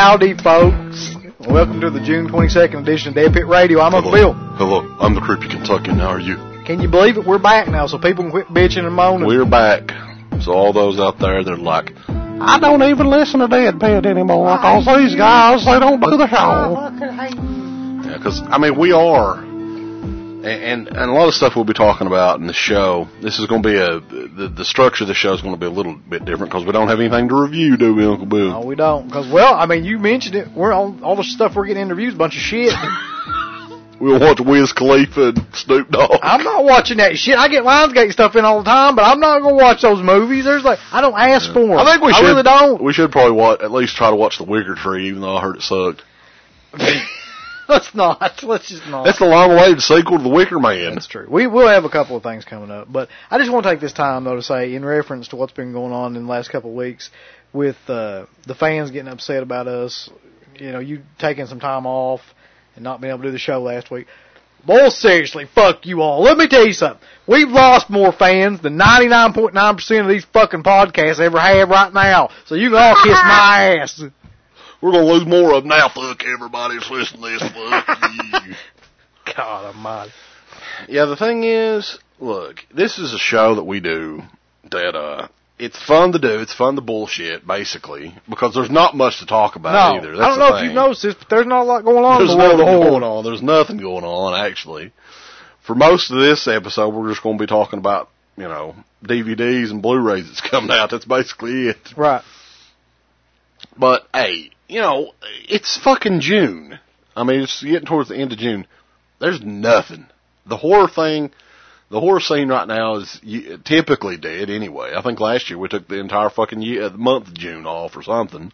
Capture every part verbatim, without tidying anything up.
Howdy, folks. Welcome to the June twenty-second edition of Dead Pit Radio. I'm Uncle Bill. Hello, I'm the Creepy Kentuckian. How are you? Can you believe it? We're back now, so people can quit bitching and moaning. We're back. So all those out there that are like, I don't even listen to Dead Pit anymore because these guys, they don't do the show. Yeah, because, I mean, we are. And, and and a lot of stuff we'll be talking about in the show. This is going to be a, the, the structure of the show is going to be a little bit different because we don't have anything to review, do we, Uncle Bill? No, we don't. Because, well, I mean, you mentioned it. We're on all the stuff we're getting interviews, a bunch of shit. We'll watch Wiz Khalifa and Snoop Dogg. I'm not watching that shit. I get Lionsgate stuff in all the time, but I'm not going to watch those movies. There's like, I don't ask yeah. for them. I think we I should. really don't. We should probably watch, at least try to watch The Wicker Tree, even though I heard it sucked. Let's not. Let's just not. That's the long-awaited sequel to The Wicker Man. That's true. We will have a couple of things coming up, but I just want to take this time, though, to say, in reference to what's been going on in the last couple of weeks with uh, the fans getting upset about us, you know, you taking some time off and not being able to do the show last week. Boy, seriously, fuck you all. Let me tell you something. We've lost more fans than ninety-nine point nine percent of these fucking podcasts ever have right now. So you can all kiss my ass. We're going to lose more of them now. Fuck everybody that's listening to this. Fuck you. God almighty. Yeah, the thing is, look, this is a show that we do that, uh, it's fun to do. It's fun to bullshit, basically, because there's not much to talk about no, either. That's I don't the know thing. if you've noticed this, but there's not a lot going on There's in the world nothing of horror. going on. There's nothing going on, actually. For most of this episode, we're just going to be talking about, you know, D V Ds and Blu-rays that's coming out. That's basically it. Right. But, hey, you know, it's fucking June. I mean, it's getting towards the end of June. There's nothing. The horror thing, the horror scene right now is typically dead anyway. I think last year we took the entire fucking year, the month of June off or something.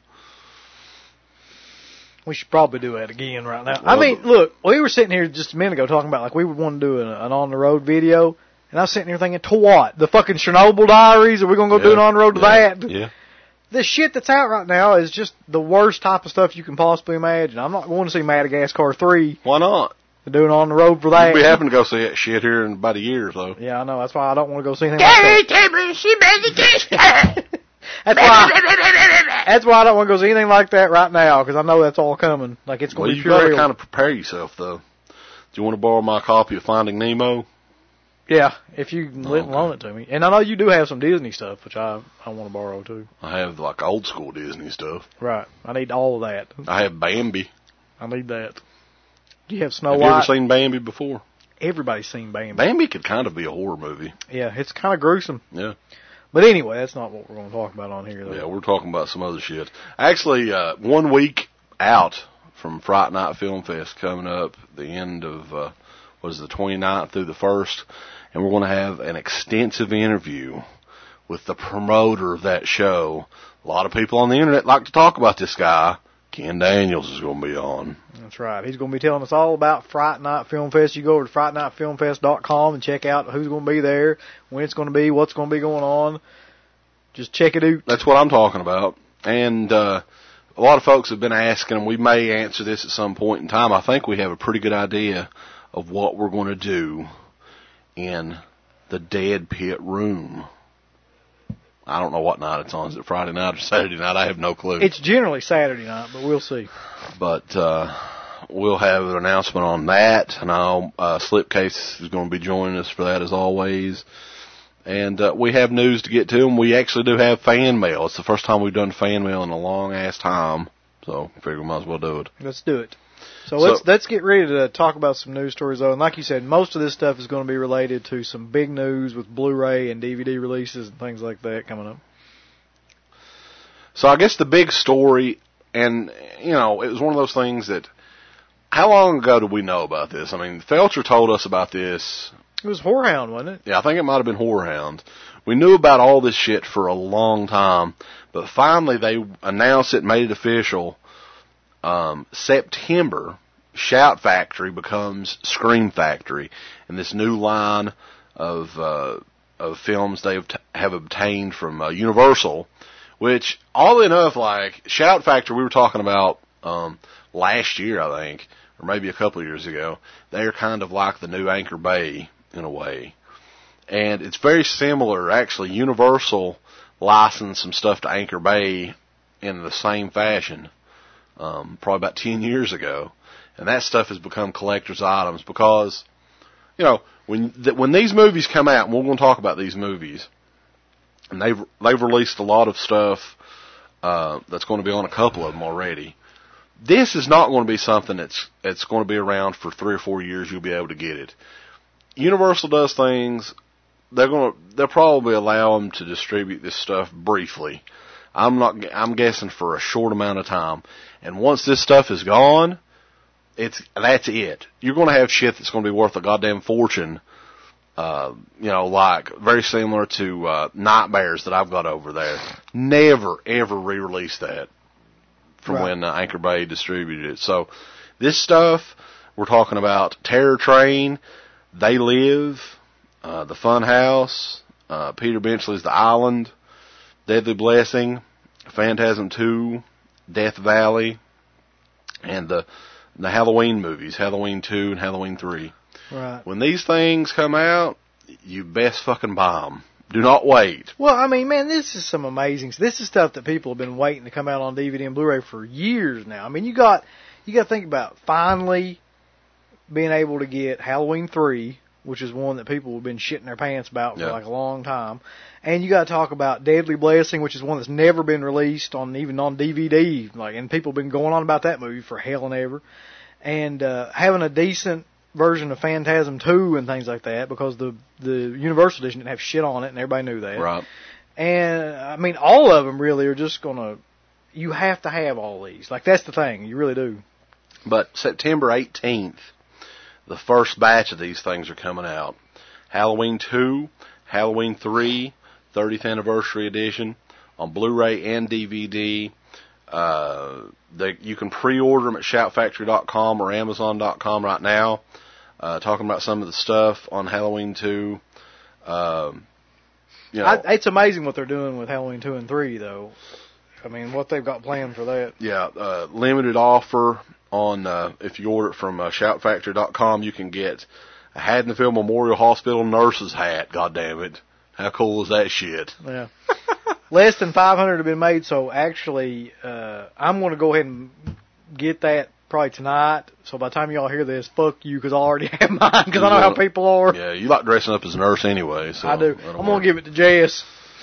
We should probably do that again right now. Well, I mean, look, we were sitting here just a minute ago talking about, like, we would want to do an, an on-the-road video, and I was sitting here thinking, to what? The fucking Chernobyl Diaries? Are we going to go yeah, do an on-the-road to yeah, that? Yeah. The shit that's out right now is just the worst type of stuff you can possibly imagine. I'm not going to see Madagascar three. Why not? Doing on the road for that. We'll be having to go see that shit here in about a year or so. Yeah, I know. That's why I don't want to go see anything like that. That's why, that's why I don't want to go see anything like that right now, because I know that's all coming. Like, it's going well, to be pure real. Well, you got to kind of prepare yourself, though. Do you want to borrow my copy of Finding Nemo? Yeah, if you can okay. loan it to me. And I know you do have some Disney stuff, which I, I want to borrow, too. I have, like, old school Disney stuff. Right. I need all of that. I have Bambi. I need that. Do you have Snow have White? Have you ever seen Bambi before? Everybody's seen Bambi. Bambi could kind of be a horror movie. Yeah, it's kind of gruesome. Yeah. But anyway, that's not what we're going to talk about on here, though. Yeah, we're talking about some other shit. Actually, uh, one week out from Fright Night Film Fest coming up, the end of, uh, what is it, the twenty-ninth through the first, and we're going to have an extensive interview with the promoter of that show. A lot of people on the internet like to talk about this guy. Ken Daniels is going to be on. That's right. He's going to be telling us all about Fright Night Film Fest. You go over to fright night film fest dot com and check out who's going to be there, when it's going to be, what's going to be going on. Just check it out. That's what I'm talking about. And uh, a lot of folks have been asking, and we may answer this at some point in time. I think we have a pretty good idea of what we're going to do in the Dead Pit room. I don't know what night it's on. Is it Friday night or Saturday night? I have no clue. It's generally Saturday night, but we'll see. But uh, we'll have an announcement on that. And I'll, uh, Slipcase is going to be joining us for that as always. And uh, we have news to get to, and we actually do have fan mail. It's the first time we've done fan mail in a long-ass time. So I figure we might as well do it. Let's do it. So, so let's let's get ready to talk about some news stories, though. And like you said, most of this stuff is going to be related to some big news with Blu-ray and D V D releases and things like that coming up. So I guess the big story, and, you know, it was one of those things that, how long ago did we know about this? I mean, Felcher told us about this. It was Whorehound, wasn't it? Yeah, I think it might have been Whorehound. We knew about all this shit for a long time, but finally they announced it, made it official. Um, September, Shout Factory becomes Scream Factory, and this new line of uh, of films they have, t- have obtained from uh, Universal, which, all enough, like, Shout Factory we were talking about um, last year, I think, or maybe a couple of years ago. They're kind of like the new Anchor Bay, in a way. And it's very similar, actually. Universal licensed some stuff to Anchor Bay in the same fashion. um, probably about ten years ago. And that stuff has become collector's items because, you know, when th- when these movies come out, and we're going to talk about these movies, and they've they've released a lot of stuff uh, that's going to be on a couple of them already. This is not going to be something that's that's going to be around for three or four years. You'll be able to get it. Universal does things. They're going to they'll probably allow them to distribute this stuff briefly. I'm not. I'm guessing for a short amount of time. And once this stuff is gone, it's that's it. You're going to have shit that's going to be worth a goddamn fortune. Uh, you know, like very similar to uh, Nightmares that I've got over there. Never ever re-release that from right. when uh, Anchor Bay distributed it. So this stuff we're talking about: Terror Train, They Live, uh, The Fun House, uh, Peter Benchley's The Island, Deadly Blessing, Phantasm two, Death Valley, and the the Halloween movies, Halloween two and Halloween three. Right. When these things come out, you best fucking buy them. Do not wait. Well, I mean, man, this is some amazing. This is stuff that people have been waiting to come out on D V D and Blu-ray for years now. I mean, you got you got to think about finally being able to get Halloween three, which is one that people have been shitting their pants about for yep. like a long time. And you got to talk about Deadly Blessing, which is one that's never been released on even on D V D. Like, and people have been going on about that movie for hell and ever. And uh, having a decent version of Phantasm two and things like that, because the the Universal edition didn't have shit on it, and everybody knew that. Right. And I mean, all of them really are just gonna. You have to have all these. Like, that's the thing. You really do. But September eighteenth, the first batch of these things are coming out. Halloween two, Halloween three, thirtieth anniversary edition on Blu-ray and D V D. Uh, they, you can pre-order them at shout factory dot com or amazon dot com right now. Uh, talking about some of the stuff on Halloween two. Um, you know, I, it's amazing what they're doing with Halloween two and three, though. I mean, what they've got planned for that. Yeah, uh, limited offer on, uh, if you order it from uh, shout factory dot com, you can get a Haddonfield Memorial Hospital nurse's hat. God damn it. How cool is that shit? Yeah. Less than five hundred have been made, so actually, uh, I'm going to go ahead and get that probably tonight. So by the time y'all hear this, fuck you, because I already have mine, because I know how people are. Yeah, you like dressing up as a nurse anyway. So I do. I'm going to give it to Jess.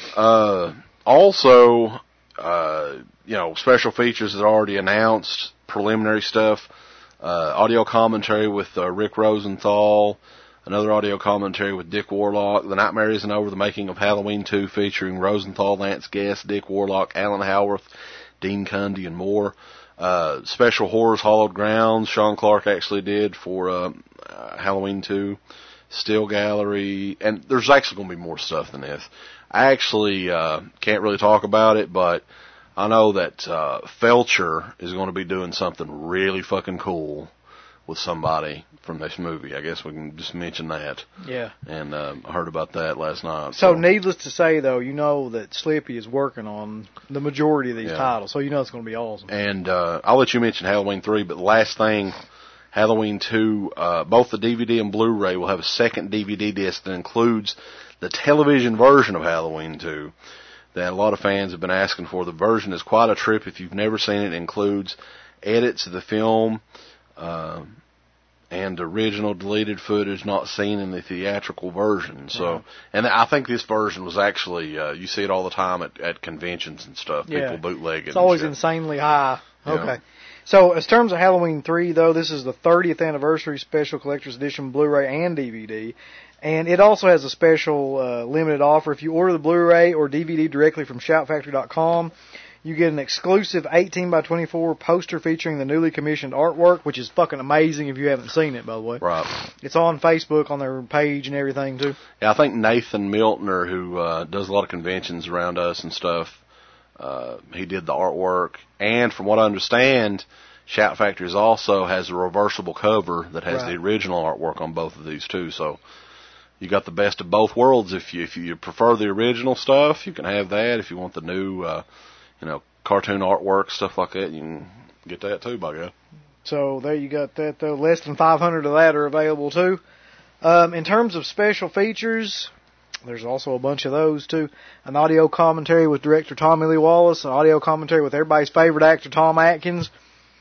Uh, also, uh, you know, special features that are already announced, preliminary stuff, uh, audio commentary with uh, Rick Rosenthal, another audio commentary with Dick Warlock, The Nightmare Isn't Over, the making of Halloween two, featuring Rosenthal, Lance Guest, Dick Warlock, Alan Howarth, Dean Cundy, and more. Uh, special Horrors Hallowed Grounds, Sean Clark actually did for uh, uh, Halloween two, Still Gallery, and there's actually going to be more stuff than this. I actually uh, can't really talk about it, but I know that uh, Felcher is going to be doing something really fucking cool with somebody from this movie. I guess we can just mention that. Yeah. And uh, I heard about that last night. So, so needless to say, though, you know that Slippy is working on the majority of these yeah. titles, so you know it's going to be awesome. And uh, I'll let you mention Halloween three, but the last thing, Halloween two, uh, both the D V D and Blu-ray will have a second D V D disc that includes the television version of Halloween two that a lot of fans have been asking for. The version is quite a trip. If you've never seen it, it includes edits of the film, Uh, and original deleted footage not seen in the theatrical version. So, yeah. And I think this version was actually, uh, you see it all the time at, at conventions and stuff. Yeah. People bootleg it. It's always shit. insanely high. Yeah. Okay. So, as terms of Halloween three, though, this is the thirtieth anniversary special collector's edition Blu-ray and D V D. And it also has a special uh, limited offer. If you order the Blu-ray or D V D directly from shout factory dot com, you get an exclusive eighteen by twenty-four poster featuring the newly commissioned artwork, which is fucking amazing if you haven't seen it, by the way. Right. It's on Facebook, on their page and everything, too. Yeah, I think Nathan Miltner, who uh, does a lot of conventions around us and stuff, uh, he did the artwork. And from what I understand, Shout Factories also has a reversible cover that has right. the original artwork on both of these, too. So you got the best of both worlds. If you, if you prefer the original stuff, you can have that. If you want the new... Uh, you know, cartoon artwork, stuff like that, you can get that too, by God. So there you got that, though. Less than five hundred of that are available, too. Um, in terms of special features, there's also a bunch of those, too. An audio commentary with director Tommy Lee Wallace, an audio commentary with everybody's favorite actor, Tom Atkins,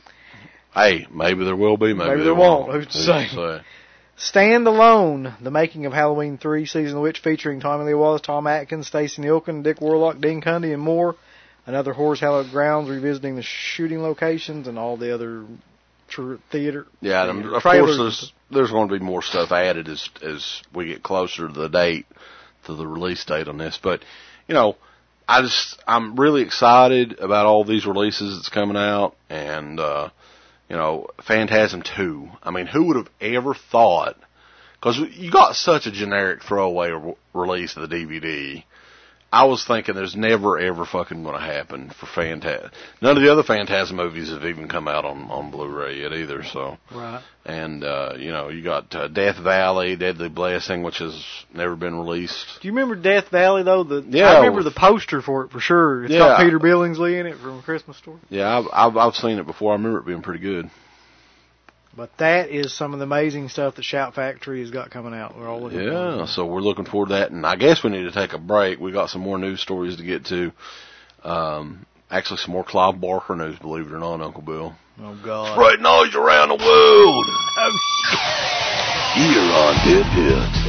Hey, maybe there will be, maybe, maybe there, there won't. won't. Who's to say? say? Stand Alone, the making of Halloween three, Season of the Witch, featuring Tommy Lee Wallace, Tom Atkins, Stacey Nielsen, Dick Warlock, Dean Cundy, and more. Another Horror's Hallowed Grounds, revisiting the shooting locations and all the other tr- theater. Yeah, theater and of trailers. course there's there's going to be more stuff added as as we get closer to the date, to the release date on this. But you know, I just I'm really excited about all these releases that's coming out, and uh, you know, Phantasm two. I mean, who would have ever thought? Because you got such a generic throwaway re- release of the D V D. I was thinking there's never, ever fucking going to happen for Phantasm. None of the other Phantasm movies have even come out on, on Blu-ray yet either, so. Right. And, uh, you know, you got uh, Death Valley, Deadly Blessing, which has never been released. Do you remember Death Valley, though? The, yeah. I remember the poster for it for sure. It's yeah. got Peter Billingsley in it from A Christmas Story. Yeah, I've, I've, I've seen it before. I remember it being pretty good. But that is some of the amazing stuff that Shout Factory has got coming out. We're all looking yeah, forward to. So we're looking forward to that. And I guess we need to take a break. We got some more news stories to get to. Um, actually, some more Clive Barker news, believe it or not, Uncle Bill. Oh, God. Spread noise around the world. Oh, here on Dead Hit.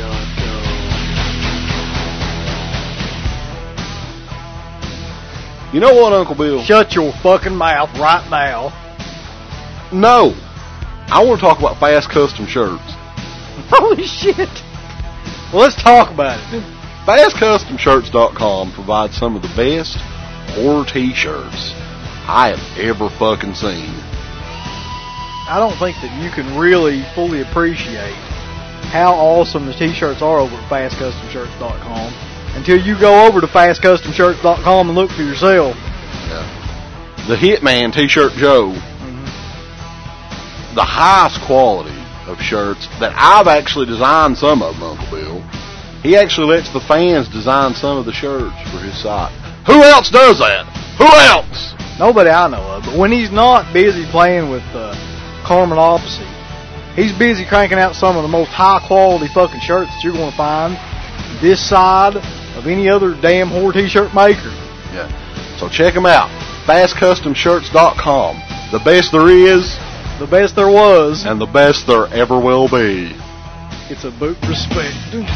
You know what, Uncle Bill? Shut your fucking mouth right now. No. I want to talk about Fast Custom Shirts. Holy shit. Well, let's talk about it. Fast Custom Shirts dot com provides some of the best horror t-shirts I have ever fucking seen. I don't think that you can really fully appreciate how awesome the t-shirts are over at Fast Custom Shirts dot com until you go over to Fast Custom Shirts dot com and look for yourself. Yeah. The Hitman T-Shirt Joe. The highest quality of shirts that I've actually designed some of them, Uncle Bill. He actually lets the fans design some of the shirts for his site. Who else does that? Who else? Nobody I know of. But when he's not busy playing with uh, Carmen Opposite, he's busy cranking out some of the most high-quality fucking shirts that you're going to find this side of any other damn horror t-shirt maker. Yeah. So check him out. Fast Custom Shirts dot com. The best there is. The best there was. And the best there ever will be. It's a boot respect.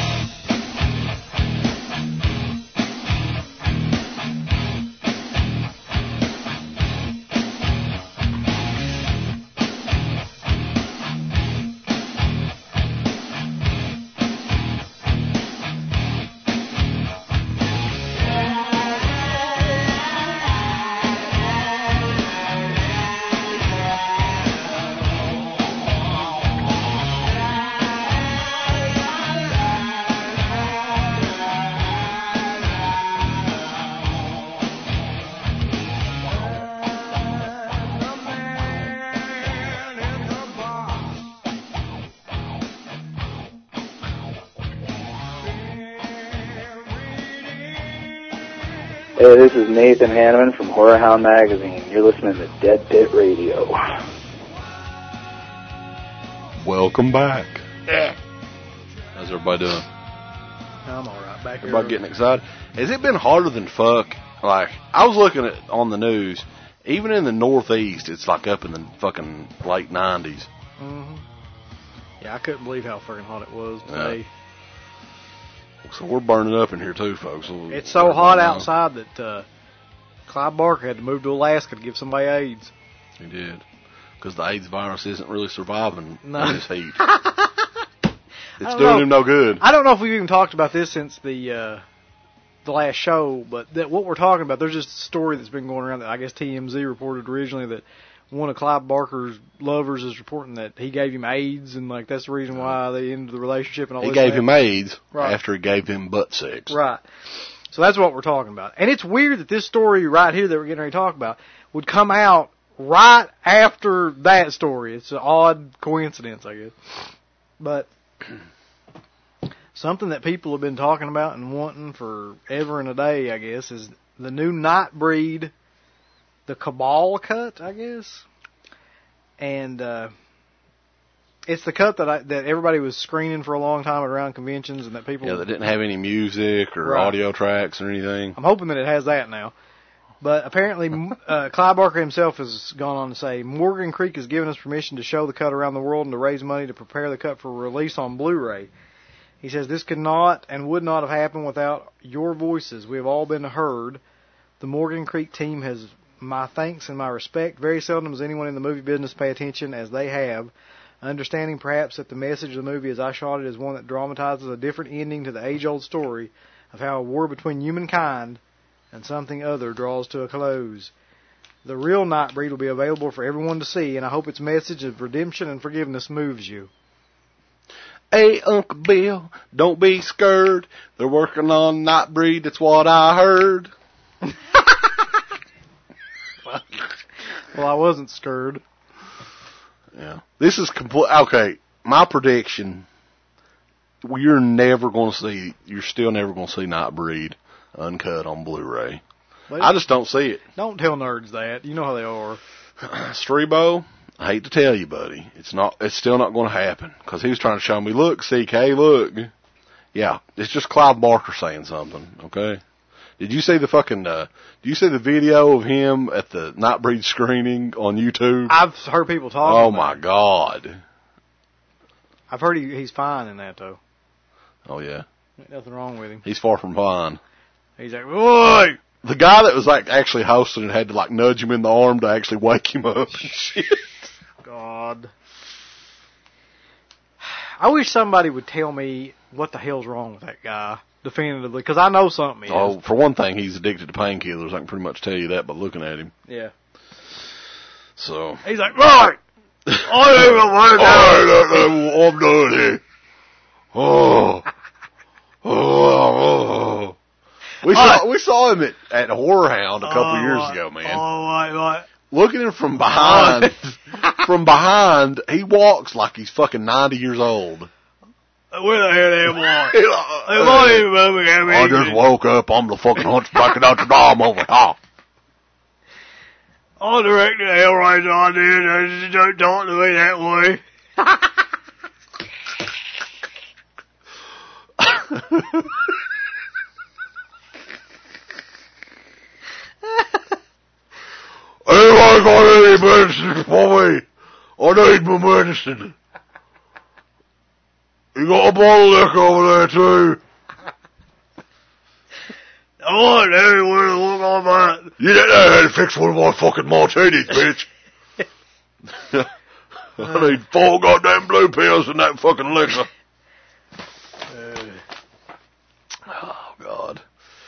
Hey, this is Nathan Hanneman from Horror Hound Magazine. You're listening to Dead Pit Radio. Welcome back. Yeah. How's everybody doing? I'm alright back here. Everybody getting excited? Has it been harder than fuck? Like, I was looking at on the news, even in the Northeast, it's like up in the fucking late nineties. Mm-hmm. Yeah, I couldn't believe how fucking hot it was today. Yeah. So we're burning up in here too, folks. It's so hot outside that uh, Clive Barker had to move to Alaska to give somebody AIDS. He did. Because the AIDS virus isn't really surviving no. in this heat. It's doing know. him no good. I don't know if we've even talked about this since the uh, the last show, but that what we're talking about, there's just a story that's been going around that I guess T M Z reported originally that one of Clive Barker's lovers is reporting that he gave him AIDS, and like that's the reason why they ended the relationship and all he this. He gave him AIDS right. after he gave him butt sex. Right. So that's what we're talking about. And it's weird that this story right here that we're getting ready to talk about would come out right after that story. It's an odd coincidence, I guess. But something that people have been talking about and wanting forever and a day, I guess, is the new Nightbreed, the Cabal cut, I guess. And uh, it's the cut that I, that everybody was screening for a long time around conventions, and that people yeah that didn't have any music or right. audio tracks or anything. I'm hoping that it has that now. But apparently, uh, Clive Barker himself has gone on to say, Morgan Creek has given us permission to show the cut around the world and to raise money to prepare the cut for release on Blu-ray. He says, this could not and would not have happened without your voices. We have all been heard. The Morgan Creek team has my thanks and my respect. Very seldom does anyone in the movie business pay attention as they have, understanding perhaps that the message of the movie as I shot it is one that dramatizes a different ending to the age-old story of how a war between humankind and something other draws to a close. The real Nightbreed will be available for everyone to see, and I hope its message of redemption and forgiveness moves you. Hey, Uncle Bill, don't be scared. They're working on Nightbreed, that's what I heard. Well, I wasn't scared. Yeah. This is complete. Okay, my prediction, you're never going to see, you're still never going to see Nightbreed uncut on Blu-ray. But I just don't see it. Don't tell nerds that. You know how they are. Strebo, I hate to tell you, buddy, it's not. It's still not going to happen because he was trying to show me. Look, C K, look. Yeah, it's just Clive Barker saying something. Okay. Did you see the fucking? Uh, do you see the video of him at the Nightbreed screening on YouTube? I've heard people talking. Oh about my it. God. I've heard he, he's fine in that though. Oh yeah. Ain't nothing wrong with him. He's far from fine. He's like, oi! The guy that was like actually hosting and had to like nudge him in the arm to actually wake him up and shit. God. I wish somebody would tell me what the hell's wrong with that guy definitively, because I know something is. Oh, for one thing, he's addicted to painkillers. I can pretty much tell you that by looking at him. Yeah. So. He's like, right! I ain't gonna I I'm done here. Oh. Oh, oh. We saw we saw him at, at Horror Hound a couple oh, years right. ago, man. Oh, right, right. Look at him from behind. From behind, he walks like he's fucking ninety years old. Where the hell am I? I just woke up. I'm the fucking hunchback of Notre Dame over here. I'll direct the Hellraiser on there. Don't talk to me that way. Anybody got any medicine for me? I need my medicine. You got a bottle of liquor over there too? I want everywhere to look on that. You didn't know how to fix one of my fucking martinis, bitch. I need four goddamn blue pills in that fucking liquor. Uh, Oh, God.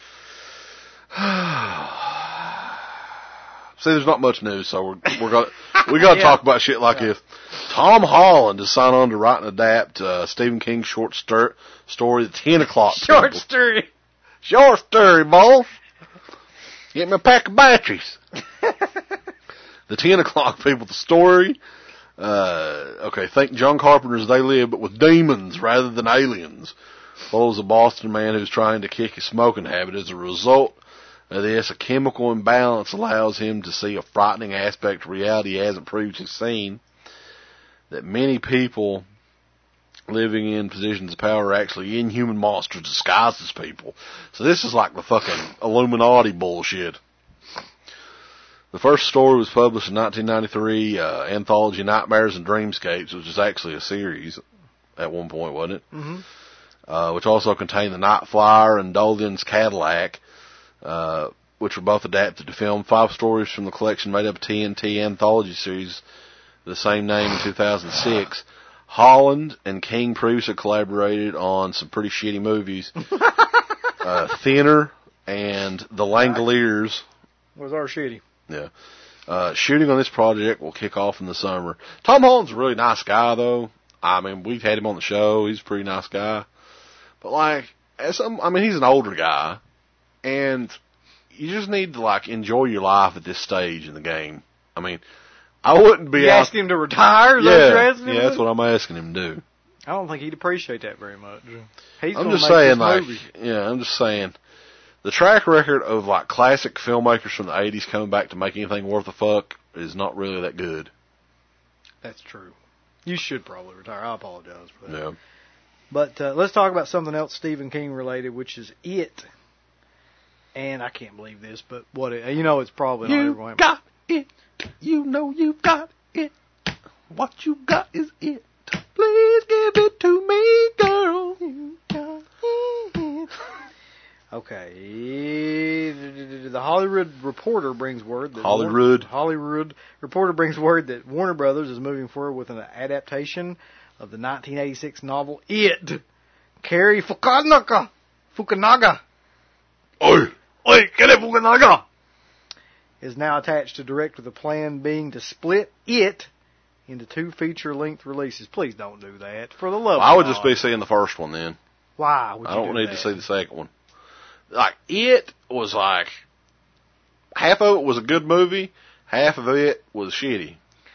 See, there's not much news, so we're we're gonna we gotta Yeah. talk about shit like if Tom Holland is signed on to write and adapt uh, Stephen King's short stir- story, The Ten O'Clock short People. story. Short story, boss. Get me a pack of batteries. The Ten O'Clock People, the story. Uh, okay, think John Carpenter's They Live, but with demons rather than aliens. Follows a Boston man who's trying to kick his smoking habit. As a result of this, a chemical imbalance allows him to see a frightening aspect of reality he hasn't previously seen. That many people living in positions of power are actually inhuman monsters disguised as people. So this is like the fucking Illuminati bullshit. The first story was published in nineteen ninety-three, uh, anthology Nightmares and Dreamscapes, which is actually a series at one point, wasn't it? Mm-hmm. Uh, which also contained The Night Flyer and Dolan's Cadillac, uh, which were both adapted to film. Five stories from the collection made up a T N T anthology series of the same name in two thousand six. Holland and King previously collaborated on some pretty shitty movies. uh, Thinner and The Langoliers. Was our shitty. Yeah. Uh, shooting on this project will kick off in the summer. Tom Holland's a really nice guy, though. I mean, we've had him on the show. He's a pretty nice guy. But, like, as some, I mean, he's an older guy. And you just need to, like, enjoy your life at this stage in the game. I mean, I wouldn't be You out... ask him to retire? Is Yeah, that what you're asking him yeah, to that's do? what I'm asking him to do. I don't think he'd appreciate that very much. He's I'm gonna just make saying, this like, movie. yeah, I'm just saying, the track record of, like, classic filmmakers from the eighties coming back to make anything worth a fuck is not really that good. That's true. You should probably retire. I apologize for that. Yeah. But uh, let's talk about something else Stephen King related, which is It. And I can't believe this, but what it, you know, it's probably not You ever going to got it. You know you got it. What you got is it. Please give it to me, girl. You got it. Okay. The Hollywood Reporter brings word that Hollywood. War- Hollywood Reporter brings word that Warner Brothers is moving forward with an adaptation of the nineteen eighty-six novel It. Cary Fukunaga. Fukunaga. Oi. Oi, get it, Fukunaga. Is now attached to direct, with the plan being to split It into two feature-length releases. Please don't do that. For the love Well, I of would God. just be seeing the first one then. Why would you I don't do need that? to see the second one. Like, It was like, half of it was a good movie, half of it was shitty.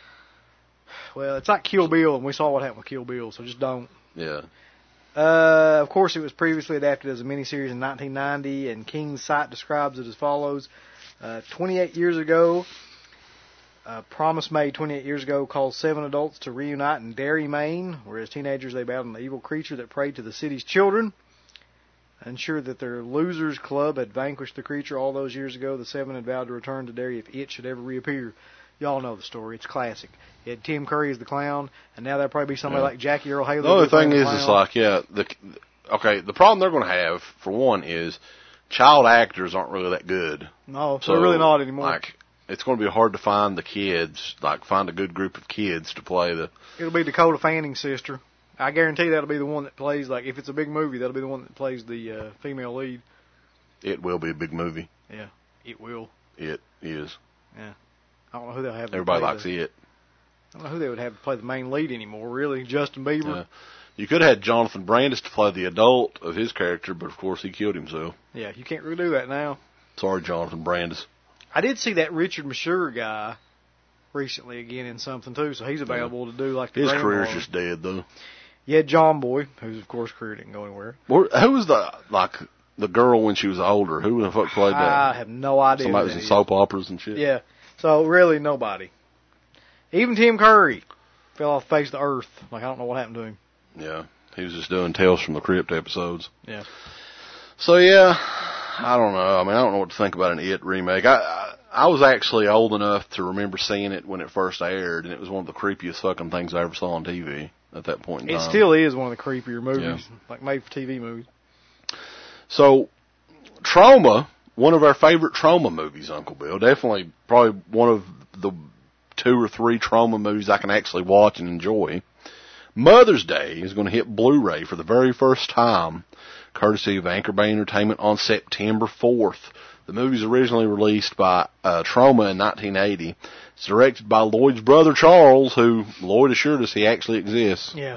Well, it's like Kill Bill, and we saw what happened with Kill Bill, so just don't. Yeah. Uh, of course, it was previously adapted as a miniseries in nineteen ninety, and King's site describes it as follows. Uh, twenty-eight years ago, a promise made twenty-eight years ago caused seven adults to reunite in Derry, Maine, where as teenagers they battled an evil creature that preyed to the city's children. Ensured that their losers club had vanquished the creature all those years ago, the seven had vowed to return to Derry if it should ever reappear. Y'all know the story. It's classic. You had Tim Curry as the clown, and now there'll probably be somebody Yeah. like Jackie Earle Haley. The other playing thing the is, clown. it's like, yeah, the okay. The problem they're going to have, for one, is child actors aren't really that good. No, so they're really not anymore. Like, it's going to be hard to find the kids, like find a good group of kids to play the. It'll be Dakota Fanning's sister. I guarantee that'll be the one that plays, like, if it's a big movie, that'll be the one that plays the uh, female lead. It will be a big movie. Yeah, it will. It is. Yeah. I don't know who they'll have to Everybody play likes the, it. I don't know who they would have to play the main lead anymore, really. Justin Bieber. Yeah. You could have had Jonathan Brandis to play the adult of his character, but of course he killed himself. Yeah, you can't really do that now. Sorry, Jonathan Brandis. I did see that Richard Masur guy recently again in something, too, so he's available to do, like, the His grandma. career's just dead, though. You had John Boy, whose, of course, career didn't go anywhere. Where, who was the, like, the girl when she was older? Who the fuck played that? I have no idea. Somebody who was in that soap operas and shit? is. Yeah. So, really, nobody. Even Tim Curry fell off the face of the earth. Like, I don't know what happened to him. Yeah. He was just doing Tales from the Crypt episodes. Yeah. So, yeah, I don't know. I mean, I don't know what to think about an It remake. I, I I was actually old enough to remember seeing it when it first aired, and it was one of the creepiest fucking things I ever saw on T V at that point in It time. still is one of the creepier movies, Yeah. like made-for-T V movies. So, Trauma, one of our favorite Trauma movies, Uncle Bill. Definitely probably one of the two or three Trauma movies I can actually watch and enjoy. Mother's Day is going to hit Blu-ray for the very first time, courtesy of Anchor Bay Entertainment, on September fourth. The movie was originally released by uh, Trauma in nineteen eighty. It's directed by Lloyd's brother Charles, who Lloyd assured us he actually exists. Yeah.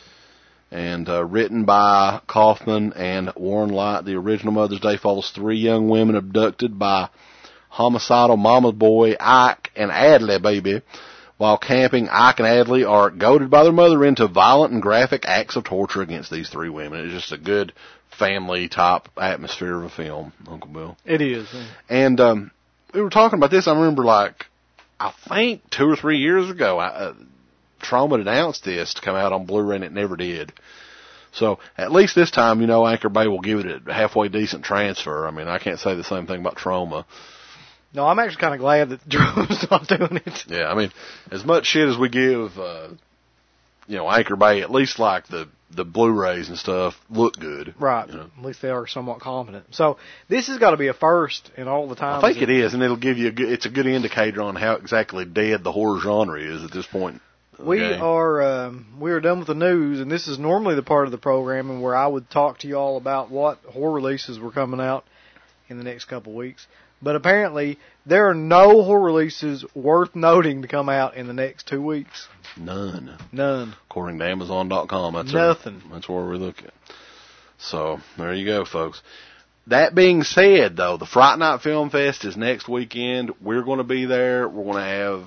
And uh, written by Kaufman and Warren Light. The original Mother's Day follows three young women abducted by homicidal mama's boy Ike and Adley, baby. While camping, Ike and Adley are goaded by their mother into violent and graphic acts of torture against these three women. It's just a good family-type atmosphere of a film, Uncle Bill. It is. Yeah. And um, we were talking about this. I remember, like, I think two or three years ago, I, uh, Trauma announced this to come out on Blu-ray, and it never did. So at least this time, you know, Anchor Bay will give it a halfway decent transfer. I mean, I can't say the same thing about Trauma. No, I'm actually kind of glad that Drum's not doing it. Yeah, I mean, as much shit as we give, uh, you know, Anchor Bay, at least like the the Blu-rays and stuff look good. Right. You know? At least they are somewhat competent. So this has got to be a first in all the time. I think it is, and it'll give you a good, it's a good indicator on how exactly dead the horror genre is at this point. We Okay. are um, we are done with the news, and this is normally the part of the programming where I would talk to you all about what horror releases were coming out in the next couple of weeks. But apparently, there are no horror releases worth noting to come out in the next two weeks. None. None. According to Amazon dot com. That's Nothing. Our, that's where we look at. So, there you go, folks. That being said, though, the Fright Night Film Fest is next weekend. We're going to be there. We're going to have,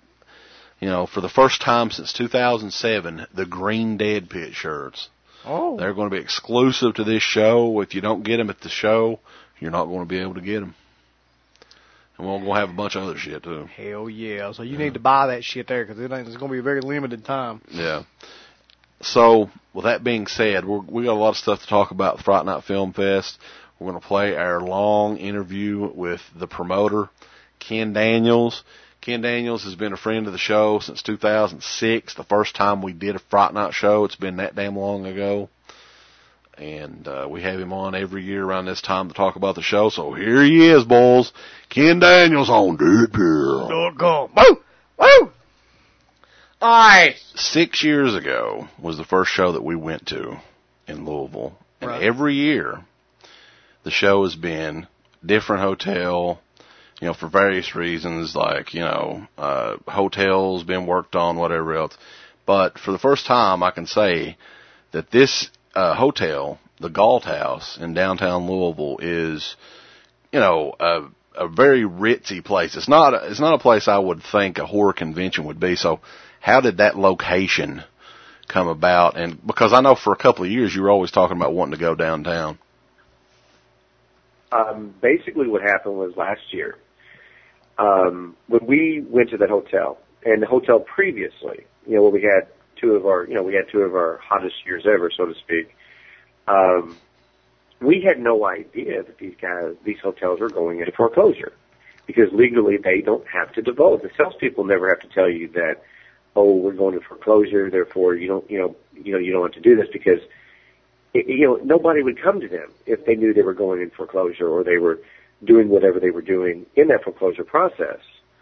you know, for the first time since two thousand seven, the Green Dead Pit shirts. Oh. They're going to be exclusive to this show. If you don't get them at the show, you're not going to be able to get them. And we're going to have a bunch of other shit, too. Hell yeah. So you need to buy that shit there because it ain't, it's going to be a very limited time. Yeah. So, with that being said, we're, we got a lot of stuff to talk about at the Fright Night Film Fest. We're going to play our long interview with the promoter, Ken Daniels. Ken Daniels has been a friend of the show since two thousand six, the first time we did a Fright Night show. It's been that damn long ago. And uh, we have him on every year around this time to talk about the show. So here he is, boys. Ken Daniels on Dead Pill. Go. Woo! Woo! Nice! Six years ago was the first show that we went to in Louisville. And right. every year, the show has been different hotel, you know, for various reasons, like, you know, uh, hotels been worked on, whatever else. But for the first time, I can say that this uh, hotel, the Galt House in downtown Louisville, is, you know, a, a very ritzy place. It's not, a, it's not a place I would think a horror convention would be. So how did that location come about? And because I know for a couple of years you were always talking about wanting to go downtown. Um, basically what happened was last year, um, when we went to that hotel, and the hotel previously, you know, where we had two of our, you know, we had two of our hottest years ever, so to speak, um, we had no idea that these guys, these hotels were going into foreclosure, because legally they don't have to divulge. The salespeople never have to tell you that, oh, we're going to foreclosure, therefore you don't, you know, you know, you don't have to do this, because it, you know, nobody would come to them if they knew they were going in foreclosure or they were doing whatever they were doing in that foreclosure process.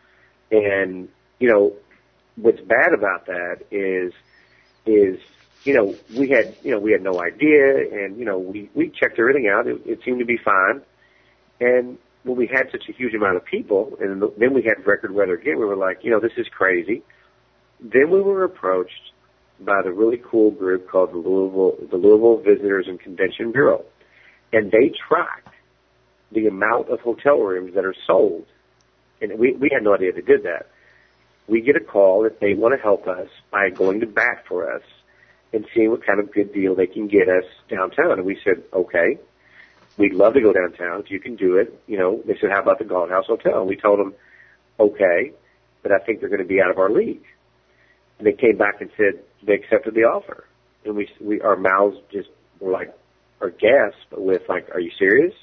And, you know, what's bad about that is, is, you know, we had, you know, we had no idea, and, you know, we, we checked everything out. It, it seemed to be fine. And when we had such a huge amount of people, and then we had record weather again, we were like, you know, this is crazy. Then we were approached by the really cool group called the Louisville, the Louisville Visitors and Convention Bureau. And they track the amount of hotel rooms that are sold. And we, we had no idea they did that. We get a call that they want to help us by going to bat for us and seeing what kind of good deal they can get us downtown. And we said, okay, we'd love to go downtown if you can do it. You know, they said, how about the Galt House Hotel? And we told them, okay, but I think they're going to be out of our league. And they came back and said they accepted the offer. And we, we our mouths just were like, or gasped with like, are you serious?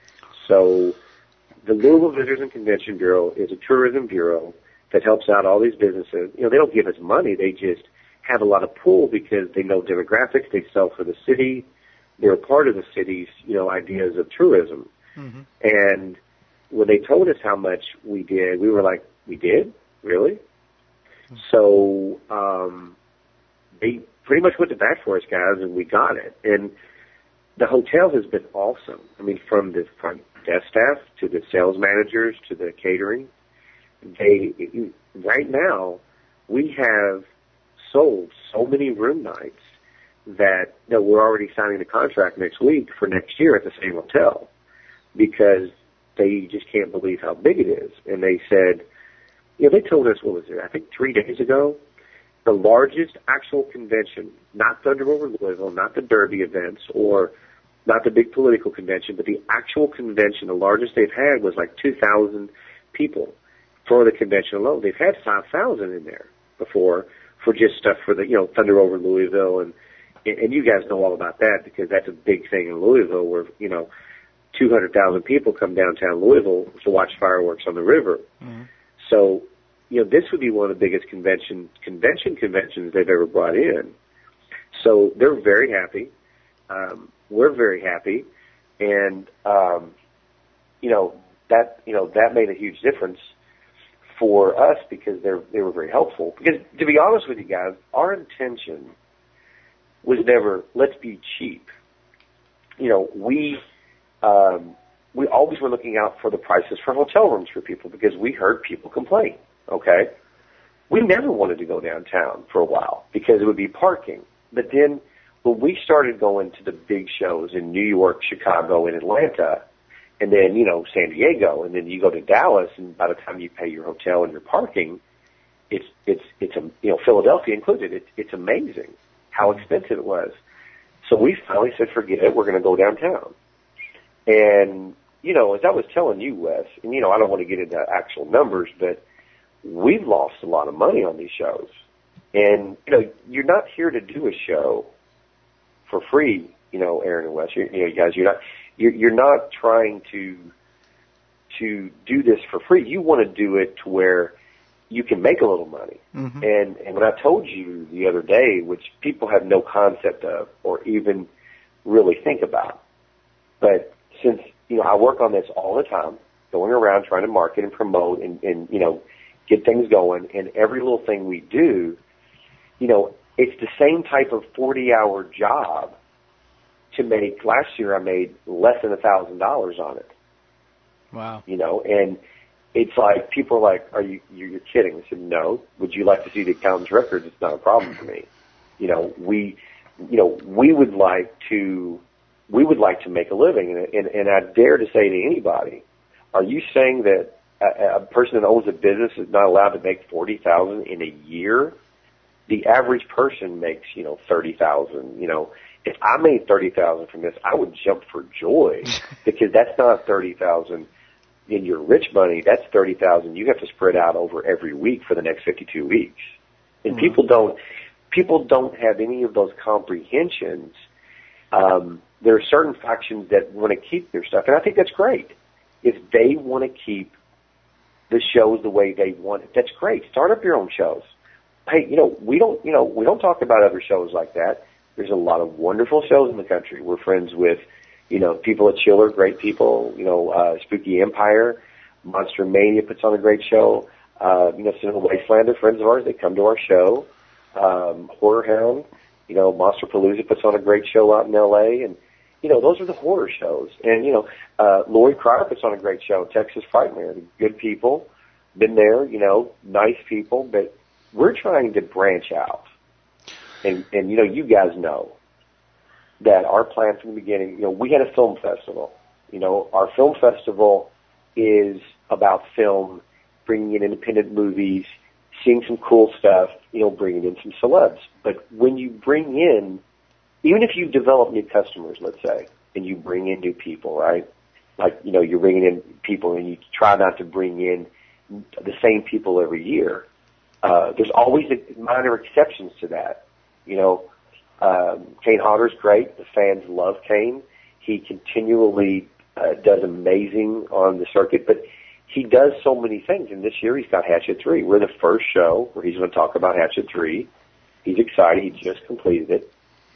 So the Louisville Visitors and Convention Bureau is a tourism bureau that helps out all these businesses. You know, they don't give us money. They just have a lot of pull because they know demographics. They sell for the city. They're a part of the city's, you know, ideas of tourism. Mm-hmm. And when they told us how much we did, we were like, we did? Really? Mm-hmm. So um, they pretty much went to bat for us, guys, and we got it. And the hotel has been awesome. I mean, from the front desk staff to the sales managers to the catering. They, right now, we have sold so many room nights that, that we're already signing the contract next week for next year at the same hotel, because they just can't believe how big it is. And they said, you know, they told us, what was it, I think three days ago, the largest actual convention, not Thunder Over Louisville, not the Derby events, or not the big political convention, but the actual convention, the largest they've had was like two thousand people. For the convention alone, they've had five thousand in there before for just stuff for the, you know, Thunder Over Louisville. And, and you guys know all about that because that's a big thing in Louisville where, you know, two hundred thousand people come downtown Louisville to watch fireworks on the river. Mm-hmm. So, you know, this would be one of the biggest convention, convention conventions they've ever brought in. So they're very happy. Um, we're very happy. And, um, you know, that, you know, that made a huge difference for us because they they were very helpful. Because to be honest with you guys, our intention was never, let's be cheap. You know, we um, we always were looking out for the prices for hotel rooms for people because we heard people complain, okay? We never wanted to go downtown for a while because it would be parking. But then when we started going to the big shows in New York, Chicago, and Atlanta, and then, you know, San Diego, and then you go to Dallas, and by the time you pay your hotel and your parking, it's, it's, it's, a, you know, Philadelphia included, it, it's amazing how expensive it was. So we finally said, forget it, we're going to go downtown. And, you know, as I was telling you, Wes, and, you know, I don't want to get into actual numbers, but we've lost a lot of money on these shows. And, you know, you're not here to do a show for free, you know, Aaron and Wes, you, you know, you guys, you're not, you're, you're not trying to to do this for free. You want to do it to where you can make a little money. Mm-hmm. And and what I told you the other day, which people have no concept of or even really think about, but since you know I work on this all the time, going around trying to market and promote and, and you know get things going, and every little thing we do, you know, it's the same type of forty-hour job to make. Last year I made less than a thousand dollars on it. Wow. You know, and it's like people are like, "Are you you're kidding?" I said, "No. Would you like to see the accountant's records? It's not a problem for me. You know, we, you know, we would like to, we would like to make a living, and and, and I dare to say to anybody, are you saying that a, a person that owns a business is not allowed to make forty thousand in a year? The average person makes, you know, thirty thousand. You know, if I made thirty thousand from this, I would jump for joy because that's not thirty thousand in your rich money. That's thirty thousand you have to spread out over every week for the next fifty-two weeks. And mm-hmm. people don't, people don't have any of those comprehensions. Um, there are certain factions that want to keep their stuff, and I think that's great. If they want to keep the shows the way they want it, that's great. Start up your own shows. Hey, you know, we don't, you know, we don't talk about other shows like that. There's a lot of wonderful shows in the country. We're friends with, you know, people at Chiller, great people, you know, uh, Spooky Empire, Monster Mania puts on a great show. Uh, you know, Cinema Wastelander, friends of ours, they come to our show. Um, Horror Hound, you know, Monster Palooza puts on a great show out in L A, and, you know, those are the horror shows. And, you know, uh, Lloyd Cryer puts on a great show, Texas Frightmare. Good people, been there, you know, nice people, but we're trying to branch out. And, and, you know, you guys know that our plan from the beginning, you know, we had a film festival. You know, our film festival is about film, bringing in independent movies, seeing some cool stuff, you know, bringing in some celebs. But when you bring in, even if you develop new customers, let's say, and you bring in new people, right? Like, you know, you're bringing in people and you try not to bring in the same people every year. Uh, there's always a minor exceptions to that. You know, um, Kane Hodder's great. The fans love Kane. He continually uh, does amazing on the circuit, but he does so many things. And this year he's got Hatchet three. We're the first show where he's going to talk about Hatchet three. He's excited. He just completed it.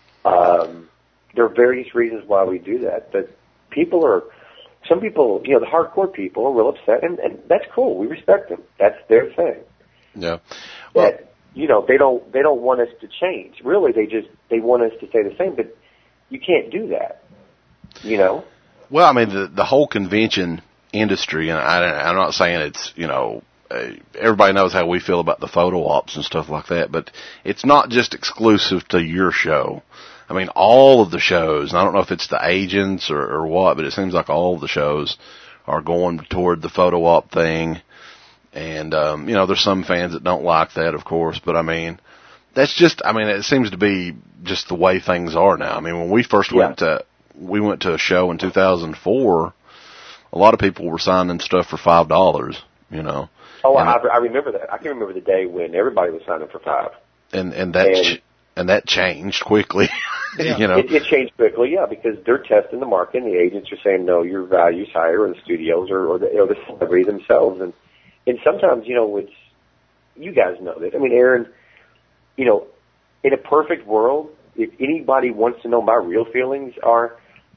Um, there are various reasons why we do that, but people are, some people, you know, the hardcore people are real upset, and, and that's cool. We respect them. That's their thing. Yeah. Well, that, you know, they don't, they don't want us to change. Really, they just, they want us to stay the same, but you can't do that, you know? Well, I mean, the, the whole convention industry, and I, I'm not saying it's, you know, uh, everybody knows how we feel about the photo ops and stuff like that, but it's not just exclusive to your show. I mean, all of the shows, and I don't know if it's the agents or, or what, but it seems like all of the shows are going toward the photo op thing. And, um, you know, there's some fans that don't like that, of course, but I mean, that's just, I mean, it seems to be just the way things are now. I mean, when we first yeah. went to, we went to a show in two thousand four, a lot of people were signing stuff for five dollars, you know. Oh, and, I, I remember that. I can remember the day when everybody was signing for five. And, and that, and, ch- and that changed quickly, yeah. you know. It, it changed quickly, yeah, because they're testing the market and the agents are saying, no, your value's higher, or the studios or, or the, or the celebrity themselves. And, and sometimes, you know, it's, you guys know this. I mean, Aaron, you know, in a perfect world, if anybody wants to know my real feelings are,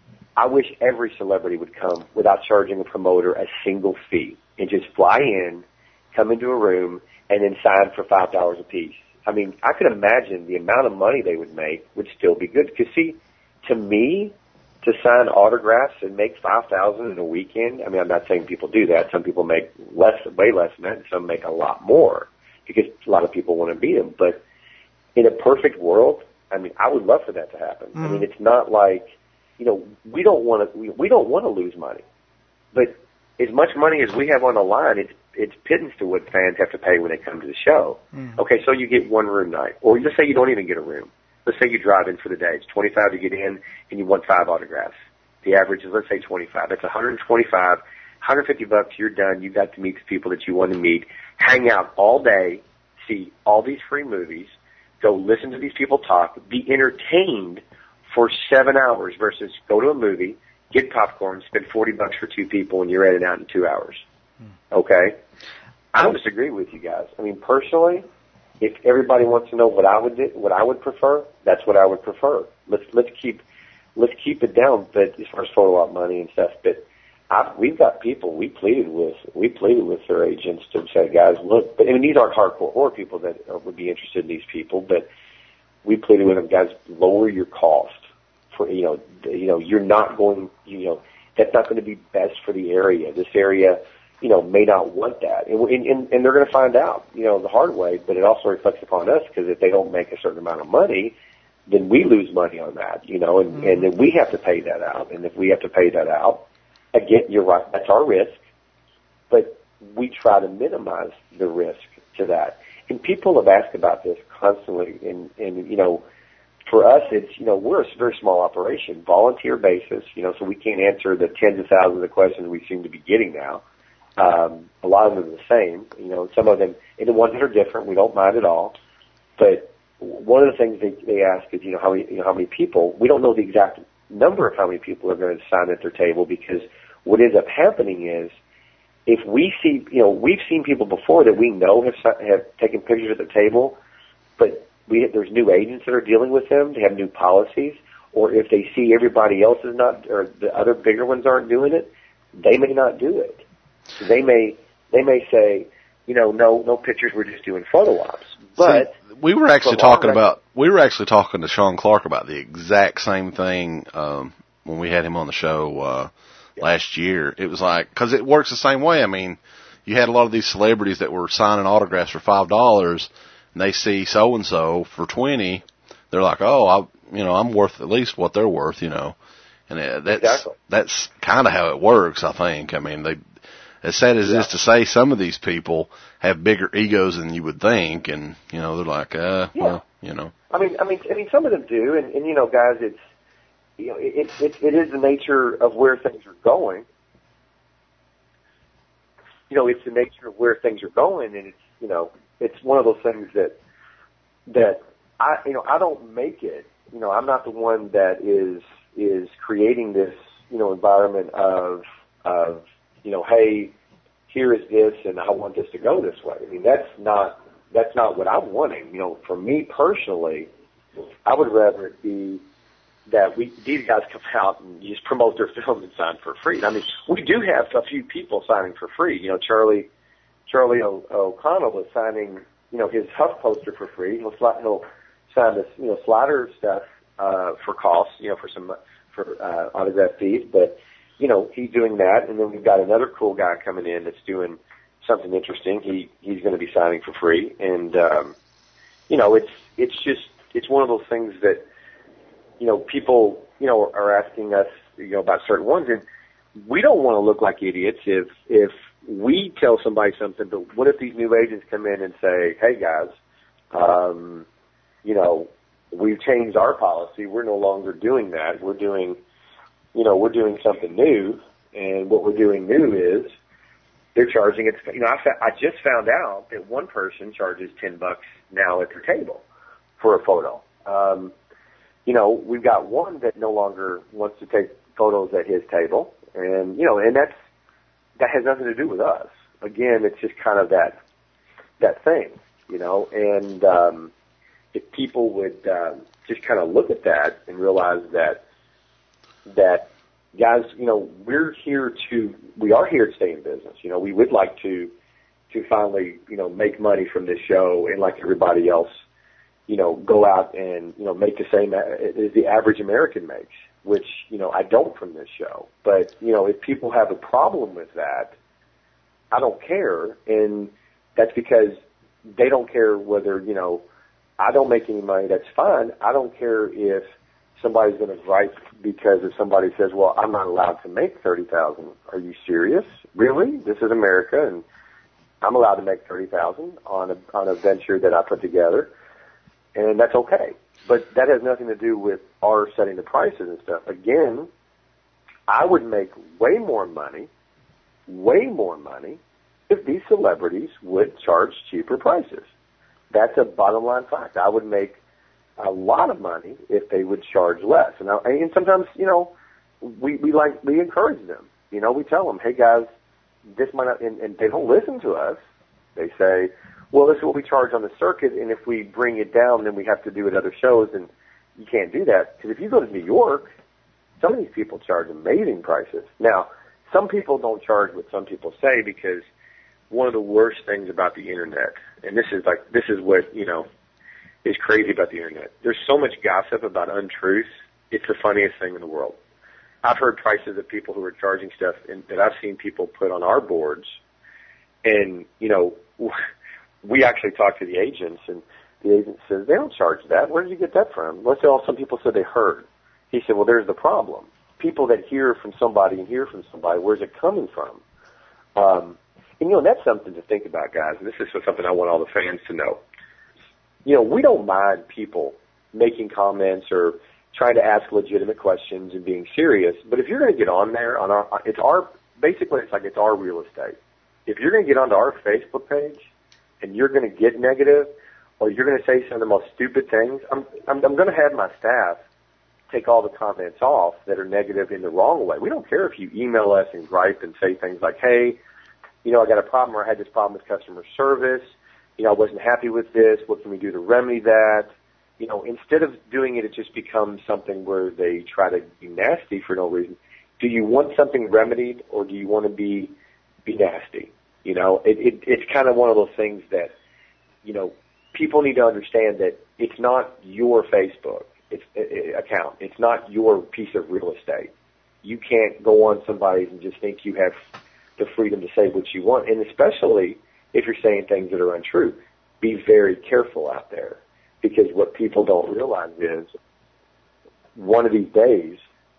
I wish every celebrity would come without charging a promoter a single fee and just fly in, come into a room, and then sign for five dollars a piece. I mean, I could imagine the amount of money they would make would still be good. Because, see, to me, to sign autographs and make five thousand dollars in a weekend, I mean, I'm not saying people do that. Some people make less, way less than that, and some make a lot more because a lot of people want to beat them. But in a perfect world, I mean, I would love for that to happen. Mm-hmm. I mean, it's not like, you know, we don't want to, we, we don't want to lose money. But as much money as we have on the line, it's it's pittance to what fans have to pay when they come to the show. Mm. Okay, so you get one room night. Or let's say you don't even get a room. Let's say you drive in for the day. It's twenty-five to get in, and you want five autographs. The average is, let's say, twenty-five. That's one hundred twenty-five, one hundred fifty bucks, you're done. You got to meet the people that you want to meet, hang out all day, see all these free movies, go listen to these people talk, be entertained for seven hours versus go to a movie, get popcorn, spend forty bucks for two people, and you're in and out in two hours. Okay? I don't disagree with you guys. I mean, personally, if everybody wants to know what I would do, what I would prefer, that's what I would prefer. Let's let's keep let's keep it down. But as far as photo op money and stuff, but I've, we've got people we pleaded with we pleaded with their agents to say, guys, look. But I mean, these aren't hardcore horror people that are, would be interested in these people, but we pleaded with them, guys, lower your cost. For you know, you know, you're not going, you know, that's not going to be best for the area. This area, you know, may not want that, and and, and they're going to find out, you know, the hard way. But it also reflects upon us because if they don't make a certain amount of money, then we lose money on that, you know, and, mm-hmm. and then we have to pay that out. And if we have to pay that out, again, you're right, that's our risk. But we try to minimize the risk to that. And people have asked about this constantly, and and you know. For us, it's, you know, we're a very small operation, volunteer basis, you know, so we can't answer the tens of thousands of questions we seem to be getting now. Um, a lot of them are the same, you know, some of them, and the ones that are different, we don't mind at all. But one of the things they, they ask is, you know, how many, you know, how many people, we don't know the exact number of how many people are going to sign at their table, because what ends up happening is, if we see, you know, we've seen people before that we know have, have taken pictures at the table, but We, there's new agents that are dealing with them. They have new policies, or if they see everybody else is not, or the other bigger ones aren't doing it, they may not do it. They may, they may say, you know, no, no pictures. We're just doing photo ops. But See, we were actually talking about, we were actually talking to Sean Clark about the exact same thing um, when we had him on the show uh, yeah. last year. It was like, because it works the same way. I mean, you had a lot of these celebrities that were signing autographs for five dollars. And they see so and so for twenty, they're like, oh, I, you know, I'm worth at least what they're worth, you know, and it, that's exactly. that's kind of how it works, I think. I mean, they, as sad as yeah. it is to say, some of these people have bigger egos than you would think, and you know, they're like, uh, yeah. well, you know. I mean, I mean, I mean, some of them do, and, and you know, guys, it's, you know, it, it it is the nature of where things are going. You know, it's the nature of where things are going, and it's, you know. It's one of those things that, that I, you know, I don't make it. You know, I'm not the one that is, is creating this, you know, environment of, of, you know, hey, here is this and I want this to go this way. I mean, that's not, that's not what I'm wanting. You know, for me personally, I would rather it be that we, these guys come out and just promote their film and sign for free. I mean, we do have a few people signing for free. You know, Charlie, Charlie o- O'Connell was signing, you know, his Huff poster for free. He'll, sli- he'll sign this, you know, Slider stuff uh, for costs, you know, for some for uh, autograph fees. But you know, he's doing that, and then we've got another cool guy coming in that's doing something interesting. He he's going to be signing for free, and um, you know, it's it's just it's one of those things that, you know, people, you know, are asking us, you know, about certain ones, and we don't want to look like idiots if if we tell somebody something, but what if these new agents come in and say, hey, guys, um, you know, we've changed our policy. We're no longer doing that. We're doing, you know, we're doing something new, and what we're doing new is they're charging it. You know, I, fa- I just found out that one person charges ten bucks now at their table for a photo. Um, you know, we've got one that no longer wants to take photos at his table, and, you know, and that's, that has nothing to do with us. Again, it's just kind of that that thing, you know. And um, if people would um, just kind of look at that and realize that that guys, you know, we're here to we are here to stay in business. You know, we would like to to finally, you know, make money from this show, and like everybody else, you know, go out and, you know, make the same as the average American makes, which, you know, I don't from this show. But, you know, if people have a problem with that, I don't care. And that's because they don't care whether, you know, I don't make any money. That's fine. I don't care if somebody's going to gripe because if somebody says, well, I'm not allowed to make thirty thousand dollars. Are you serious? Really? This is America, and I'm allowed to make thirty thousand dollars on a, on a venture that I put together, and that's okay. But that has nothing to do with our setting the prices and stuff. Again, I would make way more money, way more money, if these celebrities would charge cheaper prices. That's a bottom line fact. I would make a lot of money if they would charge less. And, I, and sometimes, you know, we, we like, we encourage them. You know, we tell them, hey guys, this might not, and, and they don't listen to us. They say, well, this is what we charge on the circuit, and if we bring it down, then we have to do it at other shows, and you can't do that. Because if you go to New York, some of these people charge amazing prices. Now, some people don't charge what some people say, because one of the worst things about the internet, and this is like, this is what, you know, is crazy about the internet. There's so much gossip about untruths. It's the funniest thing in the world. I've heard prices of people who are charging stuff in, that I've seen people put on our boards, and, you know, we actually talk to the agents, and the agent says, they don't charge that. Where did you get that from? Let's say, oh, some people said they heard. He said, well, there's the problem. People that hear from somebody and hear from somebody, where's it coming from? Um, and, you know, that's something to think about, guys, and this is something I want all the fans to know. You know, we don't mind people making comments or trying to ask legitimate questions and being serious, but if you're going to get on there, on our, it's our, basically it's like it's our real estate. If you're going to get onto our Facebook page and you're going to get negative, or you're going to say some of the most stupid things, I'm, I'm, I'm going to have my staff take all the comments off that are negative in the wrong way. We don't care if you email us and gripe and say things like, hey, you know, I got a problem, or I had this problem with customer service. You know, I wasn't happy with this. What can we do to remedy that? You know, instead of doing it, it just becomes something where they try to be nasty for no reason. Do you want something remedied, or do you want to be be nasty? You know, it, it, it's kind of one of those things that, you know, people need to understand that it's not your Facebook it's, it, account. It's not your piece of real estate. You can't go on somebody's and just think you have the freedom to say what you want, and especially if you're saying things that are untrue. Be very careful out there. Because what people don't realize is one of these days,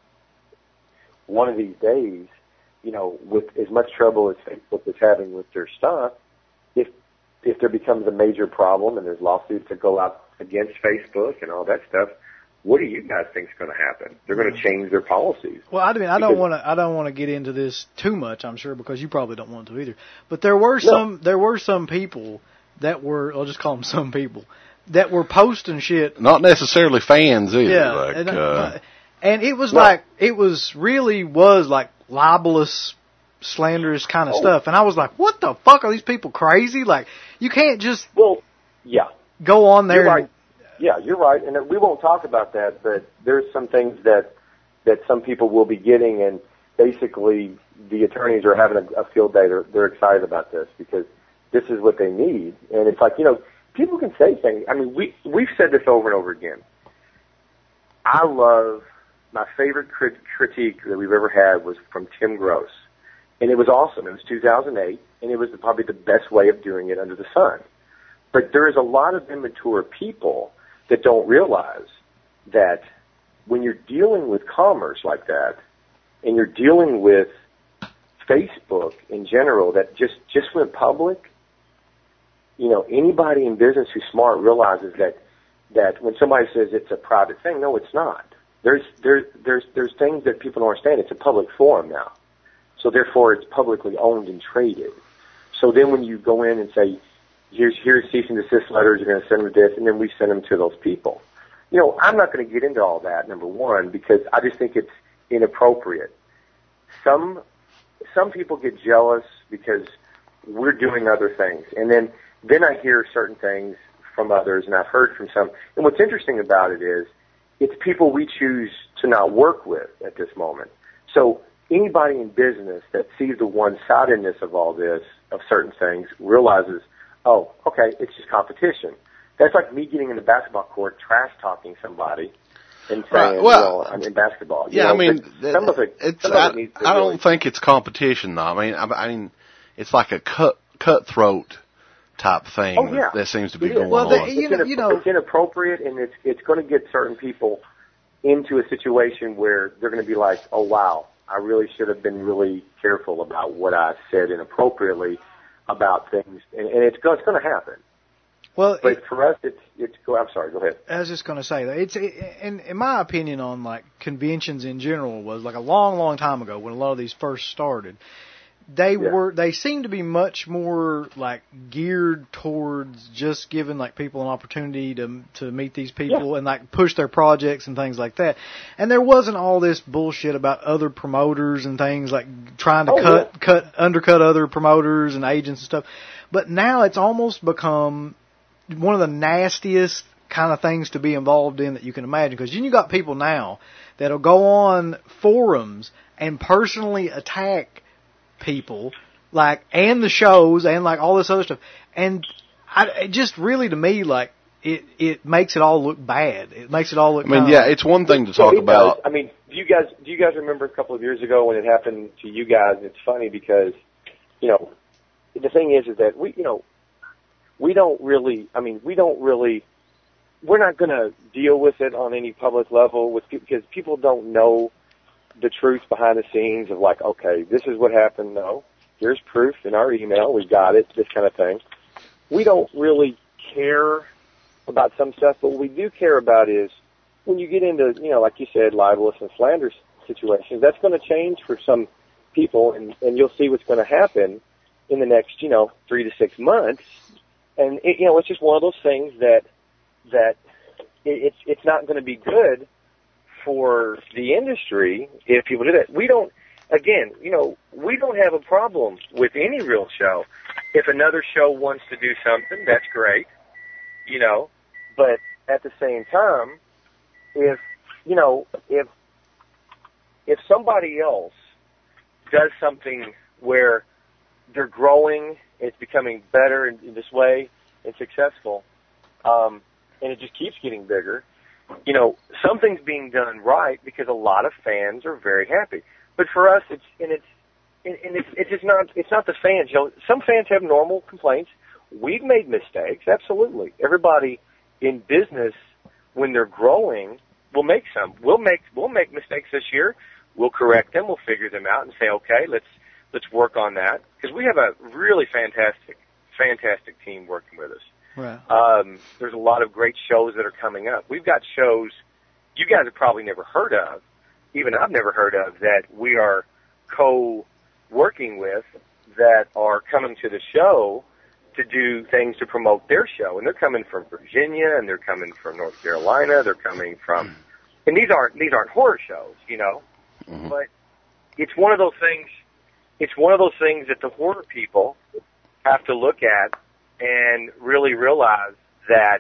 one of these days, you know, with as much trouble as Facebook is having with their stuff, if if there becomes a major problem and there's lawsuits that go out against Facebook and all that stuff, what do you guys think is going to happen? They're going to change their policies. Well, I mean, I don't want to. I don't want to get into this too much. I'm sure because you probably don't want to either. But there were some. No. There were some people that were. I'll just call them some people. That were posting shit. Not necessarily fans either. Yeah. Like, and, uh, and it was no. like, it was really was like libelous, slanderous kind of oh. stuff. And I was like, what the fuck? Are these people crazy? Like, you can't just well, yeah. go on there. You're right. Yeah, you're right. And we won't talk about that, but there's some things that, that some people will be getting, and basically the attorneys are having a, a field day. They're, they're excited about this because this is what they need. And it's like, you know, people can say things. I mean, we, we've said this over and over again. I love, my favorite crit- critique that we've ever had was from Tim Gross. And it was awesome. It was two thousand eight, and it was probably the best way of doing it under the sun. But there is a lot of immature people that don't realize that when you're dealing with commerce like that, and you're dealing with Facebook in general that just, just went public, you know, anybody in business who's smart realizes that, that when somebody says it's a private thing, no, it's not. There's, there's, there's, there's things that people don't understand. It's a public forum now. So therefore it's publicly owned and traded. So then when you go in and say, here's, here's cease and desist letters, you're going to send them to this, and then we send them to those people. You know, I'm not going to get into all that, number one, because I just think it's inappropriate. Some, some people get jealous because we're doing other things. And then, Then I hear certain things from others, and I've heard from some. And what's interesting about it is it's people we choose to not work with at this moment. So anybody in business that sees the one-sidedness of all this, of certain things, realizes, oh, okay, it's just competition. That's like me getting in the basketball court, trash-talking somebody, and saying, right. well, well, I'm in basketball. You yeah, know, I mean, some of it, it's, some I, of it needs to I really, don't think it's competition, though. I mean, I, I mean, it's like a cut cutthroat type thing oh, yeah. that, that seems to be it going well, on. the, you, it's, know, you know, it's inappropriate, and it's it's going to get certain people into a situation where they're going to be like, oh, wow, I really should have been really careful about what I said inappropriately about things, and, and it's, it's going to happen. Well, but it, for us, it's it's. Go, I'm sorry. Go ahead. I was just going to say that it's, it, in in my opinion on like conventions in general was like a long, long time ago when a lot of these first started. they Yeah. were they seem to be much more like geared towards just giving like people an opportunity to to meet these people Yeah. and like push their projects and things like that. And there wasn't all this bullshit about other promoters and things like trying to Oh, cut yeah. cut undercut other promoters and agents and stuff. But now it's almost become one of the nastiest kind of things to be involved in that you can imagine, because you got people now that'll go on forums and personally attack people, like, and the shows and like all this other stuff, and I, it just really to me like it it makes it all look bad. It makes it all look. I mean, kinda yeah, like, it's one thing to So talk it about. does. I mean, do you guys do you guys remember a couple of years ago when it happened to you guys? It's funny because, you know, the thing is, is that we, you know, we don't really. I mean, we don't really. We're not going to deal with it on any public level with because people don't know the truth behind the scenes of like, okay, this is what happened. No, here's proof in our email. We got it. This kind of thing. We don't really care about some stuff, but what we do care about is when you get into, you know, like you said, libelous and slanderous situations, that's going to change for some people, and, and you'll see what's going to happen in the next, you know, three to six months. And, it, you know, it's just one of those things that, that it, it's, it's not going to be good for the industry if people do that. We don't, again, you know, we don't have a problem with any real show. If another show wants to do something, that's great, you know, but at the same time, if, you know, if, if somebody else does something where they're growing, it's becoming better in, in this way and successful, um, and it just keeps getting bigger, you know, something's being done right because a lot of fans are very happy. But for us, it's and it's and, and it's it's just not it's not the fans. You know, some fans have normal complaints. We've made mistakes, absolutely. Everybody in business, when they're growing, will make some. We'll make we'll make mistakes this year. We'll correct them. We'll figure them out and say, okay, let's let's work on that, because we have a really fantastic fantastic team working with us. right. Um, there's a lot of great shows that are coming up. We've got shows you guys have probably never heard of, even I've never heard of, that we are co-working with that are coming to the show to do things to promote their show. And they're coming from Virginia, and they're coming from North Carolina, they're coming from, and these aren't, these aren't horror shows, you know, Mm-hmm. but it's one of those things, it's one of those things that the horror people have to look at and really realize that,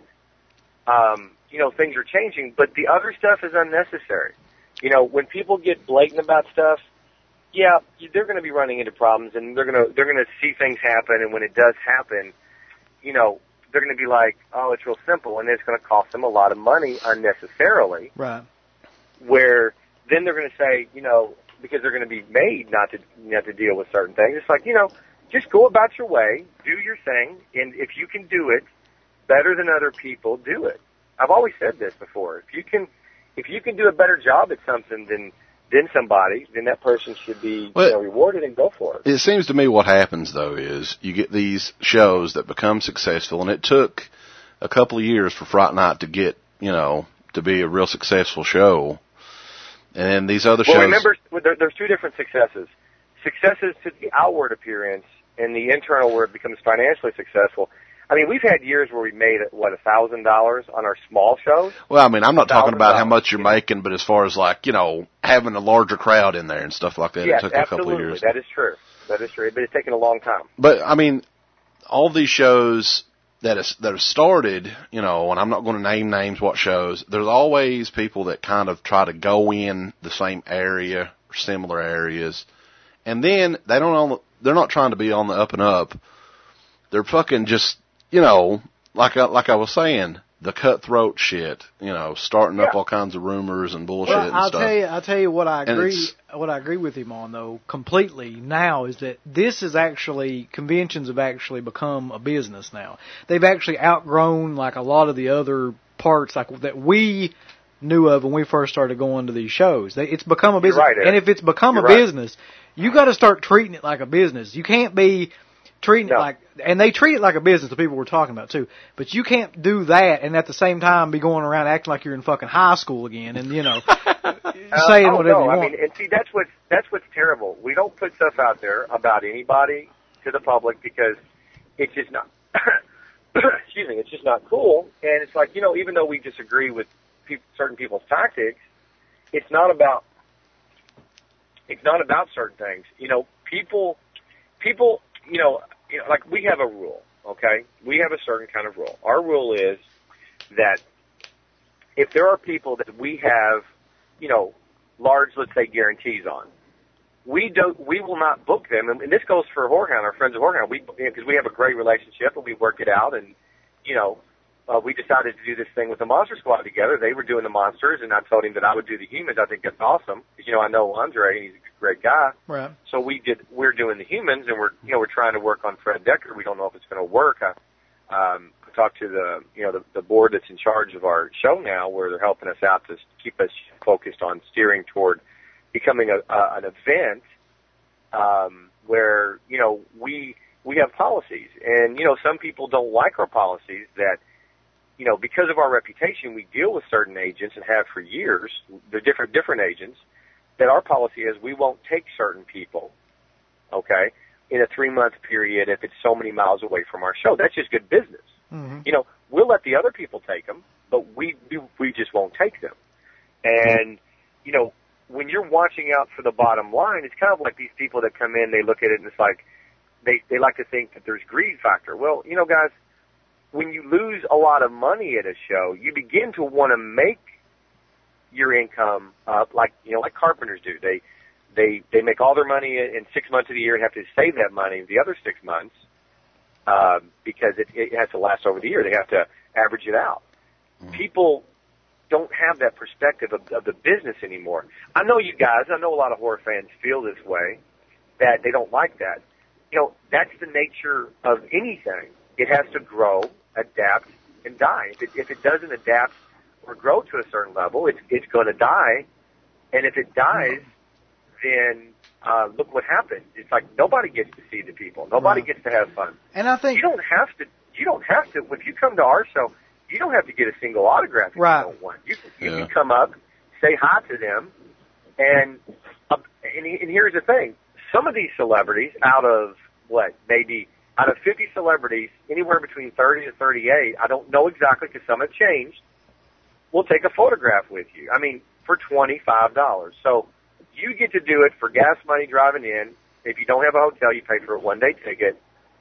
um, you know, things are changing, but the other stuff is unnecessary. You know, when people get blatant about stuff, yeah, they're going to be running into problems, and they're going to they're going to see things happen, and when it does happen, you know, they're going to be like, oh, it's real simple, and it's going to cost them a lot of money unnecessarily. Right. Where then they're going to say, you know, because they're going to be made not to not to deal with certain things. It's like, you know, just go about your way, do your thing, and if you can do it better than other people, do it. I've always said this before. If you can, if you can do a better job at something than than somebody, then that person should be Well, you know, rewarded, and go for it. It seems to me what happens, though, is you get these shows that become successful, and it took a couple of years for Fright Night to get, you know, to be a real successful show. And then these other Well, shows... remember, there, there's two different successes. Successes to the outward appearance and the internal where it becomes financially successful. I mean, we've had years where we made, what, a thousand dollars on our small shows? Well, I mean, I'm not talking about how $1,000, much you're you know. making, but as far as, like, you know, having a larger crowd in there and stuff like that, Yes, it took a couple of absolutely. years. That is true. That is true. But it's taken a long time. But, I mean, all these shows that is, that have started, you know, and I'm not going to name names what shows, there's always people that kind of try to go in the same area or similar areas, and then they don't on the, they're not trying to be on the up and up. They're fucking just, you know, like I, like I was saying, the cutthroat shit, you know, starting up Yeah. all kinds of rumors and bullshit Well, and I'll stuff. tell you, I'll tell you what I And agree. it's- What I agree with him on, though, completely now is that this is actually conventions have actually become a business now. They've actually outgrown like a lot of the other parts like that we knew of when we first started going to these shows. They, it's become a business, right, Eric. and if it's become You're a right. business, you got to start treating it like a business. You can't be treating No. it like, and they treat it like a business, the people we're talking about too. But you can't do that and at the same time be going around acting like you're in fucking high school again, and you know, saying uh, oh, whatever no, you I want. mean, and see, that's what's that's what's terrible. We don't put stuff out there about anybody to the public because it's just not. excuse me, it's just not cool. And it's like, you know, even though we disagree with pe- certain people's tactics, it's not about. It's not about certain things. You know, people, people, you know, you know, like we have a rule, okay? We have a certain kind of rule. Our rule is that if there are people that we have, you know, large, let's say, guarantees on, we don't, we will not book them. And, and this goes for Whorehound, our friends at Whorehound. We, because we have a great relationship and we work it out. And you know, uh, we decided to do this thing with the Monster Squad together. They were doing the monsters, and I told him that I would do the humans. I think that's awesome because you know I know Andre, and he's a great guy. Right. So we did. We're doing the humans, and we're you know we're trying to work on Fred Decker. We don't know if it's going to work. I um, talked to the you know the, the board that's in charge of our show now, where they're helping us out to keep us focused on steering toward becoming a, uh, an event um, where you know we we have policies, and you know some people don't like our policies that. You know, because of our reputation, we deal with certain agents and have for years, the different different agents, that our policy is we won't take certain people, okay, in a three-month period if it's so many miles away from our show. That's just good business. Mm-hmm. You know, we'll let the other people take them, but we we just won't take them. And, you know, when you're watching out for the bottom line, it's kind of like these people that come in, they look at it, and it's like they, they like to think that there's greed factor. Well, you know, guys, when you lose a lot of money at a show, you begin to want to make your income up, like you know, like carpenters do. They they they make all their money in six months of the year and have to save that money the other six months uh, because it, it has to last over the year. They have to average it out. Mm-hmm. People don't have that perspective of, of the business anymore. I know you guys. I know a lot of horror fans feel this way, that they don't like that. You know, that's the nature of anything. It has to grow, adapt, and die. If it, if it doesn't adapt or grow to a certain level, it's it's going to die. And if it dies, then uh, look what happens. It's like nobody gets to see the people. Nobody right. gets to have fun. And I think you don't have to. You don't have to. If you come to our show, you don't have to get a single autograph if right. you don't want. You you yeah. can come up, say hi to them, and uh, and, and here's the thing: some of these celebrities, out of what maybe. Out of fifty celebrities, anywhere between thirty to thirty-eight, I don't know exactly because some have changed, we'll take a photograph with you. I mean, for twenty-five dollars. So you get to do it for gas money driving in. If you don't have a hotel, you pay for a one-day ticket.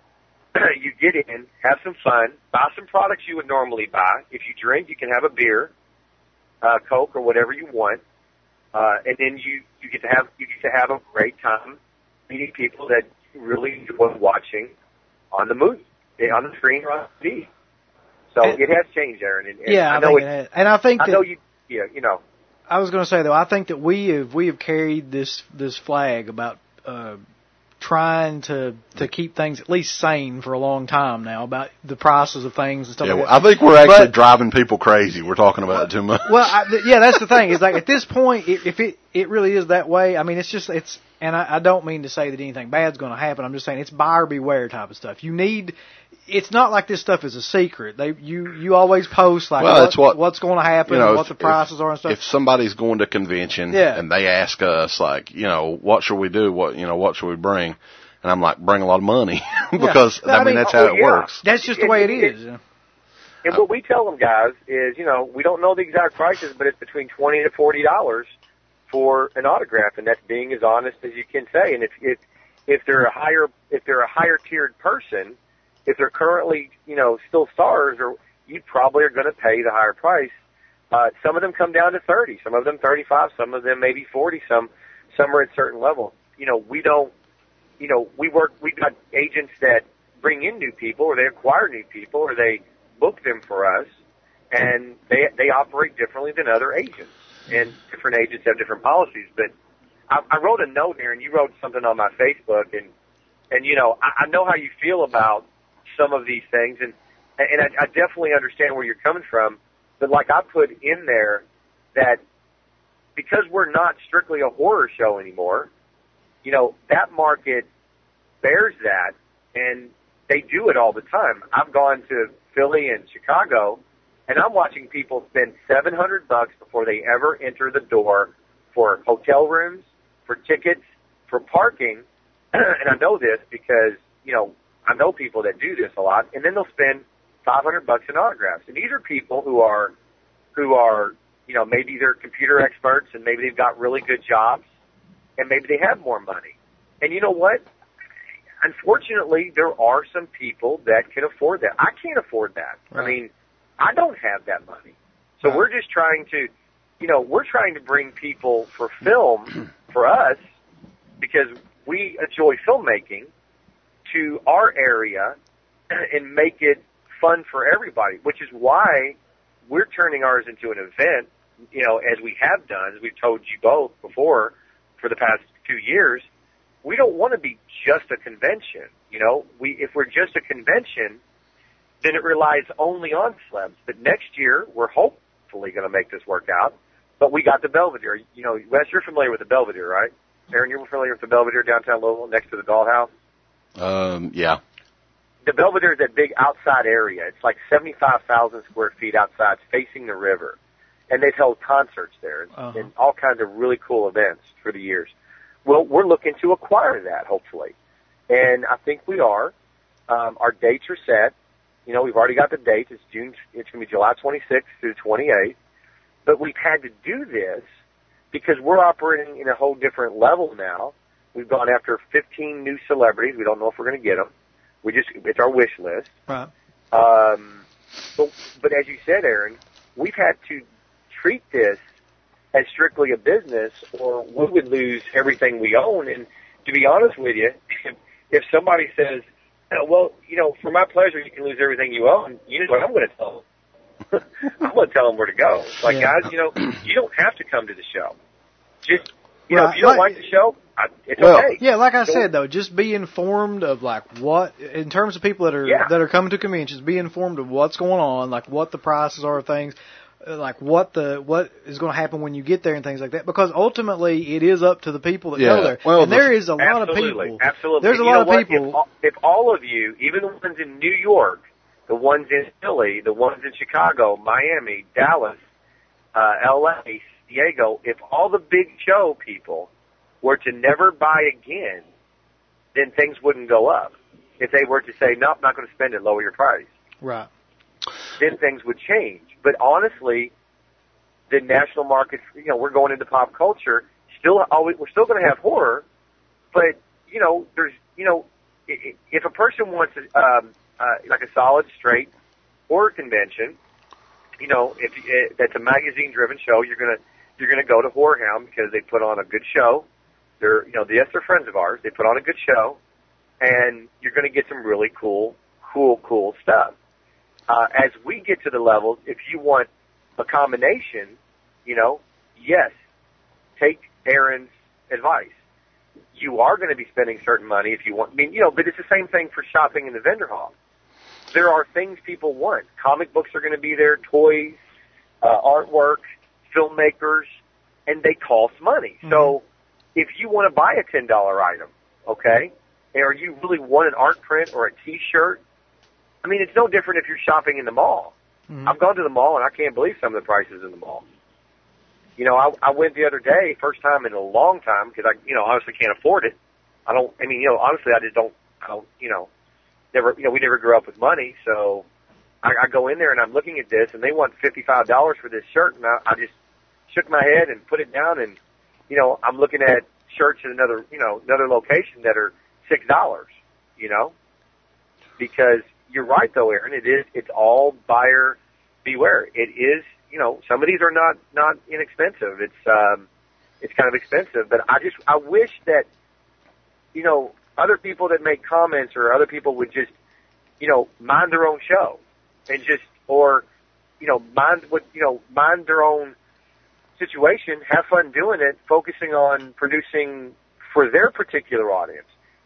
You get in, have some fun, buy some products you would normally buy. If you drink, you can have a beer, uh, Coke, or whatever you want. Uh, and then you, you get to have you get to have a great time meeting people that you really enjoy watching on the movie, on the screen, or on T V. So and, it has changed, Aaron. And, and yeah, I, I know think it, it has. And I think I that, know you. Yeah, you know. I was going to say though, I think that we have we have carried this this flag about uh, trying to to keep things at least sane for a long time now about the prices of things and stuff. Yeah, like well, that. I think we're actually but, driving people crazy. We're talking about it too much. Well, I, th- yeah, that's the thing. Is like at this point, if it it really is that way, I mean, it's just it's. And I, I don't mean to say that anything bad's going to happen. I'm just saying it's buyer beware type of stuff. You need. It's not like this stuff is a secret. They you you always post like well, what, it's what, what's going to happen, you know, and what if, the prices if, are and stuff. If somebody's going to convention yeah. and they ask us like, you know, what should we do? What you know, what should we bring? And I'm like, bring a lot of money because yeah. I, I mean, mean that's oh, how it yeah. works. That's just the it, way it, it is. It, and what we tell them guys is, you know, we don't know the exact prices, but it's between twenty to forty dollars for an autograph, and that's being as honest as you can say. And if if if they're a higher if they're a higher tiered person, if they're currently you know still stars, or you probably are going to pay the higher price. Uh, some of them come down to thirty, some of them thirty-five, some of them maybe forty, some some are at certain level. You know, we don't. You know, we work. We've got agents that bring in new people, or they acquire new people, or they book them for us, and they they operate differently than other agents. And different agents have different policies. But I, I wrote a note here, and you wrote something on my Facebook, and and you know I, I know how you feel about some of these things, and and I, I definitely understand where you're coming from. But like I put in there that because we're not strictly a horror show anymore, you know that market bears that, and they do it all the time. I've gone to Philly and Chicago, and I'm watching people spend seven hundred bucks before they ever enter the door for hotel rooms, for tickets, for parking. And I know this because, you know, I know people that do this a lot, and then they'll spend five hundred bucks in autographs. And these are people who are, who are, you know, maybe they're computer experts and maybe they've got really good jobs and maybe they have more money. And you know what? Unfortunately, there are some people that can afford that. I can't afford that. Right. I mean, I don't have that money. So right. we're just trying to, you know, we're trying to bring people for film, for us, because we enjoy filmmaking, to our area and make it fun for everybody, which is why we're turning ours into an event, you know, as we have done, as we've told you both before for the past two years. We don't want to be just a convention, you know. We, if we're just a convention, then it relies only on celebs. But next year, we're hopefully going to make this work out. But we got the Belvedere. You know, Wes, you're familiar with the Belvedere, right? Aaron, you're familiar with the Belvedere downtown Louisville next to the Dollhouse? Um, yeah. The Belvedere is that big outside area. It's like seventy-five thousand square feet outside, facing the river. And they've held concerts there and, uh-huh. and all kinds of really cool events for the years. Well, we're looking to acquire that, hopefully. And I think we are. Um, our dates are set. You know, we've already got the dates. It's June. It's going to be July twenty-sixth through the twenty-eighth. But we've had to do this because we're operating in a whole different level now. We've gone after fifteen new celebrities. We don't know if we're going to get them. We just, it's our wish list. Right. Um, but, but as you said, Aaron, we've had to treat this as strictly a business, or we would lose everything we own. And to be honest with you, if, if somebody says, oh, well, you know, for my pleasure, you can lose everything you own, you know what I'm going to tell them? I'm going to tell them where to go. It's like, yeah. guys, you know, you don't have to come to the show. Just, you right. know, if you don't like, like the show, I, it's well, okay. Yeah, like I so, said, though, just be informed of, like, what, in terms of people that are yeah. that are coming to conventions, be informed of what's going on, like what the prices are of things, like what the what is going to happen when you get there and things like that, because ultimately it is up to the people that yeah. go there. Well, and there is a lot absolutely, of people. Absolutely. There's a you lot of what? people. If all, if all of you, even the ones in New York, the ones in Philly, the ones in Chicago, Miami, Dallas, uh, L A, San Diego, if all the big show people were to never buy again, then things wouldn't go up. If they were to say, nope, not going to spend it, lower your price. Right. Then things would change. But honestly, the national market, you know, we're going into pop culture. Still, always, we're still going to have horror, but you know, there's, you know, if a person wants um, uh, like a solid, straight horror convention, you know, if uh, that's a magazine-driven show, you're gonna you're gonna go to Horror Hound because they put on a good show. They're, you know, yes, they're friends of ours. They put on a good show, and you're going to get some really cool, cool, cool stuff. Uh, as we get to the levels, if you want a combination, you know, yes, take Aaron's advice. You are going to be spending certain money if you want. I mean, you know, but it's the same thing for shopping in the vendor hall. There are things people want. Comic books are going to be there, toys, uh, artwork, filmmakers, and they cost money. Mm-hmm. So if you want to buy a ten dollar item, okay, or you really want an art print or a T-shirt, I mean, it's no different if you're shopping in the mall. Mm-hmm. I've gone to the mall, and I can't believe some of the prices in the mall. You know, I, I went the other day, first time in a long time, because I, you know, honestly can't afford it. I don't, I mean, you know, honestly, I just don't, I don't, you know, never, you know, we never grew up with money, so I, I go in there and I'm looking at this, and they want fifty-five dollars for this shirt, and I, I just shook my head and put it down, and, you know, I'm looking at shirts at another, you know, another location that are six dollars, you know, because you're right, though, Aaron, it is, it's all buyer beware. It is, you know, some of these are not, not inexpensive. It's, um, it's kind of expensive, but I just, I wish that, you know, other people that make comments or other people would just, you know, mind their own show and just, or, you know, mind what, you know, mind their own situation, have fun doing it, focusing on producing for their particular audience.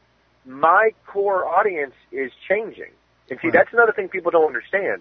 My core audience is changing. And see, that's another thing people don't understand.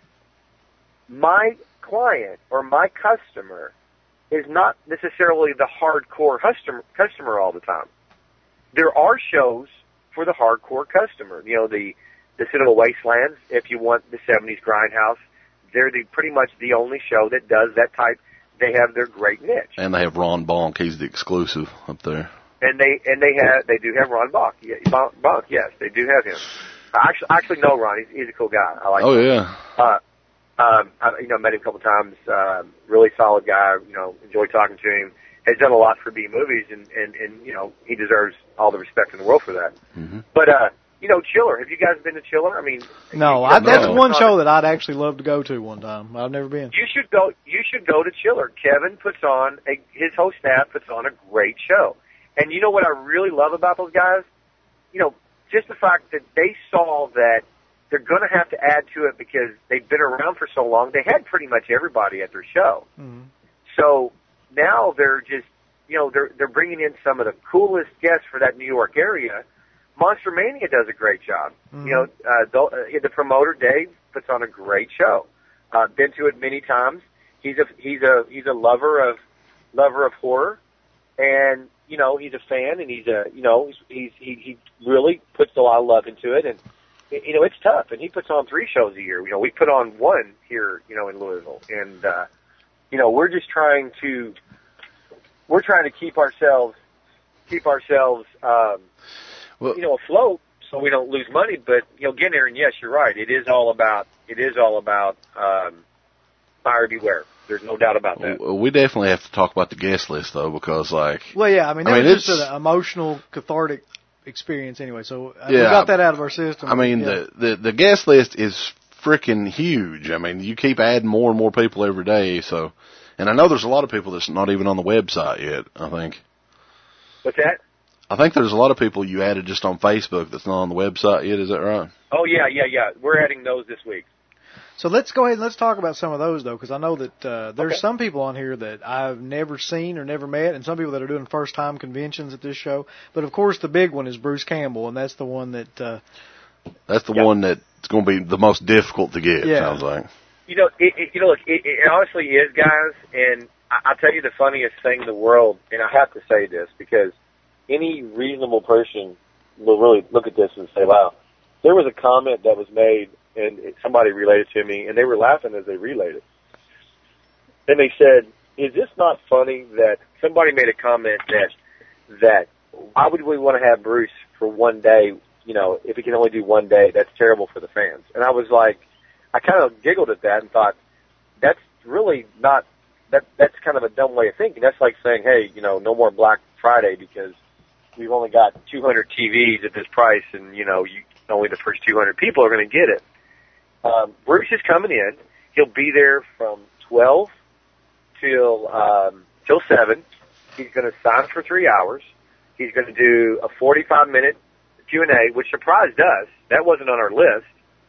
My client or my customer is not necessarily the hardcore customer, customer all the time. There are shows for the hardcore customer. You know, the the Cinema Wastelands, if you want the seventies grindhouse, they're the pretty much the only show that does that type. They have their great niche. And they have Ron Bonk. He's the exclusive up there. And they and they have they do have Ron Bonk. Yeah, Bonk, Bonk, yes, they do have him. I actually, I actually know Ron. He's, he's a cool guy. I like. Oh him. yeah. Uh, um, I, you know, met him a couple times. Uh, really solid guy. You know, enjoy talking to him. Has done a lot for B movies, and and and you know, he deserves all the respect in the world for that. Mm-hmm. But uh, you know, Chiller. Have you guys been to Chiller? I mean, no. You, I, that's no. one show that I'd actually love to go to one time. I've never been. You should go. You should go to Chiller. Kevin puts on a, his whole staff puts on a great show. And you know what I really love about those guys? You know, just the fact that they saw that they're going to have to add to it because they've been around for so long. They had pretty much everybody at their show. Mm-hmm. So now they're just, you know, they're they're bringing in some of the coolest guests for that New York area. Monster Mania does a great job. Mm-hmm. You know, uh, the, uh, the promoter Dave puts on a great show. Uh, been to it many times. He's a he's a he's a lover of lover of horror, and you know, he's a fan, and he's a, you know, he's, he's he he really puts a lot of love into it, and you know, it's tough. And he puts on three shows a year. You know, we put on one here, you know, in Louisville, and uh, you know, we're just trying to we're trying to keep ourselves keep ourselves, um, well, you know, afloat so we don't lose money. But you know, again, Aaron, yes, you're right. It is all about it is all about um, buyer beware. There's no doubt about that. We definitely have to talk about the guest list, though, because, like... Well, yeah, I mean, that I mean, was just it's, an emotional, cathartic experience anyway, so yeah, we got that out of our system. I mean, yeah. the, the, the guest list is freaking huge. I mean, you keep adding more and more people every day, so... And I know there's a lot of people that's not even on the website yet, I think. What's that? I think there's a lot of people you added just on Facebook that's not on the website yet, is that right? Oh, yeah, yeah, yeah. We're adding those this week. So let's go ahead and let's talk about some of those, though, because I know that uh, there's okay. some people on here that I've never seen or never met, and some people that are doing first-time conventions at this show. But, of course, the big one is Bruce Campbell, and that's the one that... Uh, that's the yeah. one that's going to be the most difficult to get, yeah. sounds like. You know, it, it, you know, look, it, it honestly is, guys, and I, I'll tell you the funniest thing in the world, and I have to say this, because any reasonable person will really look at this and say, wow, there was a comment that was made and somebody relayed it to me, and they were laughing as they relayed it. And they said, is this not funny that somebody made a comment that, that why would we want to have Bruce for one day, you know, if he can only do one day, that's terrible for the fans. And I was like, I kind of giggled at that and thought, that's really not, that that's kind of a dumb way of thinking. That's like saying, hey, you know, no more Black Friday because we've only got two hundred T Vs at this price, and, you know, you, only the first two hundred people are going to get it. Um, Bruce is coming in. He'll be there from twelve till um, till seven. He's going to sign for three hours. He's going to do a forty-five minute Q and A, which surprised us. That wasn't on our list.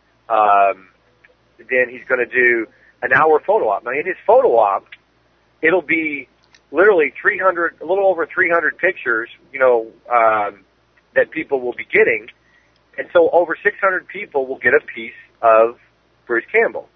Um, then he's going to do an hour photo op. Now, in his photo op, it'll be literally three hundred, a little over three hundred pictures, you know, um, that people will be getting. And so over six hundred people will get a piece of Bruce Campbell.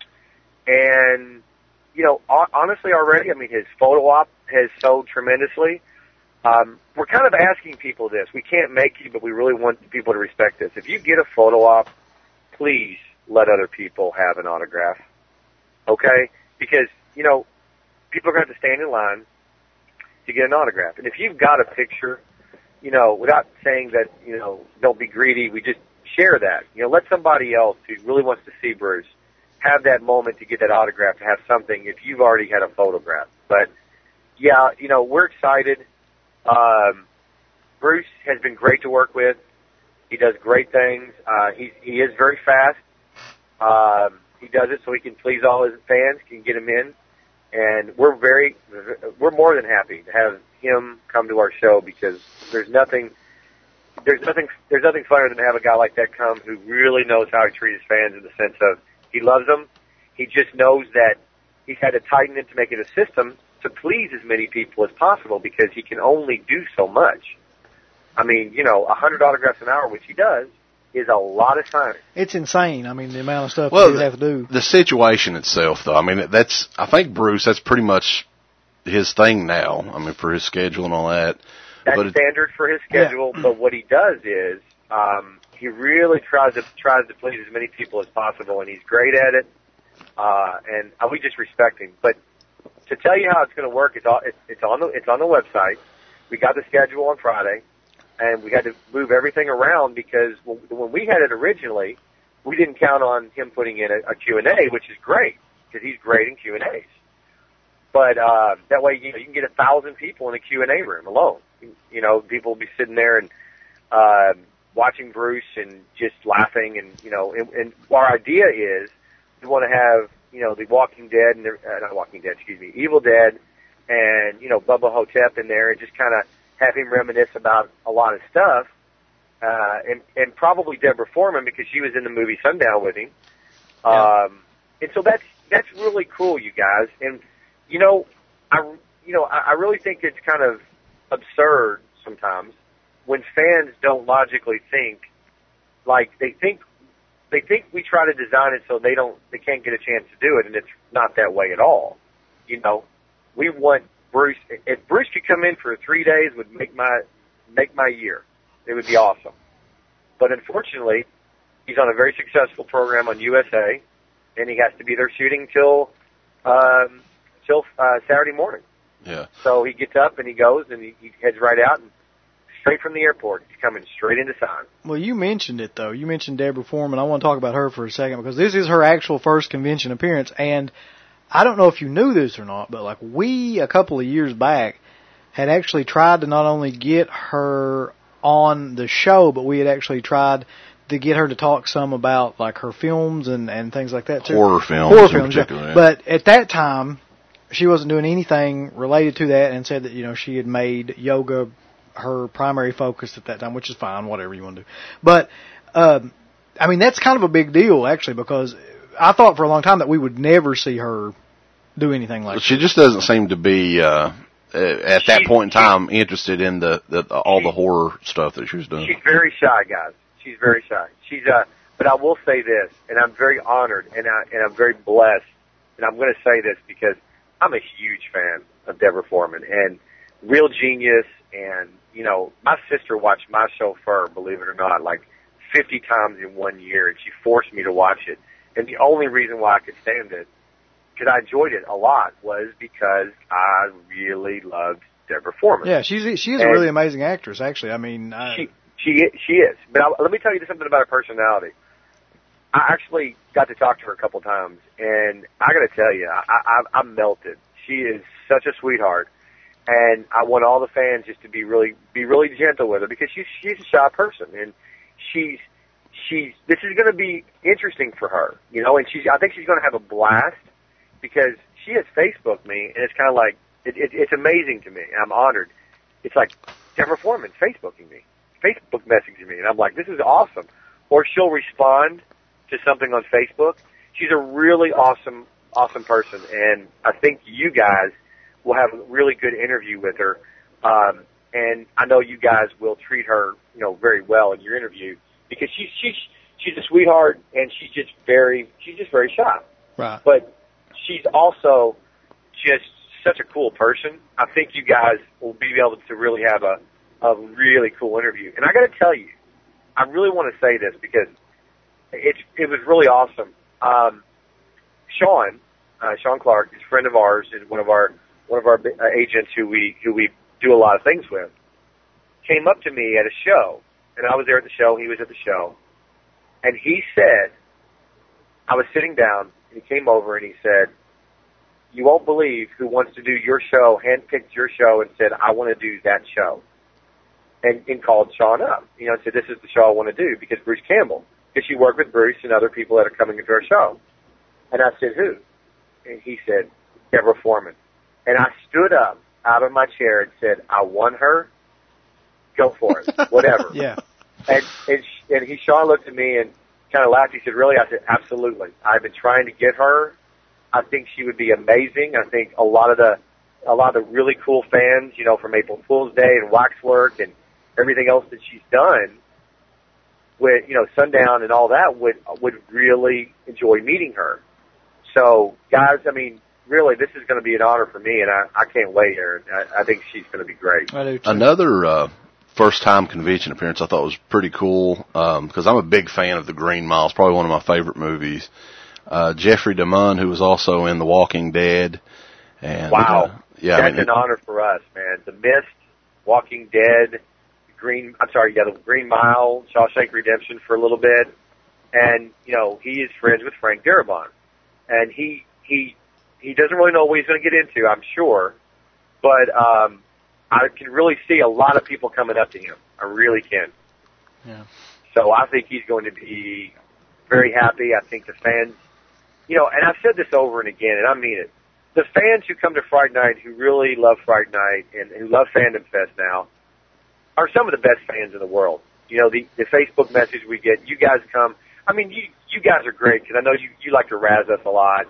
And, you know, honestly already, I mean, his photo op has sold tremendously. Um, we're kind of asking people this. We can't make you, but we really want people to respect this. If you get a photo op, please let other people have an autograph. Okay? Because, you know, people are going to have to stand in line to get an autograph. And if you've got a picture, you know, without saying that, you know, don't be greedy, we just share that. You know, let somebody else who really wants to see Bruce have that moment to get that autograph, to have something if you've already had a photograph. But, yeah, you know, we're excited. Um, Bruce has been great to work with. He does great things. Uh, he, he is very fast. Um, he does it so he can please all his fans, can get them in. And we're very, we're more than happy to have him come to our show because there's nothing, there's nothing, there's nothing funnier than to have a guy like that come who really knows how to treat his fans in the sense of he loves them. He just knows that he's had to tighten it to make it a system to please as many people as possible because he can only do so much. I mean, you know, a hundred autographs an hour, which he does, is a lot of time. It's insane. I mean, the amount of stuff well, you have to do. The situation itself, though, I mean, that's, I think Bruce, that's pretty much his thing now. I mean, for his schedule and all that. That's but it, standard for his schedule, yeah. But what he does is, Um, he really tries to tries to please as many people as possible, and he's great at it. Uh, and uh, we just respect him. But to tell you how it's going to work, it's, all, it's, it's on the it's on the website. We got the schedule on Friday, and we had to move everything around because when, when we had it originally, we didn't count on him putting in a, a Q and A, which is great because he's great in Q and A's. But uh, that way, you know, you can get a thousand people in a Q and A room alone. You know, people will be sitting there and uh, watching Bruce and just laughing, and you know, and, and our idea is we want to have, you know, the Walking Dead and the, uh, not Walking Dead, excuse me, Evil Dead, and you know, Bubba Hotep in there, and just kind of have him reminisce about a lot of stuff, uh, and and probably Deborah Foreman because she was in the movie Sundown with him, yeah. um, and so that's that's really cool, you guys, and you know, I you know, I, I really think it's kind of absurd sometimes when fans don't logically think, like they think they think we try to design it so they don't they can't get a chance to do it, and it's not that way at all. You know, we want Bruce. If Bruce could come in for three days, would make my make my year. It would be awesome. But unfortunately, he's on a very successful program on U S A, and he has to be there shooting till um, till uh, Saturday morning. Yeah. So he gets up and he goes and he, he heads right out and straight from the airport. He's coming straight into sign. Well, you mentioned it, though. You mentioned Deborah Foreman. I want to talk about her for a second because this is her actual first convention appearance. And I don't know if you knew this or not, but like we, a couple of years back, had actually tried to not only get her on the show, but we had actually tried to get her to talk some about like her films and, and things like that, too. Horror films. Horror films, in particular, yeah. But at that time, she wasn't doing anything related to that and said that, you know, she had made yoga her primary focus at that time, which is fine, whatever you want to do. But, um, I mean, that's kind of a big deal, actually, because I thought for a long time that we would never see her do anything like that. She just doesn't seem to be, uh, at that point in time, interested in the, the all the horror stuff that she was doing. She's very shy, guys. She's very shy. She's, uh, but I will say this, and I'm very honored, and, I, and I'm very blessed, and I'm going to say this because I'm a huge fan of Deborah Foreman, and real genius, and, you know, my sister watched my chauffeur, believe it or not, like fifty times in one year, and she forced me to watch it. And the only reason why I could stand it, because I enjoyed it a lot, was because I really loved Deborah Foreman. Yeah, she's she is and a really amazing actress, actually. I mean, I, she she she is. But I, let me tell you something about her personality. I actually got to talk to her a couple times, and I got to tell you, I, I I melted. She is such a sweetheart. And I want all the fans just to be really, be really gentle with her because she's, she's a shy person and she's, she's, this is going to be interesting for her, you know, and she's, I think she's going to have a blast because she has Facebooked me and it's kind of like, it, it, it's amazing to me. I'm honored. It's like Deborah Foreman Facebooking me, Facebook messaging me. And I'm like, this is awesome. Or she'll respond to something on Facebook. She's a really awesome, awesome person. And I think you guys we'll have a really good interview with her, um, and I know you guys will treat her, you know, very well in your interview because she's she's she's a sweetheart and she's just very she's just very shy. Right. But she's also just such a cool person. I think you guys will be able to really have a a really cool interview. And I got to tell you, I really want to say this because it it was really awesome. Um, Sean, uh, Sean Clark, is a friend of ours, is one of our one of our uh, agents who we who we do a lot of things with, came up to me at a show, and I was there at the show, he was at the show, and he said, I was sitting down, and he came over and he said, you won't believe who wants to do your show, handpicked your show, and said, I want to do that show, and, and called Sean up, you know, and said, this is the show I want to do, because Bruce Campbell, because she worked with Bruce and other people that are coming into our show. And I said, who? And he said, Deborah Foreman. And I stood up out of my chair and said, I want her. Go for it. Whatever. Yeah. And, and, sh- and he, Sean looked at me and kind of laughed. He said, really? I said, absolutely. I've been trying to get her. I think she would be amazing. I think a lot of the, a lot of the really cool fans, you know, from April Fool's Day and Waxwork and everything else that she's done with, you know, Sundown and all that would, would really enjoy meeting her. So guys, I mean, really, this is going to be an honor for me, and I, I can't wait here. I, I think she's going to be great. I do too. Another uh, first time convention appearance I thought was pretty cool, um, because I'm a big fan of The Green Mile. It's probably one of my favorite movies. Uh, Jeffrey DeMunn, who was also in The Walking Dead. And, wow. Uh, yeah, That's I mean, an honor for us, man. The Mist, Walking Dead, Green, I'm sorry, you got The Green Mile, Shawshank Redemption for a little bit. And, you know, he is friends with Frank Darabont. And he, he, he doesn't really know what he's going to get into, I'm sure. But, um, I can really see a lot of people coming up to him. I really can. Yeah. So I think he's going to be very happy. I think the fans, you know, and I've said this over and again, and I mean it. The fans who come to Fright Night, who really love Fright Night and who love Fandom Fest now, are some of the best fans in the world. You know, the, the Facebook message we get, you guys come. I mean, you you guys are great because I know you you like to razz us a lot.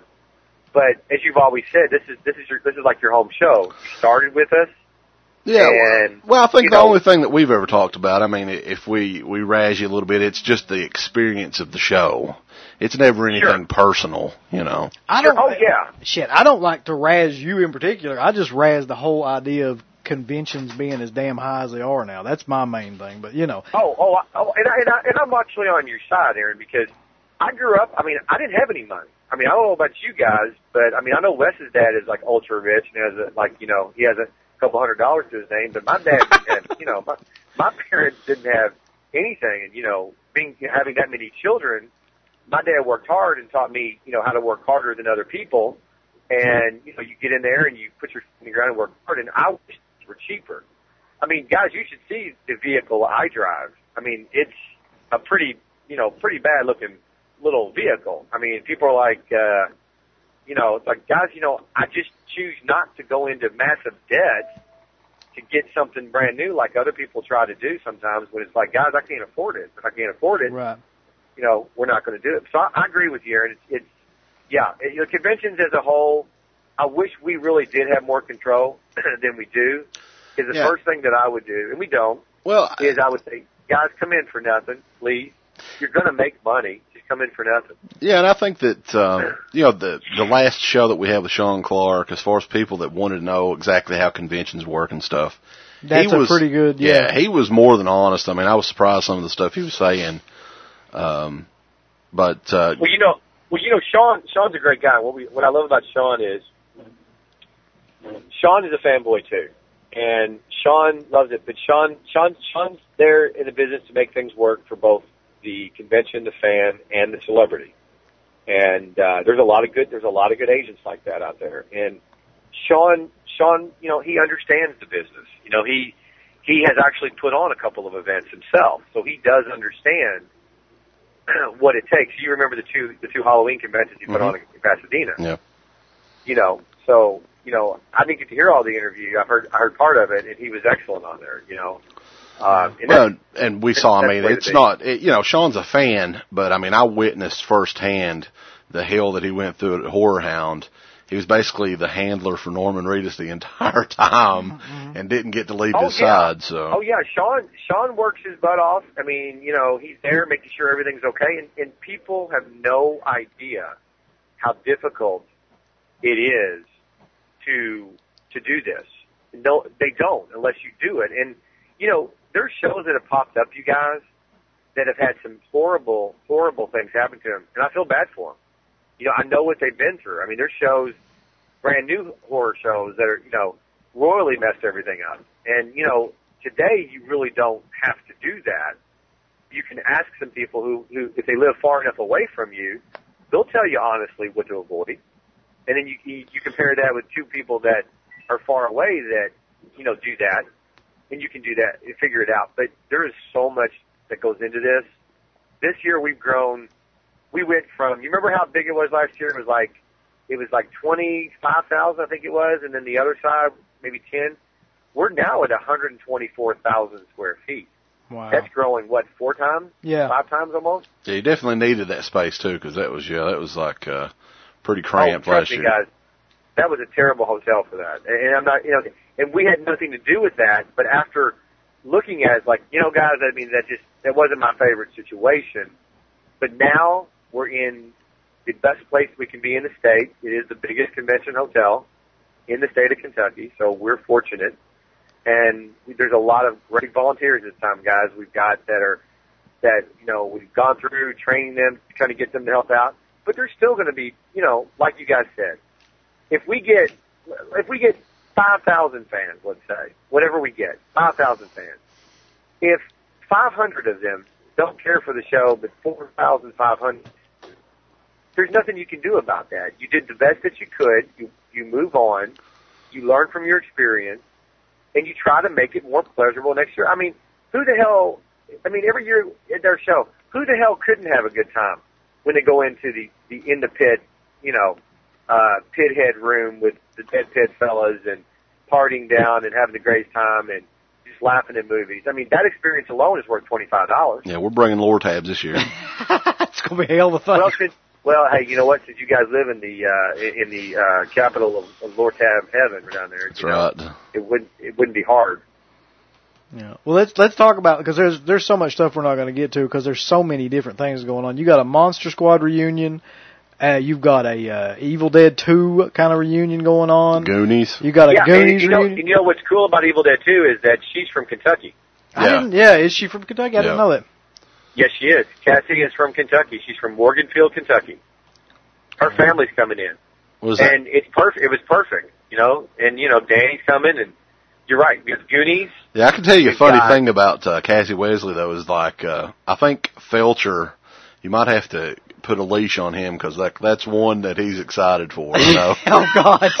But as you've always said, this is this is your this is like your home show. You started with us. Yeah, and, well, I think the know, only thing that we've ever talked about, I mean, if we, we razz you a little bit, it's just the experience of the show. It's never anything sure. personal, you know. I don't. Oh yeah. Shit, I don't like to razz you in particular. I just razz the whole idea of conventions being as damn high as they are now. That's my main thing. But you know. Oh, oh, I- oh, and I, and, I, and I'm actually on your side, Aaron, because I grew up. I mean, I didn't have any money. I mean, I don't know about you guys, but I mean, I know Wes's dad is like ultra rich and has a, like, you know, he has a couple hundred dollars to his name, but my dad didn't have, you know, my, my parents didn't have anything. And, you know, being, having that many children, my dad worked hard and taught me, you know, how to work harder than other people. And, you know, you get in there and you put your feet in the ground and work hard. And I wish it were cheaper. I mean, guys, you should see the vehicle I drive. I mean, it's a pretty, you know, pretty bad looking little vehicle. I mean, people are like, uh, you know, it's like, guys, you know, I just choose not to go into massive debt to get something brand new like other people try to do sometimes when it's like, guys, I can't afford it. If I can't afford it, Right. you know, we're not going to do it. So I, I agree with you, Aaron. It's, it's yeah, it, you know, conventions as a whole, I wish we really did have more control than we do. Is the Yeah. first thing that I would do, and we don't, Well, is I would say, guys, come in for nothing, please. You're going to make money. Just come in for nothing. yeah, and I think that, um, you know, the, the last show that we had with Sean Clark, as far as people that wanted to know exactly how conventions work and stuff, That's he a was, pretty good. Yeah. yeah, he was more than honest. I mean, I was surprised some of the stuff he was saying. Um, but, uh, Well, you know, well, you know, Sean. Sean's a great guy. What we, what I love about Sean is, Sean is a fanboy too, and Sean loves it. But Sean, Sean, Sean's there in the business to make things work for both the convention, the fan, and the celebrity. And uh, there's a lot of good. There's a lot of good agents like that out there. And Sean, Sean, you know, he understands the business. You know, he he has actually put on a couple of events himself, so he does understand what it takes. You remember the two the two Halloween conventions he put Mhm. on in Pasadena. yeah. You know, so you know, I didn't get to hear all the interview. I heard I heard part of it, and he was excellent on there. You know, um, and Well, that's, and we saw, I that's mean, the way it's to be. not, it, you know, Sean's a fan, but I mean, I witnessed firsthand the hell that he went through at Horror Hound. He was basically the handler for Norman Reedus the entire time Mm-hmm. and didn't get to leave Oh, his yeah. side, so. Oh yeah, Sean. Sean works his butt off. I mean, you know, he's there making sure everything's okay, and, and people have no idea how difficult it is to to do this. No, they don't unless you do it. And you know, there's shows that have popped up, you guys, that have had some horrible, horrible things happen to them, and I feel bad for them. You know, I know what they've been through. I mean, there's shows, brand new horror shows that are, you know, royally messed everything up. And, you know, today you really don't have to do that. You can ask some people who, who, if they live far enough away from you, they'll tell you honestly what to avoid. And then you, you, you compare that with two people that are far away that, you know, do that, and you can do that and figure it out. But there is so much that goes into this. This year we've grown. We went from, you remember how big it was last year? It was like, it was like twenty-five thousand, I think it was, and then the other side, maybe ten. We're now at one hundred twenty-four thousand square feet. Wow. That's growing, what, four times? Yeah. Five times almost? Yeah, you definitely needed that space too, because that was, yeah, that was like, uh, pretty cramped oh, last trust me, year. guys, that was a terrible hotel for that. And, and I'm not, you know, and we had nothing to do with that, but after looking at it, like, you know, guys, I mean, that just, that wasn't my favorite situation. But now we're in the best place we can be in the state. It is the biggest convention hotel in the state of Kentucky, so we're fortunate. and there's a lot of great volunteers this time, guys. We've got that are that you know we've gone through training them, trying to get them to help out. But there's still going to be, you know, like you guys said, if we get if we get five thousand fans, let's say, whatever we get, five thousand fans, if five hundred of them don't care for the show, but four thousand five hundred, there's nothing you can do about that. You did the best that you could. You you move on. You learn from your experience, and you try to make it more pleasurable next year. I mean, who the hell? I mean, every year at their show, who the hell couldn't have a good time when they go into the the in the pit, you know, uh, pit head room with the dead pit fellas and partying down and having a great time and just laughing at movies. I mean, that experience alone is worth twenty-five dollars. Yeah, we're bringing lore tabs this year. It's gonna be hell of a fun. Well, since, well, hey, you know what? Since you guys live in the uh, in the uh, capital of, of lore tab heaven down there, That's you right. know, it wouldn't it wouldn't be hard. Yeah. Well, let's let's talk about, because there's there's so much stuff we're not going to get to because there's so many different things going on. You got a Monster Squad reunion. Uh, you've got a uh, Evil Dead two kind of reunion going on. Goonies. You got a yeah, Goonies and you know, reunion. and you know what's cool about Evil Dead two is that she's from Kentucky. I Yeah. didn't, yeah, is she from Kentucky? I Yeah. didn't know that. Yes, she is. Cassie is from Kentucky. She's from Morganfield, Kentucky. Her family's coming in, What is that? and it's perfect. It was perfect, you know. And you know, Danny's coming, and you're right. We have Goonies. Yeah, I can tell you a Good funny guy. thing about uh, Cassie Wesley, though, is like, uh, I think Felcher, you might have to put a leash on him because that, that's one that he's excited for, you know. Oh God.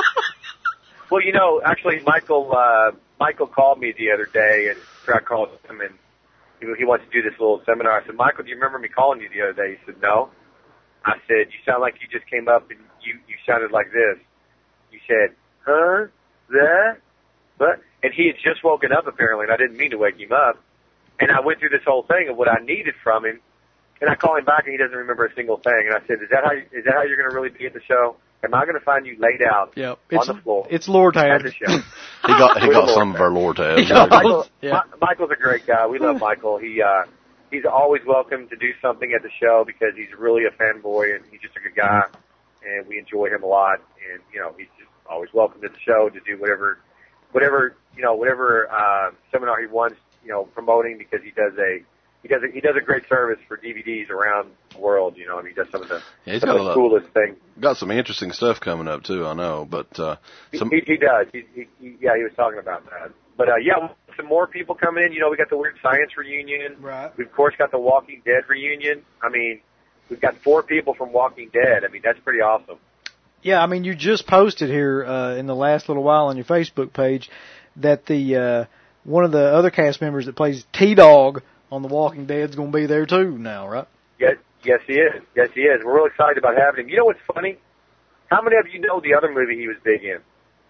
Well, you know, actually, Michael uh, Michael called me the other day, and I called him, and he, he wants to do this little seminar. I said, Michael, do you remember me calling you the other day? He said, no. I said, you sound like you just came up and you, you sounded like this. You said, huh? That? But, and he had just woken up apparently, and I didn't mean to wake him up. And I went through this whole thing of what I needed from him, and I call him back, and he doesn't remember a single thing. And I said, "Is that how you, is that how you're going to really be at the show? Am I going to find you laid out Yep. on It's, the floor it's lore at tab. the show?" He got he With got a some lore of our lore tabs. Yeah. Michael, Yeah. Mi- Michael's a great guy. We love Michael. He uh, he's always welcome to do something at the show because he's really a fanboy and he's just a good guy, and we enjoy him a lot. And you know, he's just always welcome to the show to do whatever, whatever you know, whatever uh, seminar he wants, you know, promoting because he does a he does a, he does a great service for D V Ds around the world. You know, and he does some of the, Yeah, he's some got of a the lot- coolest things. Got some interesting stuff coming up too, I know. But uh, some He, he does. He, he, he, yeah, he was talking about that. But uh, yeah, some more people coming in. You know, we got the Weird Science reunion. Right. We've of course got the Walking Dead reunion. I mean, we've got four people from Walking Dead. I mean, that's pretty awesome. Yeah, I mean, you just posted here uh, in the last little while on your Facebook page that the uh, one of the other cast members that plays T-Dog on The Walking Dead is going to be there too now, right? Yes, yes, he is. Yes, he is. We're real excited about having him. You know what's funny? How many of you know the other movie he was big in?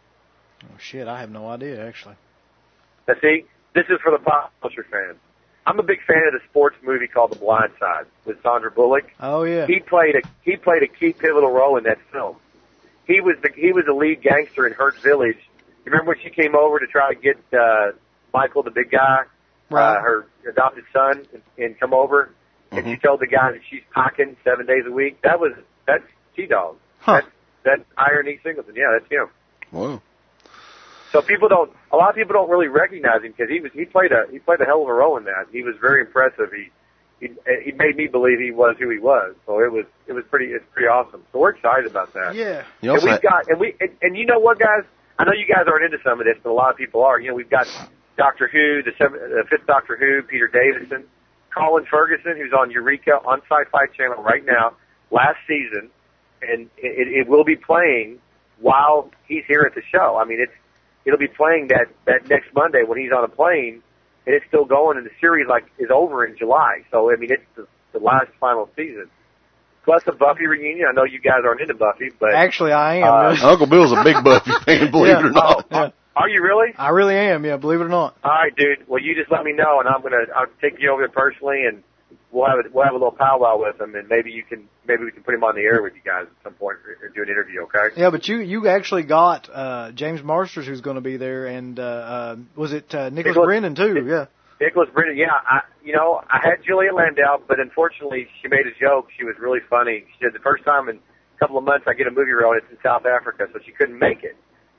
Oh shit, I have no idea actually. Now, see, this is for the pop culture fans. I'm a big fan of the sports movie called The Blind Side with Sandra Bullock. Oh yeah. He played a he played a key pivotal role in that film. He was the he was the lead gangster in Hurt Village. You remember when she came over to try to get uh, Michael, the big guy, Right. uh, her adopted son, and, and come over, and Mhm. she told the guy that she's packing seven days a week. That was that's T-Dog. Huh. That's that's Iron E. Singleton. Yeah, that's him. whoa. So people don't, a lot of people don't really recognize him because he was, he played a, he played a hell of a role in that. He was very impressive. He, he, he made me believe he was who he was. So it was, it was pretty, it's pretty awesome. So we're excited about that. Yeah. You And also we've had- got, and we, and, and you know what, guys? I know you guys aren't into some of this, but a lot of people are. You know, we've got Doctor Who, the, seventh, the fifth Doctor Who, Peter Davison, Colin Ferguson, who's on Eureka on Sci-Fi Channel right now, last season, and it, it will be playing while he's here at the show. I mean, it's, it'll be playing that, that next Monday when he's on a plane, and it's still going, and the series like is over in July. So I mean, it's the, the last final season. Plus a Buffy reunion. I know you guys aren't into Buffy, but Actually, I am. Uh, Uncle Bill's a big Buffy fan, believe Yeah. it or not. Yeah. are you really? I really am. Yeah, believe it or not. All right, dude. Well, you just let me know, and I'm gonna I'll take you over there personally, and we'll have a, we'll have a little powwow with him, and maybe you can maybe we can put him on the air with you guys at some point and do an interview. Okay? Yeah, but you you actually got uh, James Marsters who's going to be there, and uh, uh, was it uh, Nicholas Nicholas- Brennan too? Yeah. Nicholas Brennan, yeah, I, you know, I had Julia Landau, but unfortunately she made a joke. She was really funny. She said the first time in a couple of months I get a movie role, it's in South Africa, so she couldn't make it.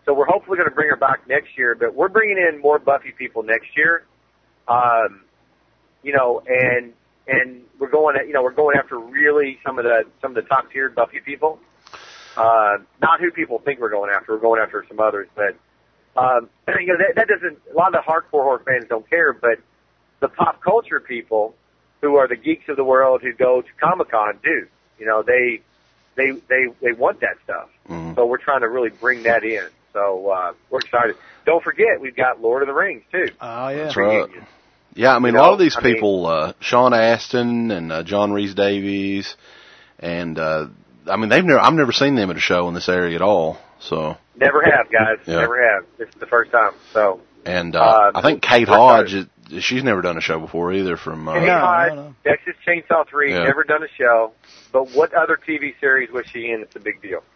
So we're hopefully going to bring her back next year, but we're bringing in more Buffy people next year. Um, you know, and and we're going, you know, we're going after really some of the some of the top tiered Buffy people. Uh, not who people think we're going after. We're going after some others, but um, you know that, that doesn't. A lot of the hardcore horror fans don't care, but the pop culture people, who are the geeks of the world, who go to Comic-Con, do. You know, they they they they want that stuff. Mm-hmm. So we're trying to really bring that in. So uh, we're excited. Don't forget, we've got Lord of the Rings too. Oh yeah, that's right. Yeah, I mean, you a know, lot of these I people, mean, uh, Sean Astin and uh, John Rhys Davies, and uh, I mean, they've never, I've never seen them at a show in this area at all. So never have, guys. Yeah. Never have. This is the first time. So and uh, uh, I think Kate Hodge, is, she's never done a show before either. From uh, Kate No, Hodge, no, no. Texas Chainsaw three, Yeah. never done a show. But what other T V series was she in? It's a big deal.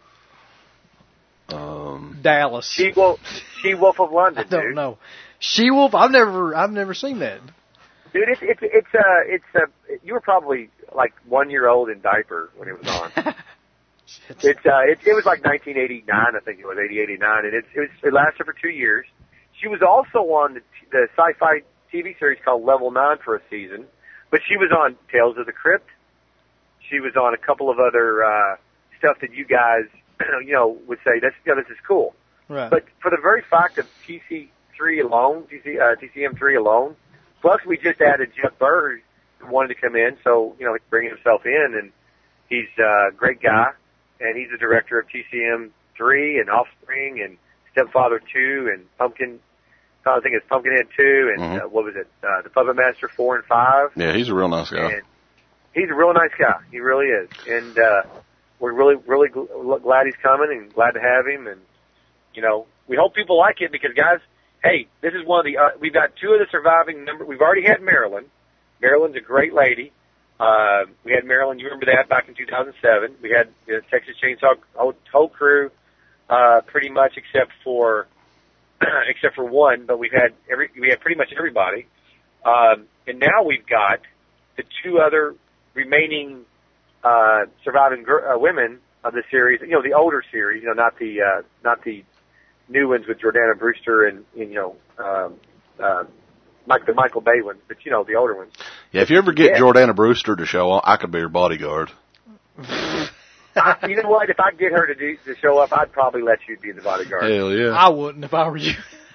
um, Dallas. She Wolf, She Wolf of London. I don't dude. know. She Wolf. I've never. I've never seen that. Dude, it's it's it's uh it's uh you were probably like one year old in diaper when it was on. It's uh it, it was like nineteen eighty-nine, I think it was eighty, eighty-nine, and it's it was it lasted for two years. She was also on the, the sci-fi T V series called Level Nine for a season, but she was on Tales of the Crypt. She was on a couple of other uh stuff that you guys you know would say that's you know, this is cool. Right. But for the very fact of T C three alone, T C uh, T C M three alone, plus we just added Jeff Burr, who wanted to come in, so you know he's bringing himself in, and he's uh, a great guy, and he's the director of T C M three and Offspring and Stepfather two and Pumpkin. I think it's Pumpkinhead two and Mhm. uh, what was it? Uh, the Puppet Master four and five. yeah, he's a real nice guy. And he's a real nice guy. He really is, and uh, we're really really gl- glad he's coming and glad to have him. And you know, we hope people like it because guys. Hey, this is one of the, uh, we've got two of the surviving number, we've already had Marilyn. Marilyn's a great lady. Uh, we had Marilyn, you remember that back in two thousand seven. We had the Texas Chainsaw whole, whole crew, uh, pretty much except for, except for one, but we've had every, we had pretty much everybody. Um, and now we've got the two other remaining, uh, surviving gr- uh, women of the series, you know, the older series, you know, not the, uh, not the, new ones with Jordana Brewster and, and you know, um, uh, Mike, the Michael Bay ones, but you know, the older ones. Yeah, if you ever get Yeah. Jordana Brewster to show up, I could be your bodyguard. I, you know what? If I get her to do to show up, I'd probably let you be the bodyguard. Hell yeah. I wouldn't if I were you.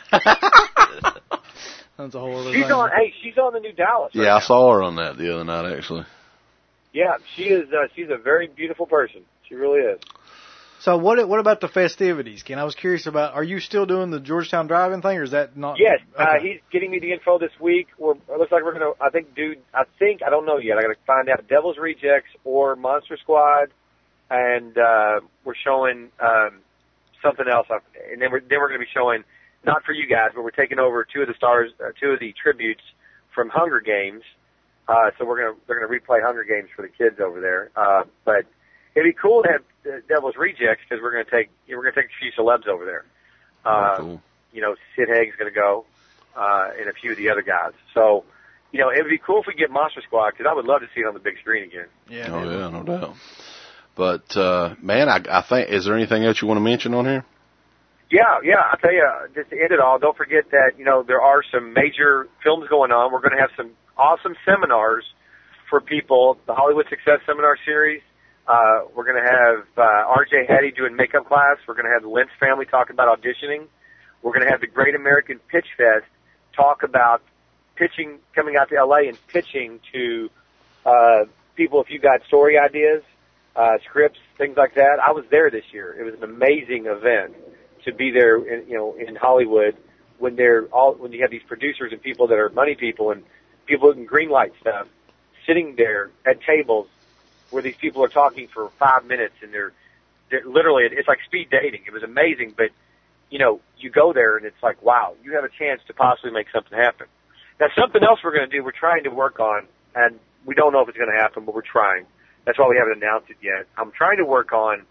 That's a whole other She's thing. on. Hey, she's on the new Dallas. Right Yeah, I now. saw her on that the other night, actually. Yeah, she is. Uh, she's a very beautiful person. She really is. So what? What about the festivities, Ken? I was curious about. Are you still doing the Georgetown Drive-In thing, or is that not? Yes, uh, Okay. he's getting me the info this week. We're, it looks like we're gonna. I think, dude. I think I don't know yet. I got to find out Devil's Rejects or Monster Squad, and uh, we're showing um, something else. And then we're then we're going to be showing not for you guys, but we're taking over two of the stars, uh, two of the tributes from Hunger Games. Uh, so we're gonna they're gonna replay Hunger Games for the kids over there. Uh, but it'd be cool to have uh, Devil's Rejects because we're gonna take you know, we're gonna take a few celebs over there. Uh, Oh, cool. You know, Sid Haig's gonna go, uh, and a few of the other guys. So, you know, it'd be cool if we get Monster Squad because I would love to see it on the big screen again. Yeah. Oh, man. yeah, no doubt. But, uh, man, I, I think, is there anything else you want to mention on here? Yeah, yeah. I'll tell you, just to end it all, don't forget that, you know, there are some major films going on. We're going to have some awesome seminars for people, the Hollywood Success Seminar Series. Uh, we're going to have uh, R J Hattie doing makeup class. We're going to have the Lentz family talking about auditioning. We're going to have the Great American Pitch Fest talk about pitching, coming out to L A and pitching to uh, people if you got story ideas, uh, scripts, things like that. I was there this year. It was an amazing event to be there, in, you know, in Hollywood when they're all when you have these producers and people that are money people and people who can greenlight stuff sitting there at tables where these people are talking for five minutes and they're they're literally it's like speed dating. It was amazing, but you know, you go there and it's like, wow, you have a chance to possibly make something happen. Now, something else we're going to do, we're trying to work on, and we don't know if it's going to happen, but we're trying. That's why we haven't announced it yet. I'm trying to work on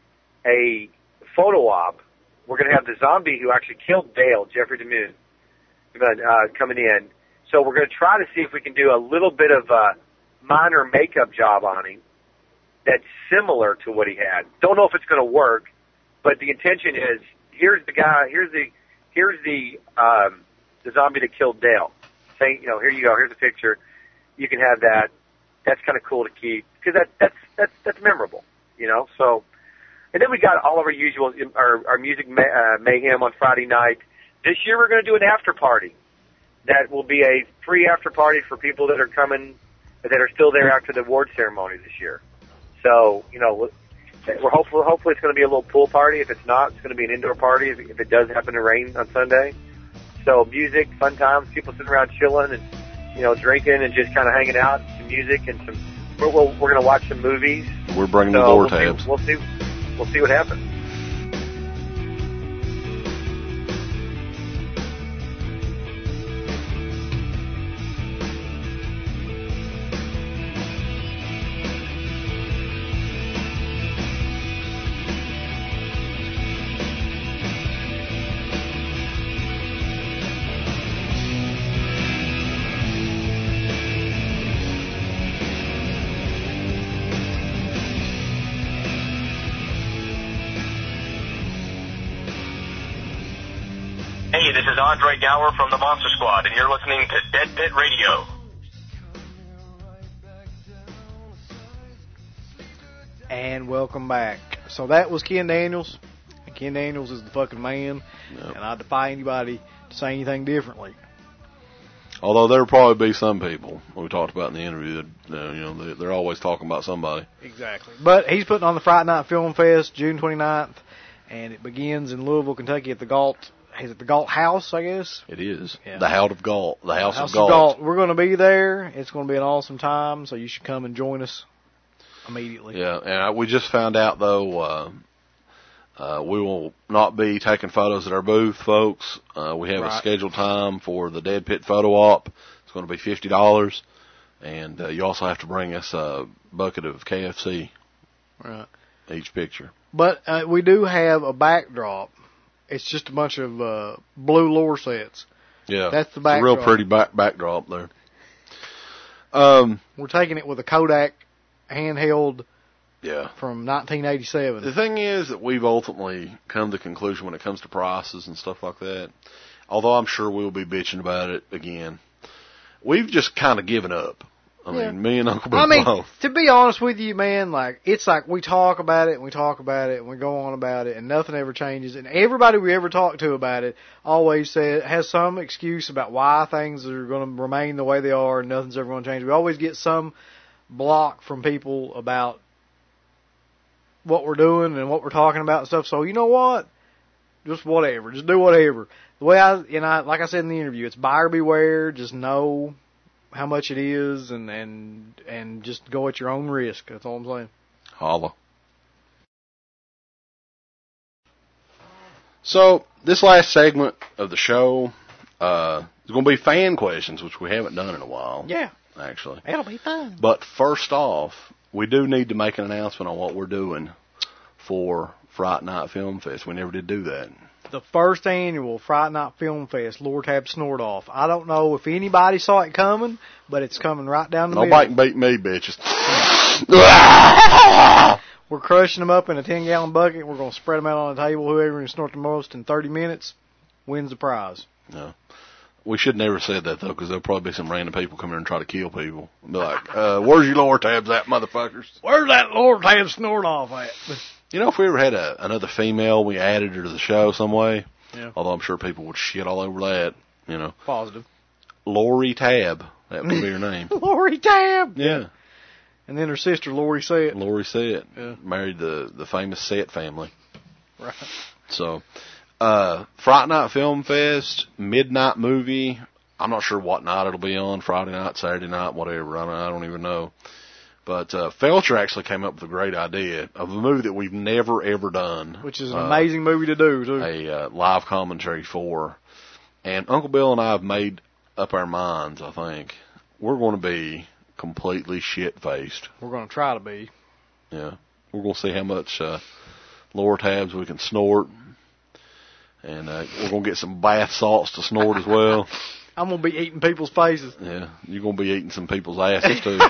a photo op. We're going to have the zombie who actually killed Dale, Jeffrey DeMune, uh, coming in. So we're going to try to see if we can do a little bit of a minor makeup job on him that's similar to what he had. Don't know if it's going to work, but the intention is here's the guy, here's the, here's the, um, the zombie that killed Dale. Saying, you know, here you go, here's a picture. You can have that. That's kind of cool to keep because that that's that's that's memorable, you know. So, and then we got all of our usual our our music may, uh, mayhem on Friday night. This year we're going to do an after party. That will be a free after party for people that are coming that are still there after the award ceremony this year. So, you know, we're hopeful hopefully it's going to be a little pool party. If it's not, it's going to be an indoor party. If, if it does happen to rain on Sunday, so music, fun times, people sitting around chilling and, you know, drinking and just kind of hanging out, some music and some. We're we're, we're going to watch some movies. We're bringing so the door we'll tabs. See, we'll see. We'll see what happens. Hey, this is Andre Gower from the Monster Squad, and you're listening to Dead Pit Radio. And welcome back. So that was Ken Daniels. And Ken Daniels is the fucking man. Yep. And I defy anybody to say anything differently. Although there'll probably be some people we talked about in the interview that, uh, you know, they're always talking about somebody. Exactly. But he's putting on the Friday Night Film Fest June twenty-ninth, and it begins in Louisville, Kentucky at the Galt. Is it the Galt House, I guess? It is. Yeah. The House of Galt. The House, House of Galt. of Galt. We're going to be there. It's going to be an awesome time, so you should come and join us immediately. Yeah, and I, we just found out, though, uh, uh, we will not be taking photos at our booth, folks. Uh, we have Right. a scheduled time for the Dead Pit Photo Op. It's going to be fifty dollars, and uh, you also have to bring us a bucket of K F C. Right. Each picture. But uh, we do have a backdrop. It's just a bunch of uh, blue lore sets. Yeah, That's the it's a real backdrop. pretty back backdrop there. Um, We're taking it with a Kodak handheld yeah. from nineteen eighty-seven. The thing is that we've ultimately come to the conclusion when it comes to prices and stuff like that, although I'm sure we'll be bitching about it again, we've just kind of given up. I Yeah. mean, me and Uncle Bill I mean, both. to be honest with you, man, like, it's like we talk about it and we talk about it and we go on about it and nothing ever changes. And everybody we ever talk to about it always says, has some excuse about why things are going to remain the way they are and nothing's ever going to change. We always get some block from people about what we're doing and what we're talking about and stuff. So, you know what? Just whatever. Just do whatever. The way I, and I, like I said in the interview, it's buyer beware. Just know how much it is, and, and and just go at your own risk. That's all I'm saying. Holla. So, this last segment of the show uh, is going to be fan questions, which we haven't done in a while. Yeah. Actually. It'll be fun. But first off, we do need to make an announcement on what we're doing for Fright Night Film Fest. We never did do that. The first annual Friday Night Film Fest, Lord Tab Snort Off. I don't know if anybody saw it coming, but it's coming right down the Nobody middle. can beat me, bitches. We're crushing them up in a ten-gallon bucket. We're going to spread them out on the table. Whoever can snort the most in thirty minutes wins the prize. No. We should never said that, though, because there'll probably be some random people come here and try to kill people. Be like, uh, where's your lower tabs at, motherfuckers? Where's that Lord Tab Snort Off at? You know, if we ever had a, another female, we added her to the show some way, Yeah. although I'm sure people would shit all over that, you know. Positive. Lori Tab. That would be her name. Lori Tab! Yeah. And then her sister, Lori Sett. Lori Sett. Yeah. Married the, the famous Sett family. Right. So, uh, Fright Night Film Fest, midnight movie. I'm not sure what night it'll be on, Friday night, Saturday night, whatever. I don't, I don't even know. But uh, Felcher actually came up with a great idea of a movie that we've never, ever done. Which is an uh, amazing movie to do, too. A uh, live commentary for. And Uncle Bill and I have made up our minds, I think. We're going to be completely shit-faced. We're going to try to be. Yeah. We're going to see how much uh, lower tabs we can snort. And uh, we're going to get some bath salts to snort as well. I'm going to be eating people's faces. Yeah. You're going to be eating some people's asses, too.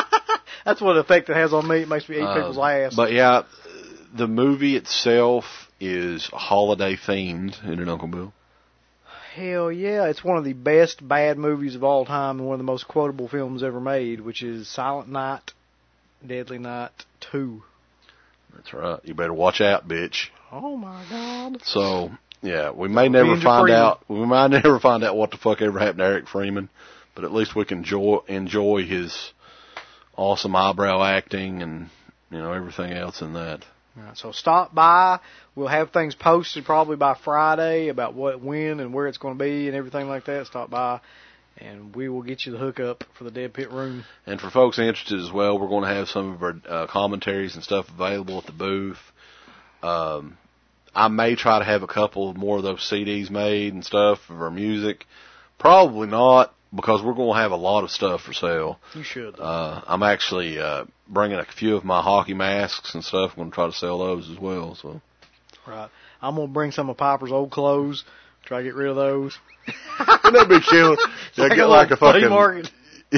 That's what effect it has on me. It makes me eat Uh, people's ass. But, yeah, the movie itself is holiday themed, isn't it, Uncle Bill? Hell yeah, it's one of the best bad movies of all time and one of the most quotable films ever made, which is Silent Night, Deadly Night two. That's right. You better watch out, bitch. Oh my God. So, yeah, we may never find Freeman. out, we might never find out what the fuck ever happened to Eric Freeman, but at least we can enjoy, enjoy his awesome eyebrow acting and, you know, everything else in that. All right, so stop by. We'll have things posted probably by Friday about what, when, and where it's going to be and everything like that. Stop by, and we will get you the hookup for the Dead Pit Room. And for folks interested as well, we're going to have some of our uh, commentaries and stuff available at the booth. Um, I may try to have a couple more of those C Ds made and stuff of our music. Probably not, because we're going to have a lot of stuff for sale. You should. Uh, I'm actually uh, bringing a few of my hockey masks and stuff. I'm going to try to sell those as well. So, right. I'm going to bring some of Piper's old clothes. Try to get rid of those. Wouldn't that be chill? Yeah, get like a flea fucking market.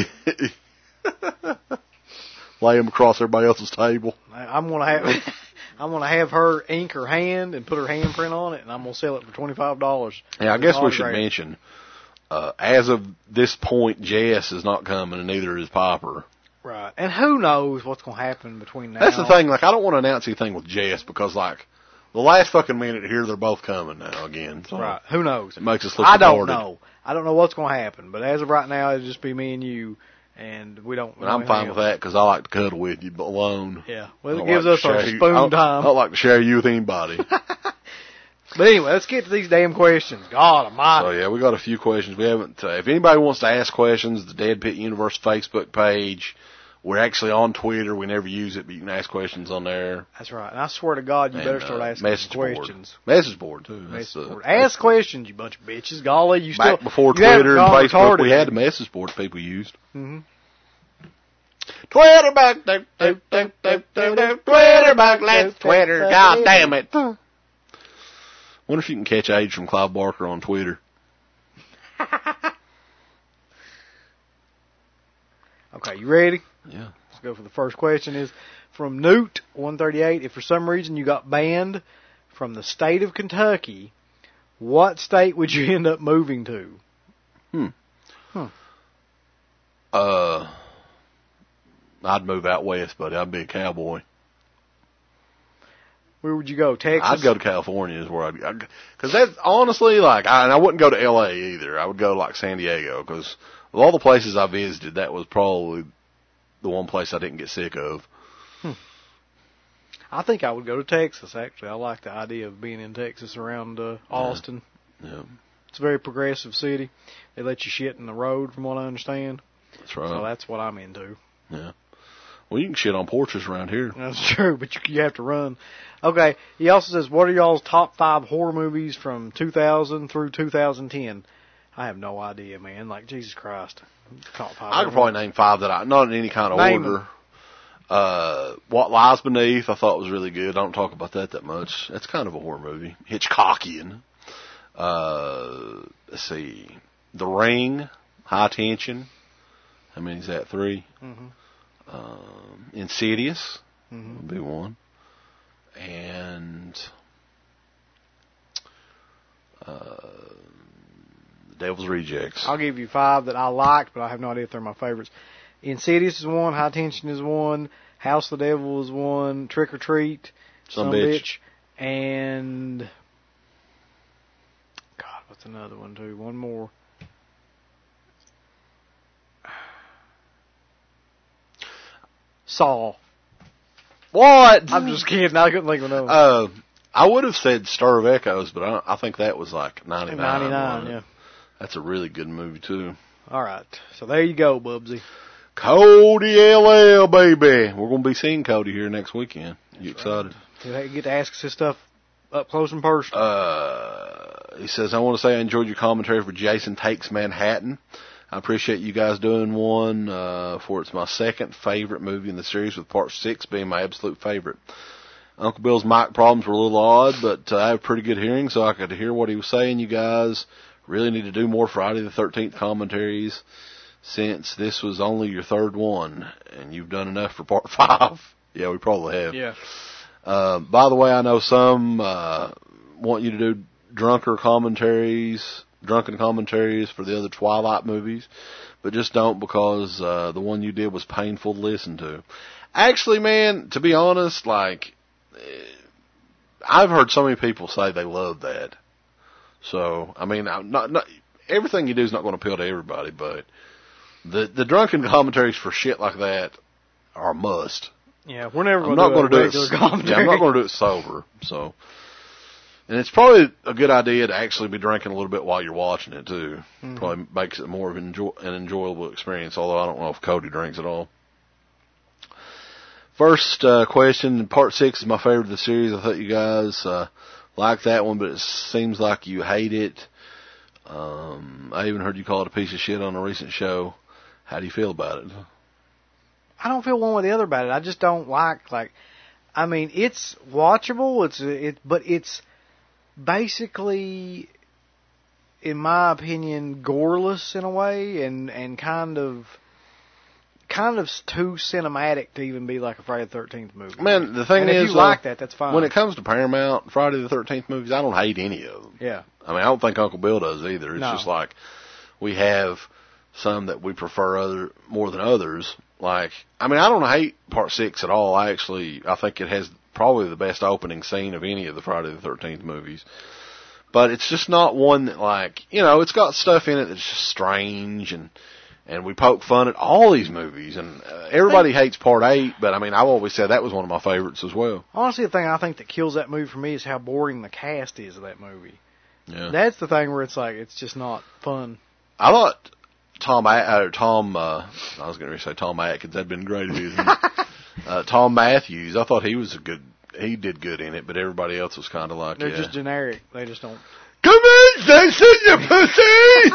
lay them across everybody else's table. I'm going to have. I'm going to have her ink her hand and put her handprint on it, and I'm going to sell it for twenty-five dollars. Yeah, I guess we should mention, uh, as of this point, Jess is not coming, and neither is Piper. Right. And who knows what's going to happen between now. That's the thing. Like, I don't want to announce anything with Jess because, like, the last fucking minute here, they're both coming now again. So right. Who knows? It makes us look I don't retarded. know. I don't know what's going to happen, but as of right now, it'll just be me and you, and we don't. And I'm fine with that because I like to cuddle with you, but alone. Yeah. Well, it gives like us our you. spoon I don't, time. I don't like to share you with anybody. But anyway, let's get to these damn questions. God almighty. So, yeah, we got a few questions. We haven't, uh, if anybody wants to ask questions, the Dead Pit Universe Facebook page. We're actually on Twitter. We never use it, but you can ask questions on there. That's right. And I swear to God, you and, better start uh, asking message questions. Board. Message board, too. Message that's, board. Uh, Ask questions, you bunch of bitches. Golly, you still... Back before you Twitter and Facebook, retarded. we had the message board people used. Mm-hmm. Twitter back, do, do, do, do, do, do. Twitter back, let's Twitter. God damn it. Wonder if you can catch Age from Clive Barker on Twitter. Okay, you ready? Yeah. Let's go for the first question. Is from Newt one thirty-eight. If for some reason you got banned from the state of Kentucky, what state would you end up moving to? Hmm. Huh. Uh, I'd move out west, buddy. I'd be a cowboy. Where would you go? Texas? I'd go to California is where I'd go. Because that's honestly, like, I, and I wouldn't go to L A either. I would go to, like, San Diego. Because of all the places I visited, that was probably the one place I didn't get sick of. Hmm. I think I would go to Texas, actually. I like the idea of being in Texas around uh, Austin. Yeah. yeah. It's a very progressive city. They let you shit in the road, from what I understand. That's right. So that's what I'm into. Yeah. Well, you can shit on porches around here. That's true, but you, you have to run. Okay, he also says, what are y'all's top five horror movies from two thousand through two thousand ten? I have no idea, man. Like, Jesus Christ. Top five I could probably name five that I, not in any kind of name order. Uh, What Lies Beneath, I thought was really good. I don't talk about that that much. That's kind of a horror movie. Hitchcockian. Uh, let's see. The Ring, High Tension. How many is that? Three? Mm-hmm. Um, Insidious mm-hmm. would be one. And uh, Devil's Rejects. I'll give you five that I liked, but I have no idea if they're my favorites. Insidious is one, High Tension is one, House of the Devil is one, Trick or Treat, Some, Some bitch. bitch, and God, what's another one too? One more. Saw. What? I'm just kidding. I couldn't think of another one. Uh, I would have said Stir of Echoes, but I, I think that was like ninety-nine. ninety-nine, yeah. That's a really good movie, too. All right. So there you go, Bubsy. Cody L L, baby. We're going to be seeing Cody here next weekend. You That's excited? Right. You get to ask us this stuff up close and personal. Uh, he says, I want to say I enjoyed your commentary for Jason Takes Manhattan. I appreciate you guys doing one, uh, for it's my second favorite movie in the series, with part six being my absolute favorite. Uncle Bill's mic problems were a little odd, but uh, I have pretty good hearing, so I could hear what he was saying. You guys really need to do more Friday the thirteenth commentaries, since this was only your third one, and you've done enough for part five. Yeah, we probably have. Yeah. Uh, by the way, I know some uh, want you to do drunker commentaries, drunken commentaries for the other Twilight movies, but just don't because uh, the one you did was painful to listen to. Actually, man, to be honest, like, I've heard so many people say they love that. So, I mean, I'm not, not everything you do is not going to appeal to everybody, but the the drunken commentaries for shit like that are a must. Yeah, we're never going to do, do a regular it. commentary. Yeah, I'm not going to do it sober. So, and it's probably a good idea to actually be drinking a little bit while you're watching it too. Mm-hmm. Probably makes it more of an, enjoy, an enjoyable experience. Although I don't know if Cody drinks at all. First uh, question, part six is my favorite of the series. I thought you guys uh, liked that one, but it seems like you hate it. Um, I even heard you call it a piece of shit on a recent show. How do you feel about it? I don't feel one way or the other about it. I just don't like, like, I mean, it's watchable, It's it, but it's basically, in my opinion, goreless in a way, and, and kind of, kind of too cinematic to even be like a Friday the thirteenth movie. Man, the thing and is, if you uh, like that, that's fine. When it comes to Paramount, Friday the thirteenth movies, I don't hate any of them. Yeah. I mean, I don't think Uncle Bill does either. It's No. just like, we have some that we prefer other more than others. Like, I mean, I don't hate part six at all. I actually, I think it has probably the best opening scene of any of the Friday the thirteenth movies. But it's just not one that, like, you know, it's got stuff in it that's just strange, and and we poke fun at all these movies, and uh, everybody hates part eight, but I mean, I've always said that was one of my favorites as well. Honestly, the thing I think that kills that movie for me is how boring the cast is of that movie. Yeah. That's the thing where it's like, it's just not fun. I thought Tom, uh, Tom, uh, I was going to say Tom Atkins. That'd been great if he was in it. Uh, Tom Matthews, I thought he was a good, he did good in it, but everybody else was kind of like, They're yeah. just generic. They just don't. Come in, Jason, you pussy!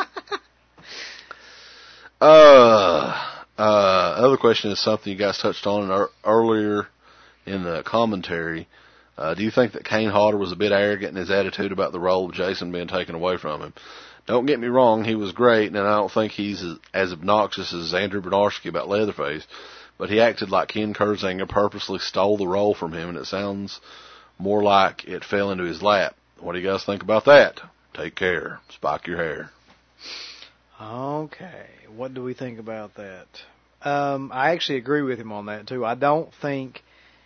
uh, uh, other question is something you guys touched on er- earlier in the commentary. Uh, do you think that Kane Hodder was a bit arrogant in his attitude about the role of Jason being taken away from him? Don't get me wrong, he was great, and I don't think he's as, as obnoxious as Andrew Bernarski about Leatherface, but he acted like Ken Kirzinger purposely stole the role from him, and it sounds more like it fell into his lap. What do you guys think about that? Take care. Spike your hair. Okay, what do we think about that? Um, I actually agree with him on that, too. I don't think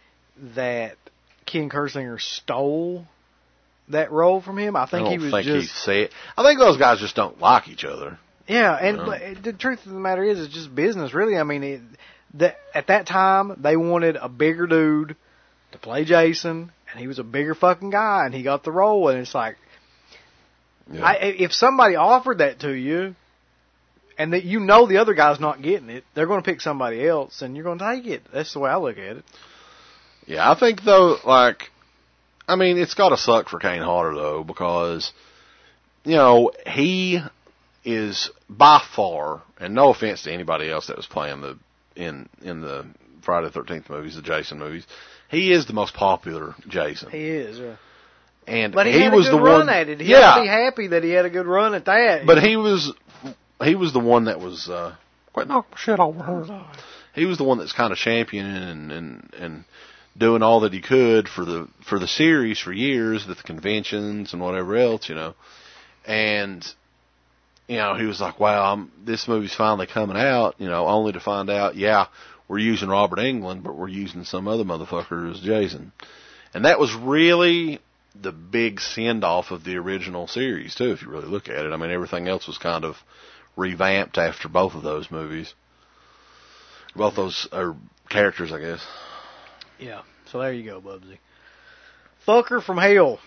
that Ken Kirzinger stole that role from him. I think I don't he was think just... he said. I think those guys just don't like each other. Yeah, and you know? but the truth of the matter is, it's just business, really. I mean, it, that at that time, they wanted a bigger dude to play Jason, and he was a bigger fucking guy, and he got the role, and it's like, Yeah. I, if somebody offered that to you, and that you know the other guy's not getting it, they're going to pick somebody else, and you're going to take it. That's the way I look at it. Yeah, I think, though, like, I mean, it's got to suck for Kane Hodder, though, because, you know, he is by far, and no offense to anybody else that was playing the in in the Friday the thirteenth movies, the Jason movies, he is the most popular Jason. He is, yeah. And but he, he had was a good the run one, at it. He yeah. had to be happy that he had a good run at that. But he was he was the one that was uh, quite knock shit over her. He was the one that's kind of championing and and and doing all that he could for the for the series for years with the conventions and whatever else, you know. And you know, he was like, "Wow, I'm, this movie's finally coming out," you know, only to find out, yeah, we're using Robert Englund, but we're using some other motherfucker as Jason. And that was really the big send-off of the original series, too, if you really look at it. I mean, everything else was kind of revamped after both of those movies. Both those are characters, I guess. Yeah, so there you go, Bubsy. Fucker from Hell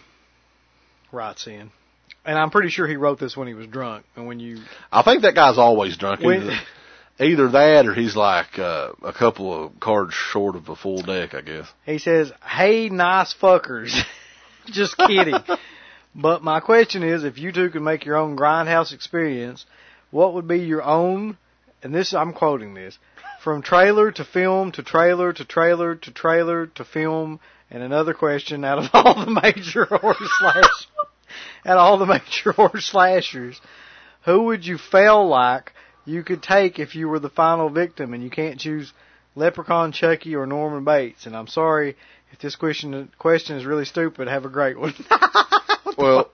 writes in. And I'm pretty sure he wrote this when he was drunk. And when you, I think that guy's always drunk. When, either, either that or he's like uh, a couple of cards short of a full deck, I guess. He says, "Hey, nice fuckers." Just kidding. But my question is, if you two could make your own Grindhouse experience, what would be your own, and this, I'm quoting this, from trailer to film to trailer to trailer to trailer to film, and another question, out of all the major horror slashers, out of all the major horror slashers, who would you feel like you could take if you were the final victim, and you can't choose Leprechaun, Chucky, or Norman Bates? And I'm sorry if this question question is really stupid. Have a great one. Well,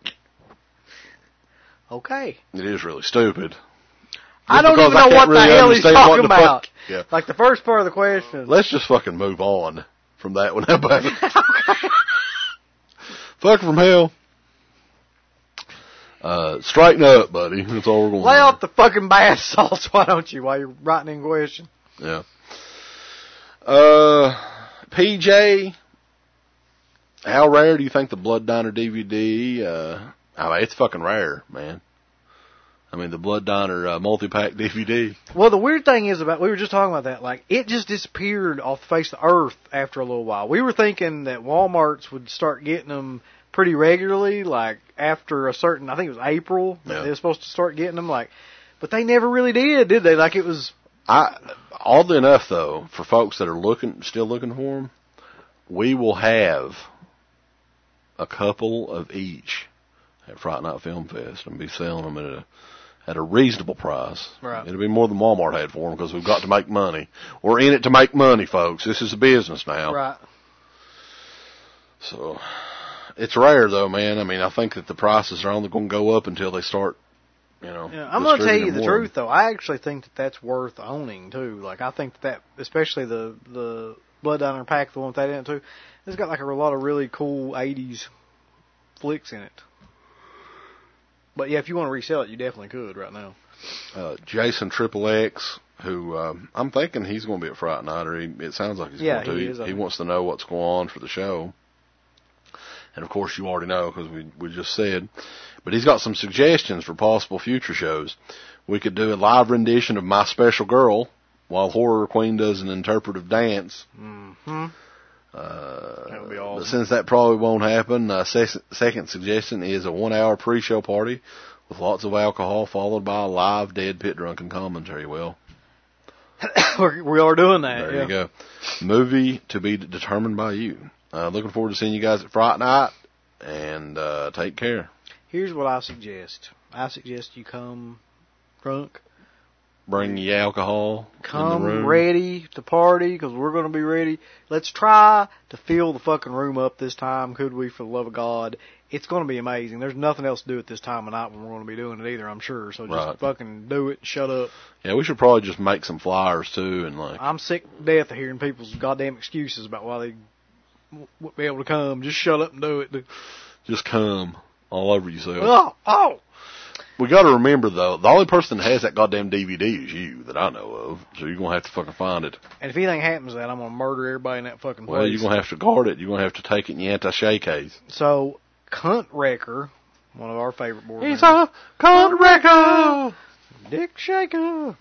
okay. It is really stupid. I don't because even I know can't what really the hell he's understand what talking the fuck- about. Yeah. Like the first part of the question. Let's just fucking move on from that one. How about it? Fuck from hell. Uh, straighten up, buddy. That's all we're going to Lay do. off the fucking bath salts, why don't you, while you're writing in question? Yeah. Uh, P J, how rare do you think the Blood Diner D V D, uh, I mean, it's fucking rare, man. I mean, the Blood Diner uh, multi-pack D V D. Well, the weird thing is about, we were just talking about that, like, it just disappeared off the face of the earth after a little while. We were thinking that Walmarts would start getting them pretty regularly, like, after a certain, I think it was April, Yeah. they were supposed to start getting them, like, but they never really did, did they? Like, it was... I, oddly enough, though, for folks that are looking, still looking for them, we will have a couple of each at Fright Night Film Fest and be selling them at a at a reasonable price. Right. It'll be more than Walmart had for them because we've got to make money. We're in it to make money, folks. This is a business now. Right. So it's rare, though, man. I mean, I think that the prices are only going to go up until they start. You know, Yeah, I'm going to tell you distributing the more. truth, though. I actually think that that's worth owning, too. Like, I think that, especially the the Blood Diner pack, the one with that in it, too, it's got, like, a lot of really cool eighties flicks in it. But, yeah, if you want to resell it, you definitely could right now. Uh, Jason Triple X, who um, I'm thinking he's going to be at Fright Night, or he, it sounds like he's Yeah, going to. he is, I he think. wants to know what's going on for the show. And, of course, you already know because we, we just said. But he's got some suggestions for possible future shows. We could do a live rendition of My Special Girl while Horror Queen does an interpretive dance. Mm-hmm. Uh, That would be But awesome. since that probably won't happen, uh, se- second suggestion is a one-hour pre-show party with lots of alcohol followed by a live Dead Pit Drunken commentary. Well, We're, we are doing that. there yeah. you go. Movie to be determined by you. Uh, looking forward to seeing you guys at Fright Night, and uh, take care. Here's what I suggest. I suggest you come drunk, Bring your alcohol in the come room. ready to party, because we're going to be ready. Let's try to fill the fucking room up this time, could we, for the love of God. It's going to be amazing. There's nothing else to do at this time of night when we're going to be doing it either, I'm sure. So just Right. fucking do it and shut up. Yeah, we should probably just make some flyers too, and like, I'm sick to death of hearing people's goddamn excuses about why they won't be able to come. Just shut up and do it. just come all over yourself. Oh, oh. We got to remember though, the only person that has that goddamn D V D is you that I know of. So you're gonna have to fucking find it. And if anything happens to that, I'm going to murder everybody in that fucking place. Well, you're gonna have to guard it. You're gonna have to take it in your anti-shake case. So, Cunt Wrecker, one of our favorite board He's members. a cunt wrecker. Dick Shaker.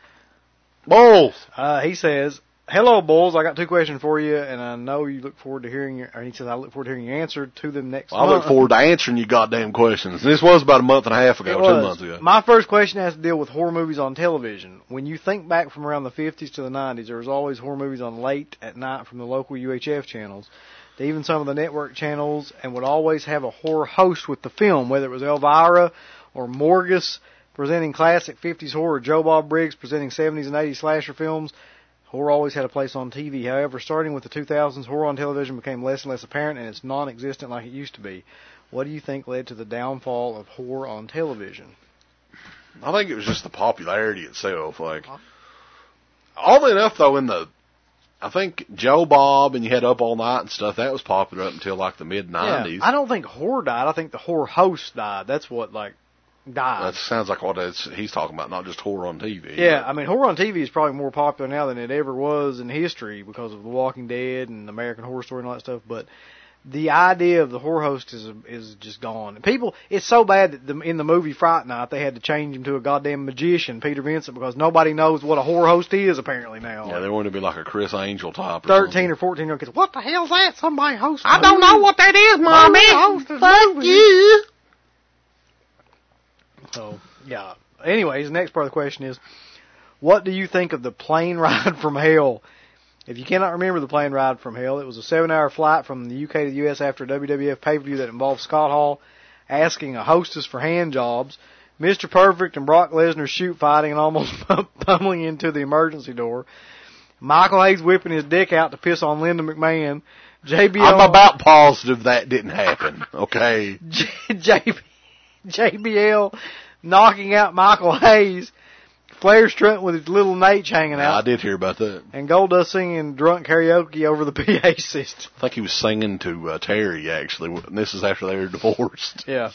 Bulls. Uh, he says, hello, Bulls. I got two questions for you, and I know you look forward to hearing your, or he says, I look forward to hearing your answer to them next Well, I month. look forward to answering your goddamn questions. This was about a month and a half ago, It two was. months ago. My first question has to deal with horror movies on television. When you think back from around the fifties to the nineties, there was always horror movies on late at night from the local U H F channels to even some of the network channels, and would always have a horror host with the film, whether it was Elvira or Morgus presenting classic fifties horror, Joe Bob Briggs presenting seventies and eighties slasher films. Horror always had a place on T V. However, starting with the two thousands, horror on television became less and less apparent, and it's non-existent like it used to be. What do you think led to the downfall of horror on television? I think it was just the popularity itself. Like, oddly enough, though, in the, I think Joe Bob and you had Up All Night and stuff, that was popular up until like the mid nineties. Yeah, I don't think horror died. I think the horror host died. That's what, like, died. That sounds like what it's, he's talking about, not just horror on T V. Yeah, I mean, horror on T V is probably more popular now than it ever was in history because of The Walking Dead and American Horror Story and all that stuff. But the idea of the horror host is is just gone. People, it's so bad that the, in the movie Fright Night they had to change him to a goddamn magician, Peter Vincent, because nobody knows what a horror host is apparently now. Yeah, they wanted to be like a Chris Angel type. Or Thirteen something. or fourteen year old kids. What the hell's that? Somebody hosts. I don't know what that is, Mommy. Fuck you. So, yeah. Anyways, the next part of the question is, what do you think of the plane ride from hell? If you cannot remember the plane ride from hell, it was a seven-hour flight from the U K to the U S after a W W F pay-per-view that involved Scott Hall asking a hostess for hand jobs, Mister Perfect and Brock Lesnar shoot fighting and almost pummeling into the emergency door. Michael Hayes whipping his dick out to piss on Linda McMahon. J B L. I'm about positive that didn't happen. Okay. J, J B L knocking out Michael Hayes. Flair strutting with his little Nate hanging out. I did hear about that. And Goldust singing drunk karaoke over the P A system. I think he was singing to uh, Terry, actually. And this is after they were divorced. Yeah.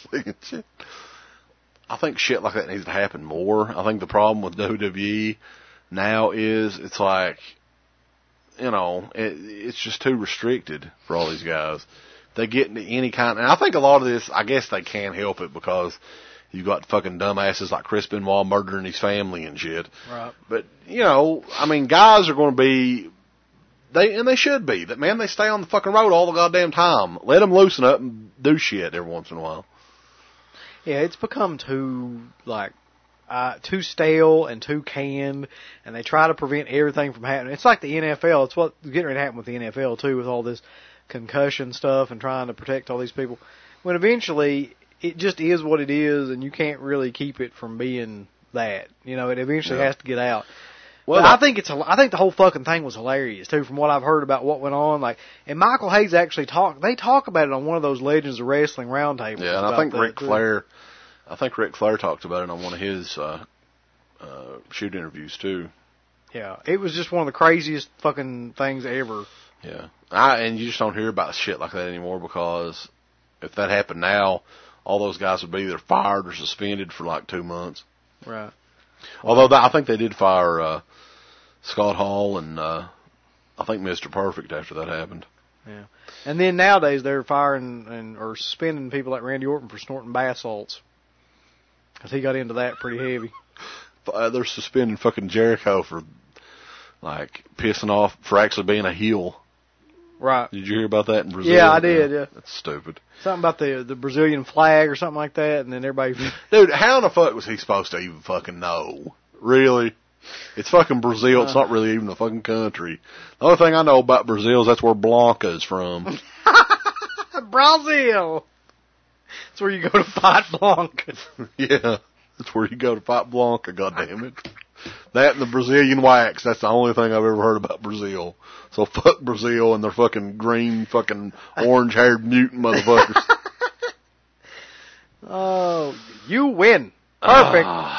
I think shit like that needs to happen more. I think the problem with W W E now is it's like, you know, it, it's just too restricted for all these guys. They get into any kind, and I think a lot of this, I guess they can't help it because you've got fucking dumbasses like Chris Benoit murdering his family and shit. Right. But, you know, I mean, guys are going to be, they and they should be. That man, they stay on the fucking road all the goddamn time. Let them loosen up and do shit every once in a while. Yeah, it's become too, like, uh, too stale and too canned, and they try to prevent everything from happening. It's like the N F L. It's what's getting ready to happen with the N F L, too, with all this concussion stuff and trying to protect all these people. When eventually, it just is what it is, and you can't really keep it from being that. You know, it eventually Yeah. has to get out. Well, But I think it's, I think the whole fucking thing was hilarious, too, from what I've heard about what went on. Like, and Michael Hayes actually talked, they talk about it on one of those Legends of Wrestling roundtables. Yeah, and I about think that, Ric too. Flair, I think Ric Flair talked about it on one of his uh, uh, shoot interviews too. Yeah, it was just one of the craziest fucking things ever. Yeah, I and you just don't hear about shit like that anymore because if that happened now, all those guys would be either fired or suspended for like two months. Right. Although that, I think they did fire uh, Scott Hall and uh, I think Mister Perfect after that happened. Yeah. And then nowadays they're firing and or suspending people like Randy Orton for snorting bath salts. Because he got into that pretty heavy. Uh, they're suspending fucking Jericho for like pissing off for actually being a heel. Right. Did you hear about that in Brazil? Yeah, I did, yeah. That's stupid. Something about the the Brazilian flag or something like that, and then everybody... Dude, how in the fuck was he supposed to even fucking know? Really? It's fucking Brazil. It's not really even a fucking country. The only thing I know about Brazil is that's where Blanca is from. Brazil! That's where you go to fight Blanca. Yeah, that's where you go to fight Blanca, goddammit. That and the Brazilian wax, that's the only thing I've ever heard about Brazil. So fuck Brazil and their fucking green, fucking orange-haired mutant motherfuckers. Oh, you win. Perfect. Uh,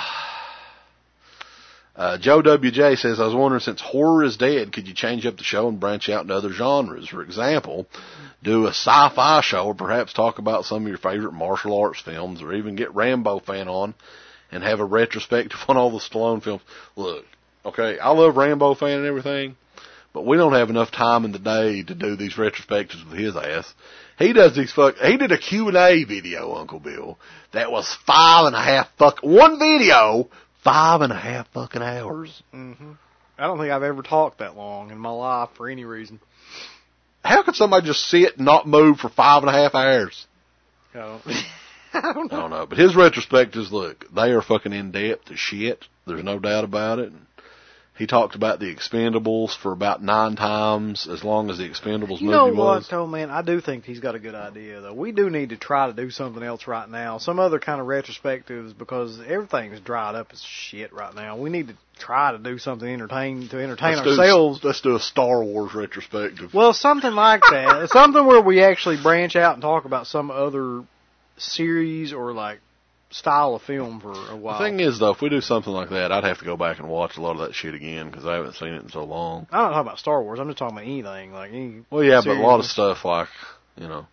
uh, Joe W J says, I was wondering, since horror is dead, could you change up the show and branch out into other genres? For example, do a sci-fi show or perhaps talk about some of your favorite martial arts films or even get Rambo fan on and have a retrospective on all the Stallone films. Look, okay, I love Rambo fan and everything, but we don't have enough time in the day to do these retrospectives with his ass. He does these fuck, he did a Q and A video, Uncle Bill, that was five and a half fuck, one video, five and a half fucking hours. Mm-hmm. I don't think I've ever talked that long in my life for any reason. How could somebody just sit and not move for five and a half hours? I don't, I don't know. I don't know, but his retrospectives, look, they are fucking in-depth as shit. There's no doubt about it. He talked about the Expendables for about nine times as long as the Expendables You movie know what, was. though, man? I do think he's got a good idea, though. We do need to try to do something else right now. Some other kind of retrospectives, because everything's dried up as shit right now. We need to try to do something entertain to entertain Let's ourselves. Do, let's do a Star Wars retrospective. Well, something like that. Something where we actually branch out and talk about some other series or, like, style of film for a while. The thing is, though, if we do something like that, I'd have to go back and watch a lot of that shit again because I haven't seen it in so long. I'm not talking about Star Wars. I'm just talking about anything. Like any Well, yeah, but a lot of series. stuff like, you know.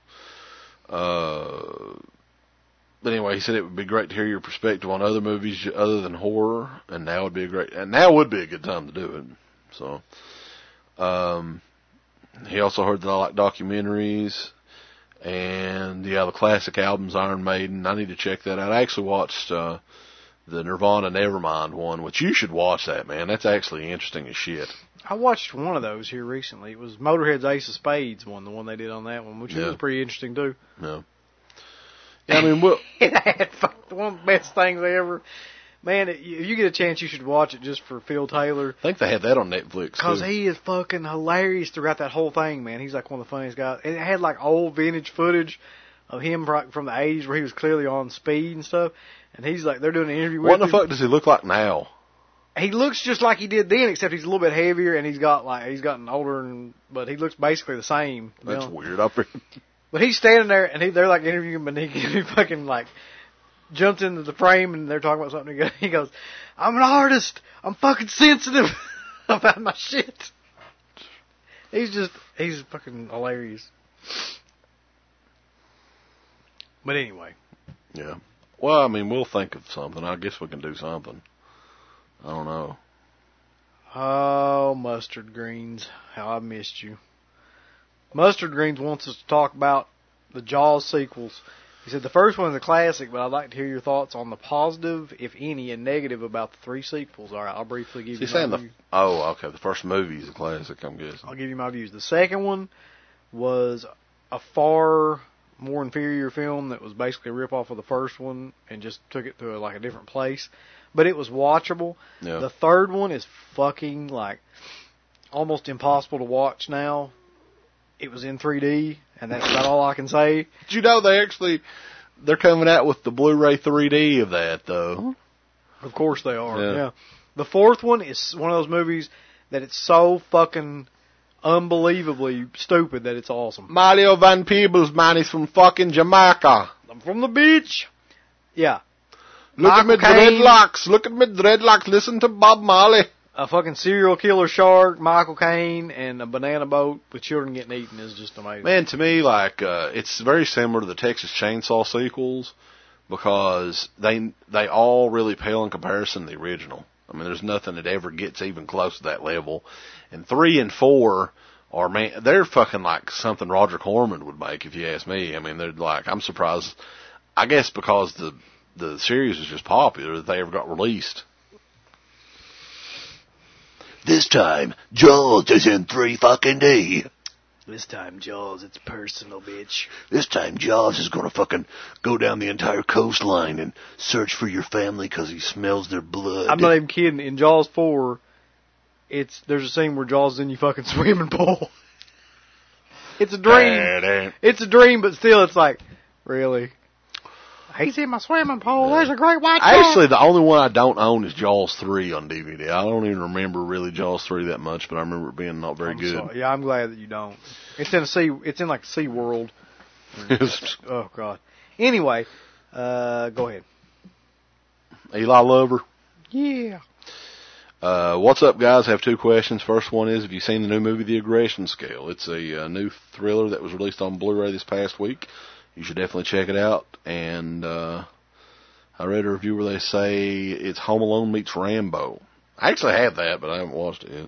Uh, but anyway, he said it would be great to hear your perspective on other movies other than horror, and now would be a great, and now would be a good time to do it. So, um, he also heard that I like documentaries. And, yeah, the classic albums, Iron Maiden. I need to check that out. I actually watched uh, the Nirvana Nevermind one, which you should watch that, man. That's actually interesting as shit. I watched one of those here recently. It was Motorhead's Ace of Spades one, the one they did on that one, which Yeah. was pretty interesting, too. Yeah. Yeah, I mean, well, It had fuck- one of the best things ever. Man, if you get a chance, you should watch it just for Phil Taylor. I think they had that on Netflix, Because too. he is fucking hilarious throughout that whole thing, man. He's like one of the funniest guys. And it had like old vintage footage of him fr- from the eighties where he was clearly on speed and stuff. And he's like, they're doing an interview with What the him. fuck does he look like now? he looks just like he did then, except he's a little bit heavier and he's got like he's gotten older, and but he looks basically the same. That's know? weird. I feel- But he's standing there and he, they're like interviewing him, and he, he fucking like jumps into the frame and they're talking about something. He goes, he goes "I'm an artist. I'm fucking sensitive about my shit." He's just he's fucking hilarious. But anyway. Yeah. Well, I mean, we'll think of something. I guess we can do something. I don't know. Oh, Mustard Greens. How I missed you. Mustard Greens wants us to talk about the Jaws sequels. He said the first one is a classic, but I'd like to hear your thoughts on the positive, if any, and negative about the three sequels. All right, I'll briefly give He's you my saying the view. oh, okay. The first movie is a classic, I'm guessing. I'll give you my views. The second one was a far more inferior film that was basically a rip-off of the first one and just took it to a, like a different place. But it was watchable. Yeah. The third one is fucking, like, almost impossible to watch now. It was in three D, and that's about all I can say. Did you know they actually, they're coming out with the Blu-ray three D of that, though? Of course they are, Yeah. yeah. The fourth one is one of those movies that it's so fucking unbelievably stupid that it's awesome. Mario Van Peebles, man, he's from fucking Jamaica. I'm from the beach. Yeah. Look at me Michael Caine. dreadlocks. Look at me dreadlocks. Listen to Bob Marley. A fucking serial killer shark, Michael Caine, and a banana boat with children getting eaten is just amazing. Man, to me, like, uh, it's very similar to the Texas Chainsaw sequels because they they all really pale in comparison to the original. I mean, there's nothing that ever gets even close to that level. And three and four are, man, they're fucking like something Roger Corman would make, if you ask me. I mean, they're like, I'm surprised, I guess because the the series was just popular that they ever got released. This time, Jaws is in three fucking D. This time, Jaws, it's personal, bitch. This time, Jaws is gonna fucking go down the entire coastline and search for your family 'cause he smells their blood. I'm not even kidding. In Jaws four, it's there's a scene where Jaws is in your fucking swimming pool. It's a dream. It's a dream, but still, it's like, really? He's in my swimming pool. There's a great white shark. Actually, the only one I don't own is Jaws three on D V D. I don't even remember really Jaws three that much, but I remember it being not very I'm good. sorry. Yeah, I'm glad that you don't. It's in a sea. It's in like Sea World. Oh God. Anyway, uh, go ahead. Eli Lover. Yeah. Uh, what's up, guys? I have two questions. First one is, have you seen the new movie, The Aggression Scale? It's a, uh new thriller that was released on Blu-ray this past week. You should definitely check it out. And uh, I read a review where they say it's Home Alone meets Rambo. I actually have that, but I haven't watched it yet.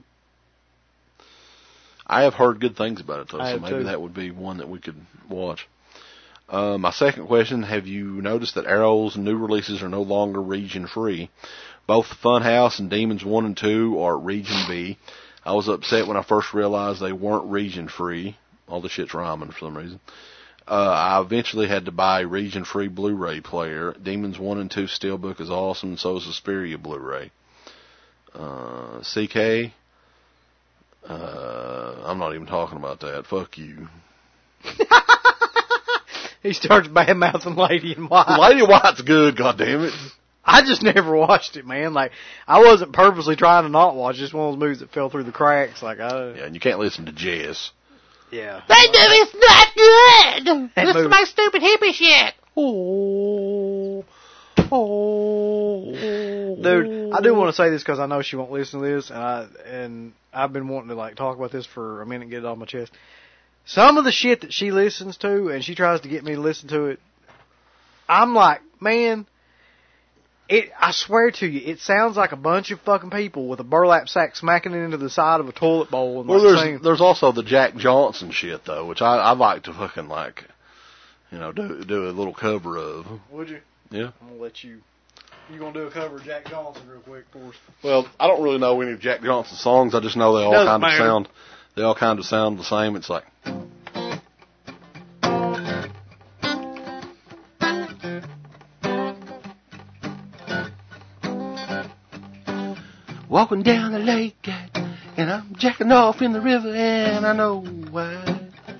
I have heard good things about it, though, I so have maybe too. that would be one that we could watch. Uh, my second question, have you noticed that Arrow's new releases are no longer region-free? Both Funhouse and Demons one and two are Region B. I was upset when I first realized they weren't region-free. All the shit's rhyming for some reason. Uh, I eventually had to buy a region-free Blu-ray player. Demons one and two Steelbook is awesome, and so is Suspiria Blu-ray. Uh, C K, uh, I'm not even talking about that. Fuck you. He starts bad-mouthing Lady in White. Lady White's good, goddammit. I just never watched it, man. Like, I wasn't purposely trying to not watch it. Just one of those movies that fell through the cracks. Like, I... Yeah, and you can't listen to Jess. Yeah. That movie's not good! That Listen movie- to my stupid hippie shit! Oh, oh. Dude, I do want to say this because I know she won't listen to this, and I and I've been wanting to like talk about this for a minute and get it off my chest. Some of the shit that she listens to, and she tries to get me to listen to it, I'm like, man, it. I swear to you, it sounds like a bunch of fucking people with a burlap sack smacking it into the side of a toilet bowl. And Well, like there's saying, there's also the Jack Johnson shit though, which I I'd like to fucking like, you know, do do a little cover of. would you? Yeah. I'm gonna let you. You gonna do a cover of Jack Johnson real quick for us? Well, I don't really know any of Jack Johnson's songs. I just know they all Doesn't kind of matter. sound, they all kind of sound the same. It's like. Walking down the lake and I'm jacking off in the river and I know why.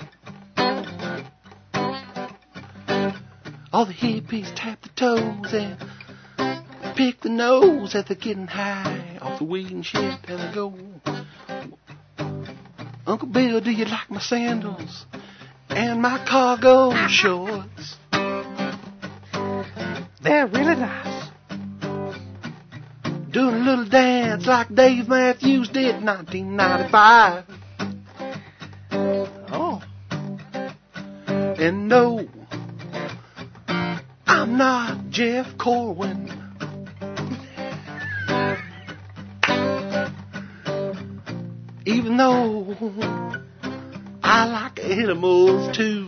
All the hippies tap the toes and pick the nose as they're getting high off the weed and shit, and I go, Uncle Bill, do you like my sandals and my cargo shorts? They're really nice. Doing a little dance like Dave Matthews did in nineteen ninety-five. Oh. And no, I'm not Jeff Corwin. Even though I like animals too.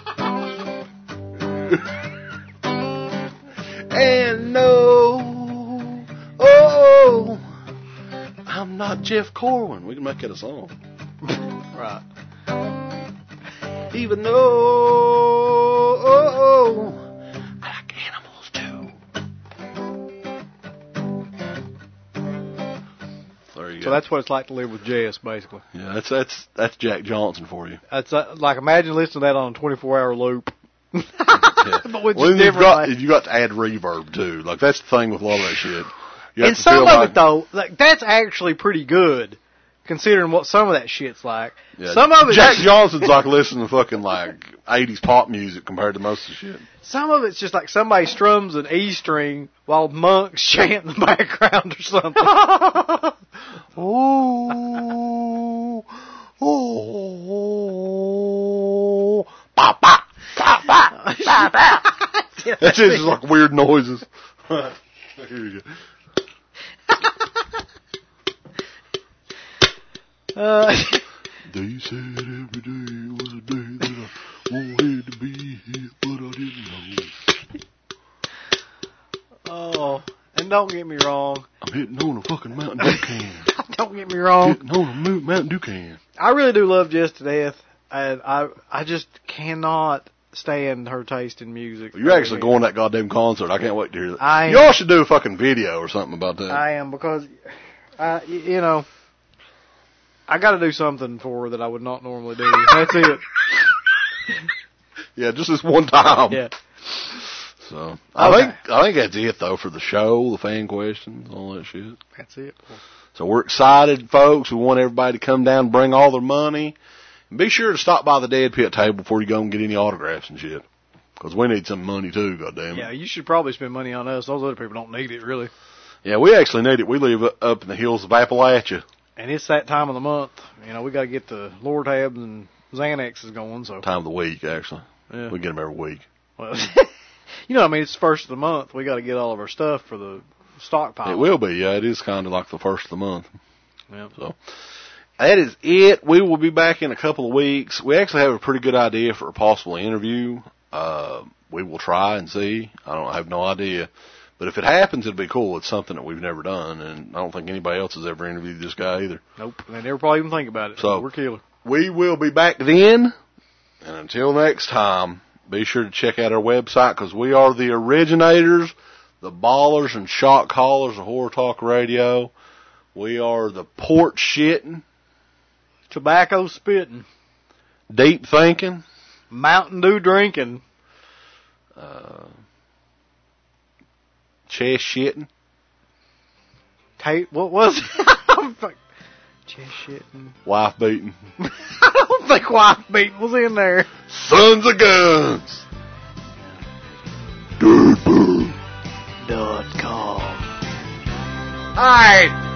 And no, oh, I'm not Jeff Corwin. We can make it a song. Right. Even though, oh, I like animals too. There you go. So that's what it's like to live with Jess, basically. Yeah, that's that's that's Jack Johnson for you. That's uh, like, imagine listening to that on a twenty-four hour loop. Yeah. But with Well, just you've different got ways. you got to add reverb too. Like that's the thing with a lot of that shit. You have And to some feel of like, it though, like that's actually pretty good, considering what some of that shit's like. Yeah, Some of it, Jack Johnson's like listening to fucking like eighties pop music compared to most of the shit. some of it's just like somebody strums an E string while monks chant in the background or something. Oh, oh, pop, pop, pop, pop, pop, pop. That's just like weird noises. Here you go. Uh, They said every day was a day that I wanted to be here, but I didn't know. oh, and don't get me wrong. I'm hitting on a fucking Mountain Dew can. Don't get me wrong. Hitting on a Mo- Mountain Dew can. I really do love Jess to death, and I I just cannot stand her taste in music. You're actually going to that goddamn concert. I can't wait to hear that. I am. Y'all should do a fucking video or something about that. I am, because I, y- you know, I got to do something for her that I would not normally do. That's it. Yeah, just this one time. Yeah. So I Okay. think I think that's it though for the show, the fan questions, all that shit. That's it. So we're excited, folks. We want everybody to come down and bring all their money. And be sure to stop by the Dead Pit table before you go and get any autographs and shit. Because we need some money too, goddammit. Yeah, you should probably spend money on us. Those other people don't need it, really. Yeah, we actually need it. We live up in the hills of Appalachia. And it's that time of the month. You know, we got to get the Lord Tabs and Xanaxes going, so. Time of the week, actually. Yeah. We get them every week. Well, you know, I mean, it's the first of the month. We got to get all of our stuff for the stockpile. It will be, yeah. It is kind of like the first of the month. Yeah. So that is it. We will be back in a couple of weeks. We actually have a pretty good idea for a possible interview. Uh, we will try and see. I don't I have no idea. But if it happens, it'll be cool. It's something that we've never done, and I don't think anybody else has ever interviewed this guy either. Nope. They never probably even think about it. So we're killer. We will be back then. And until next time, be sure to check out our website, because we are the originators, the ballers and shot callers of Horror Talk Radio. We are the port shitting, Tobacco spitting, deep thinking, Mountain Dew drinking, uh, chest shitting. tape. What was it? Chest shitting. Wife beating. I don't think wife beating was in there. Sons of guns. Dot com. All right.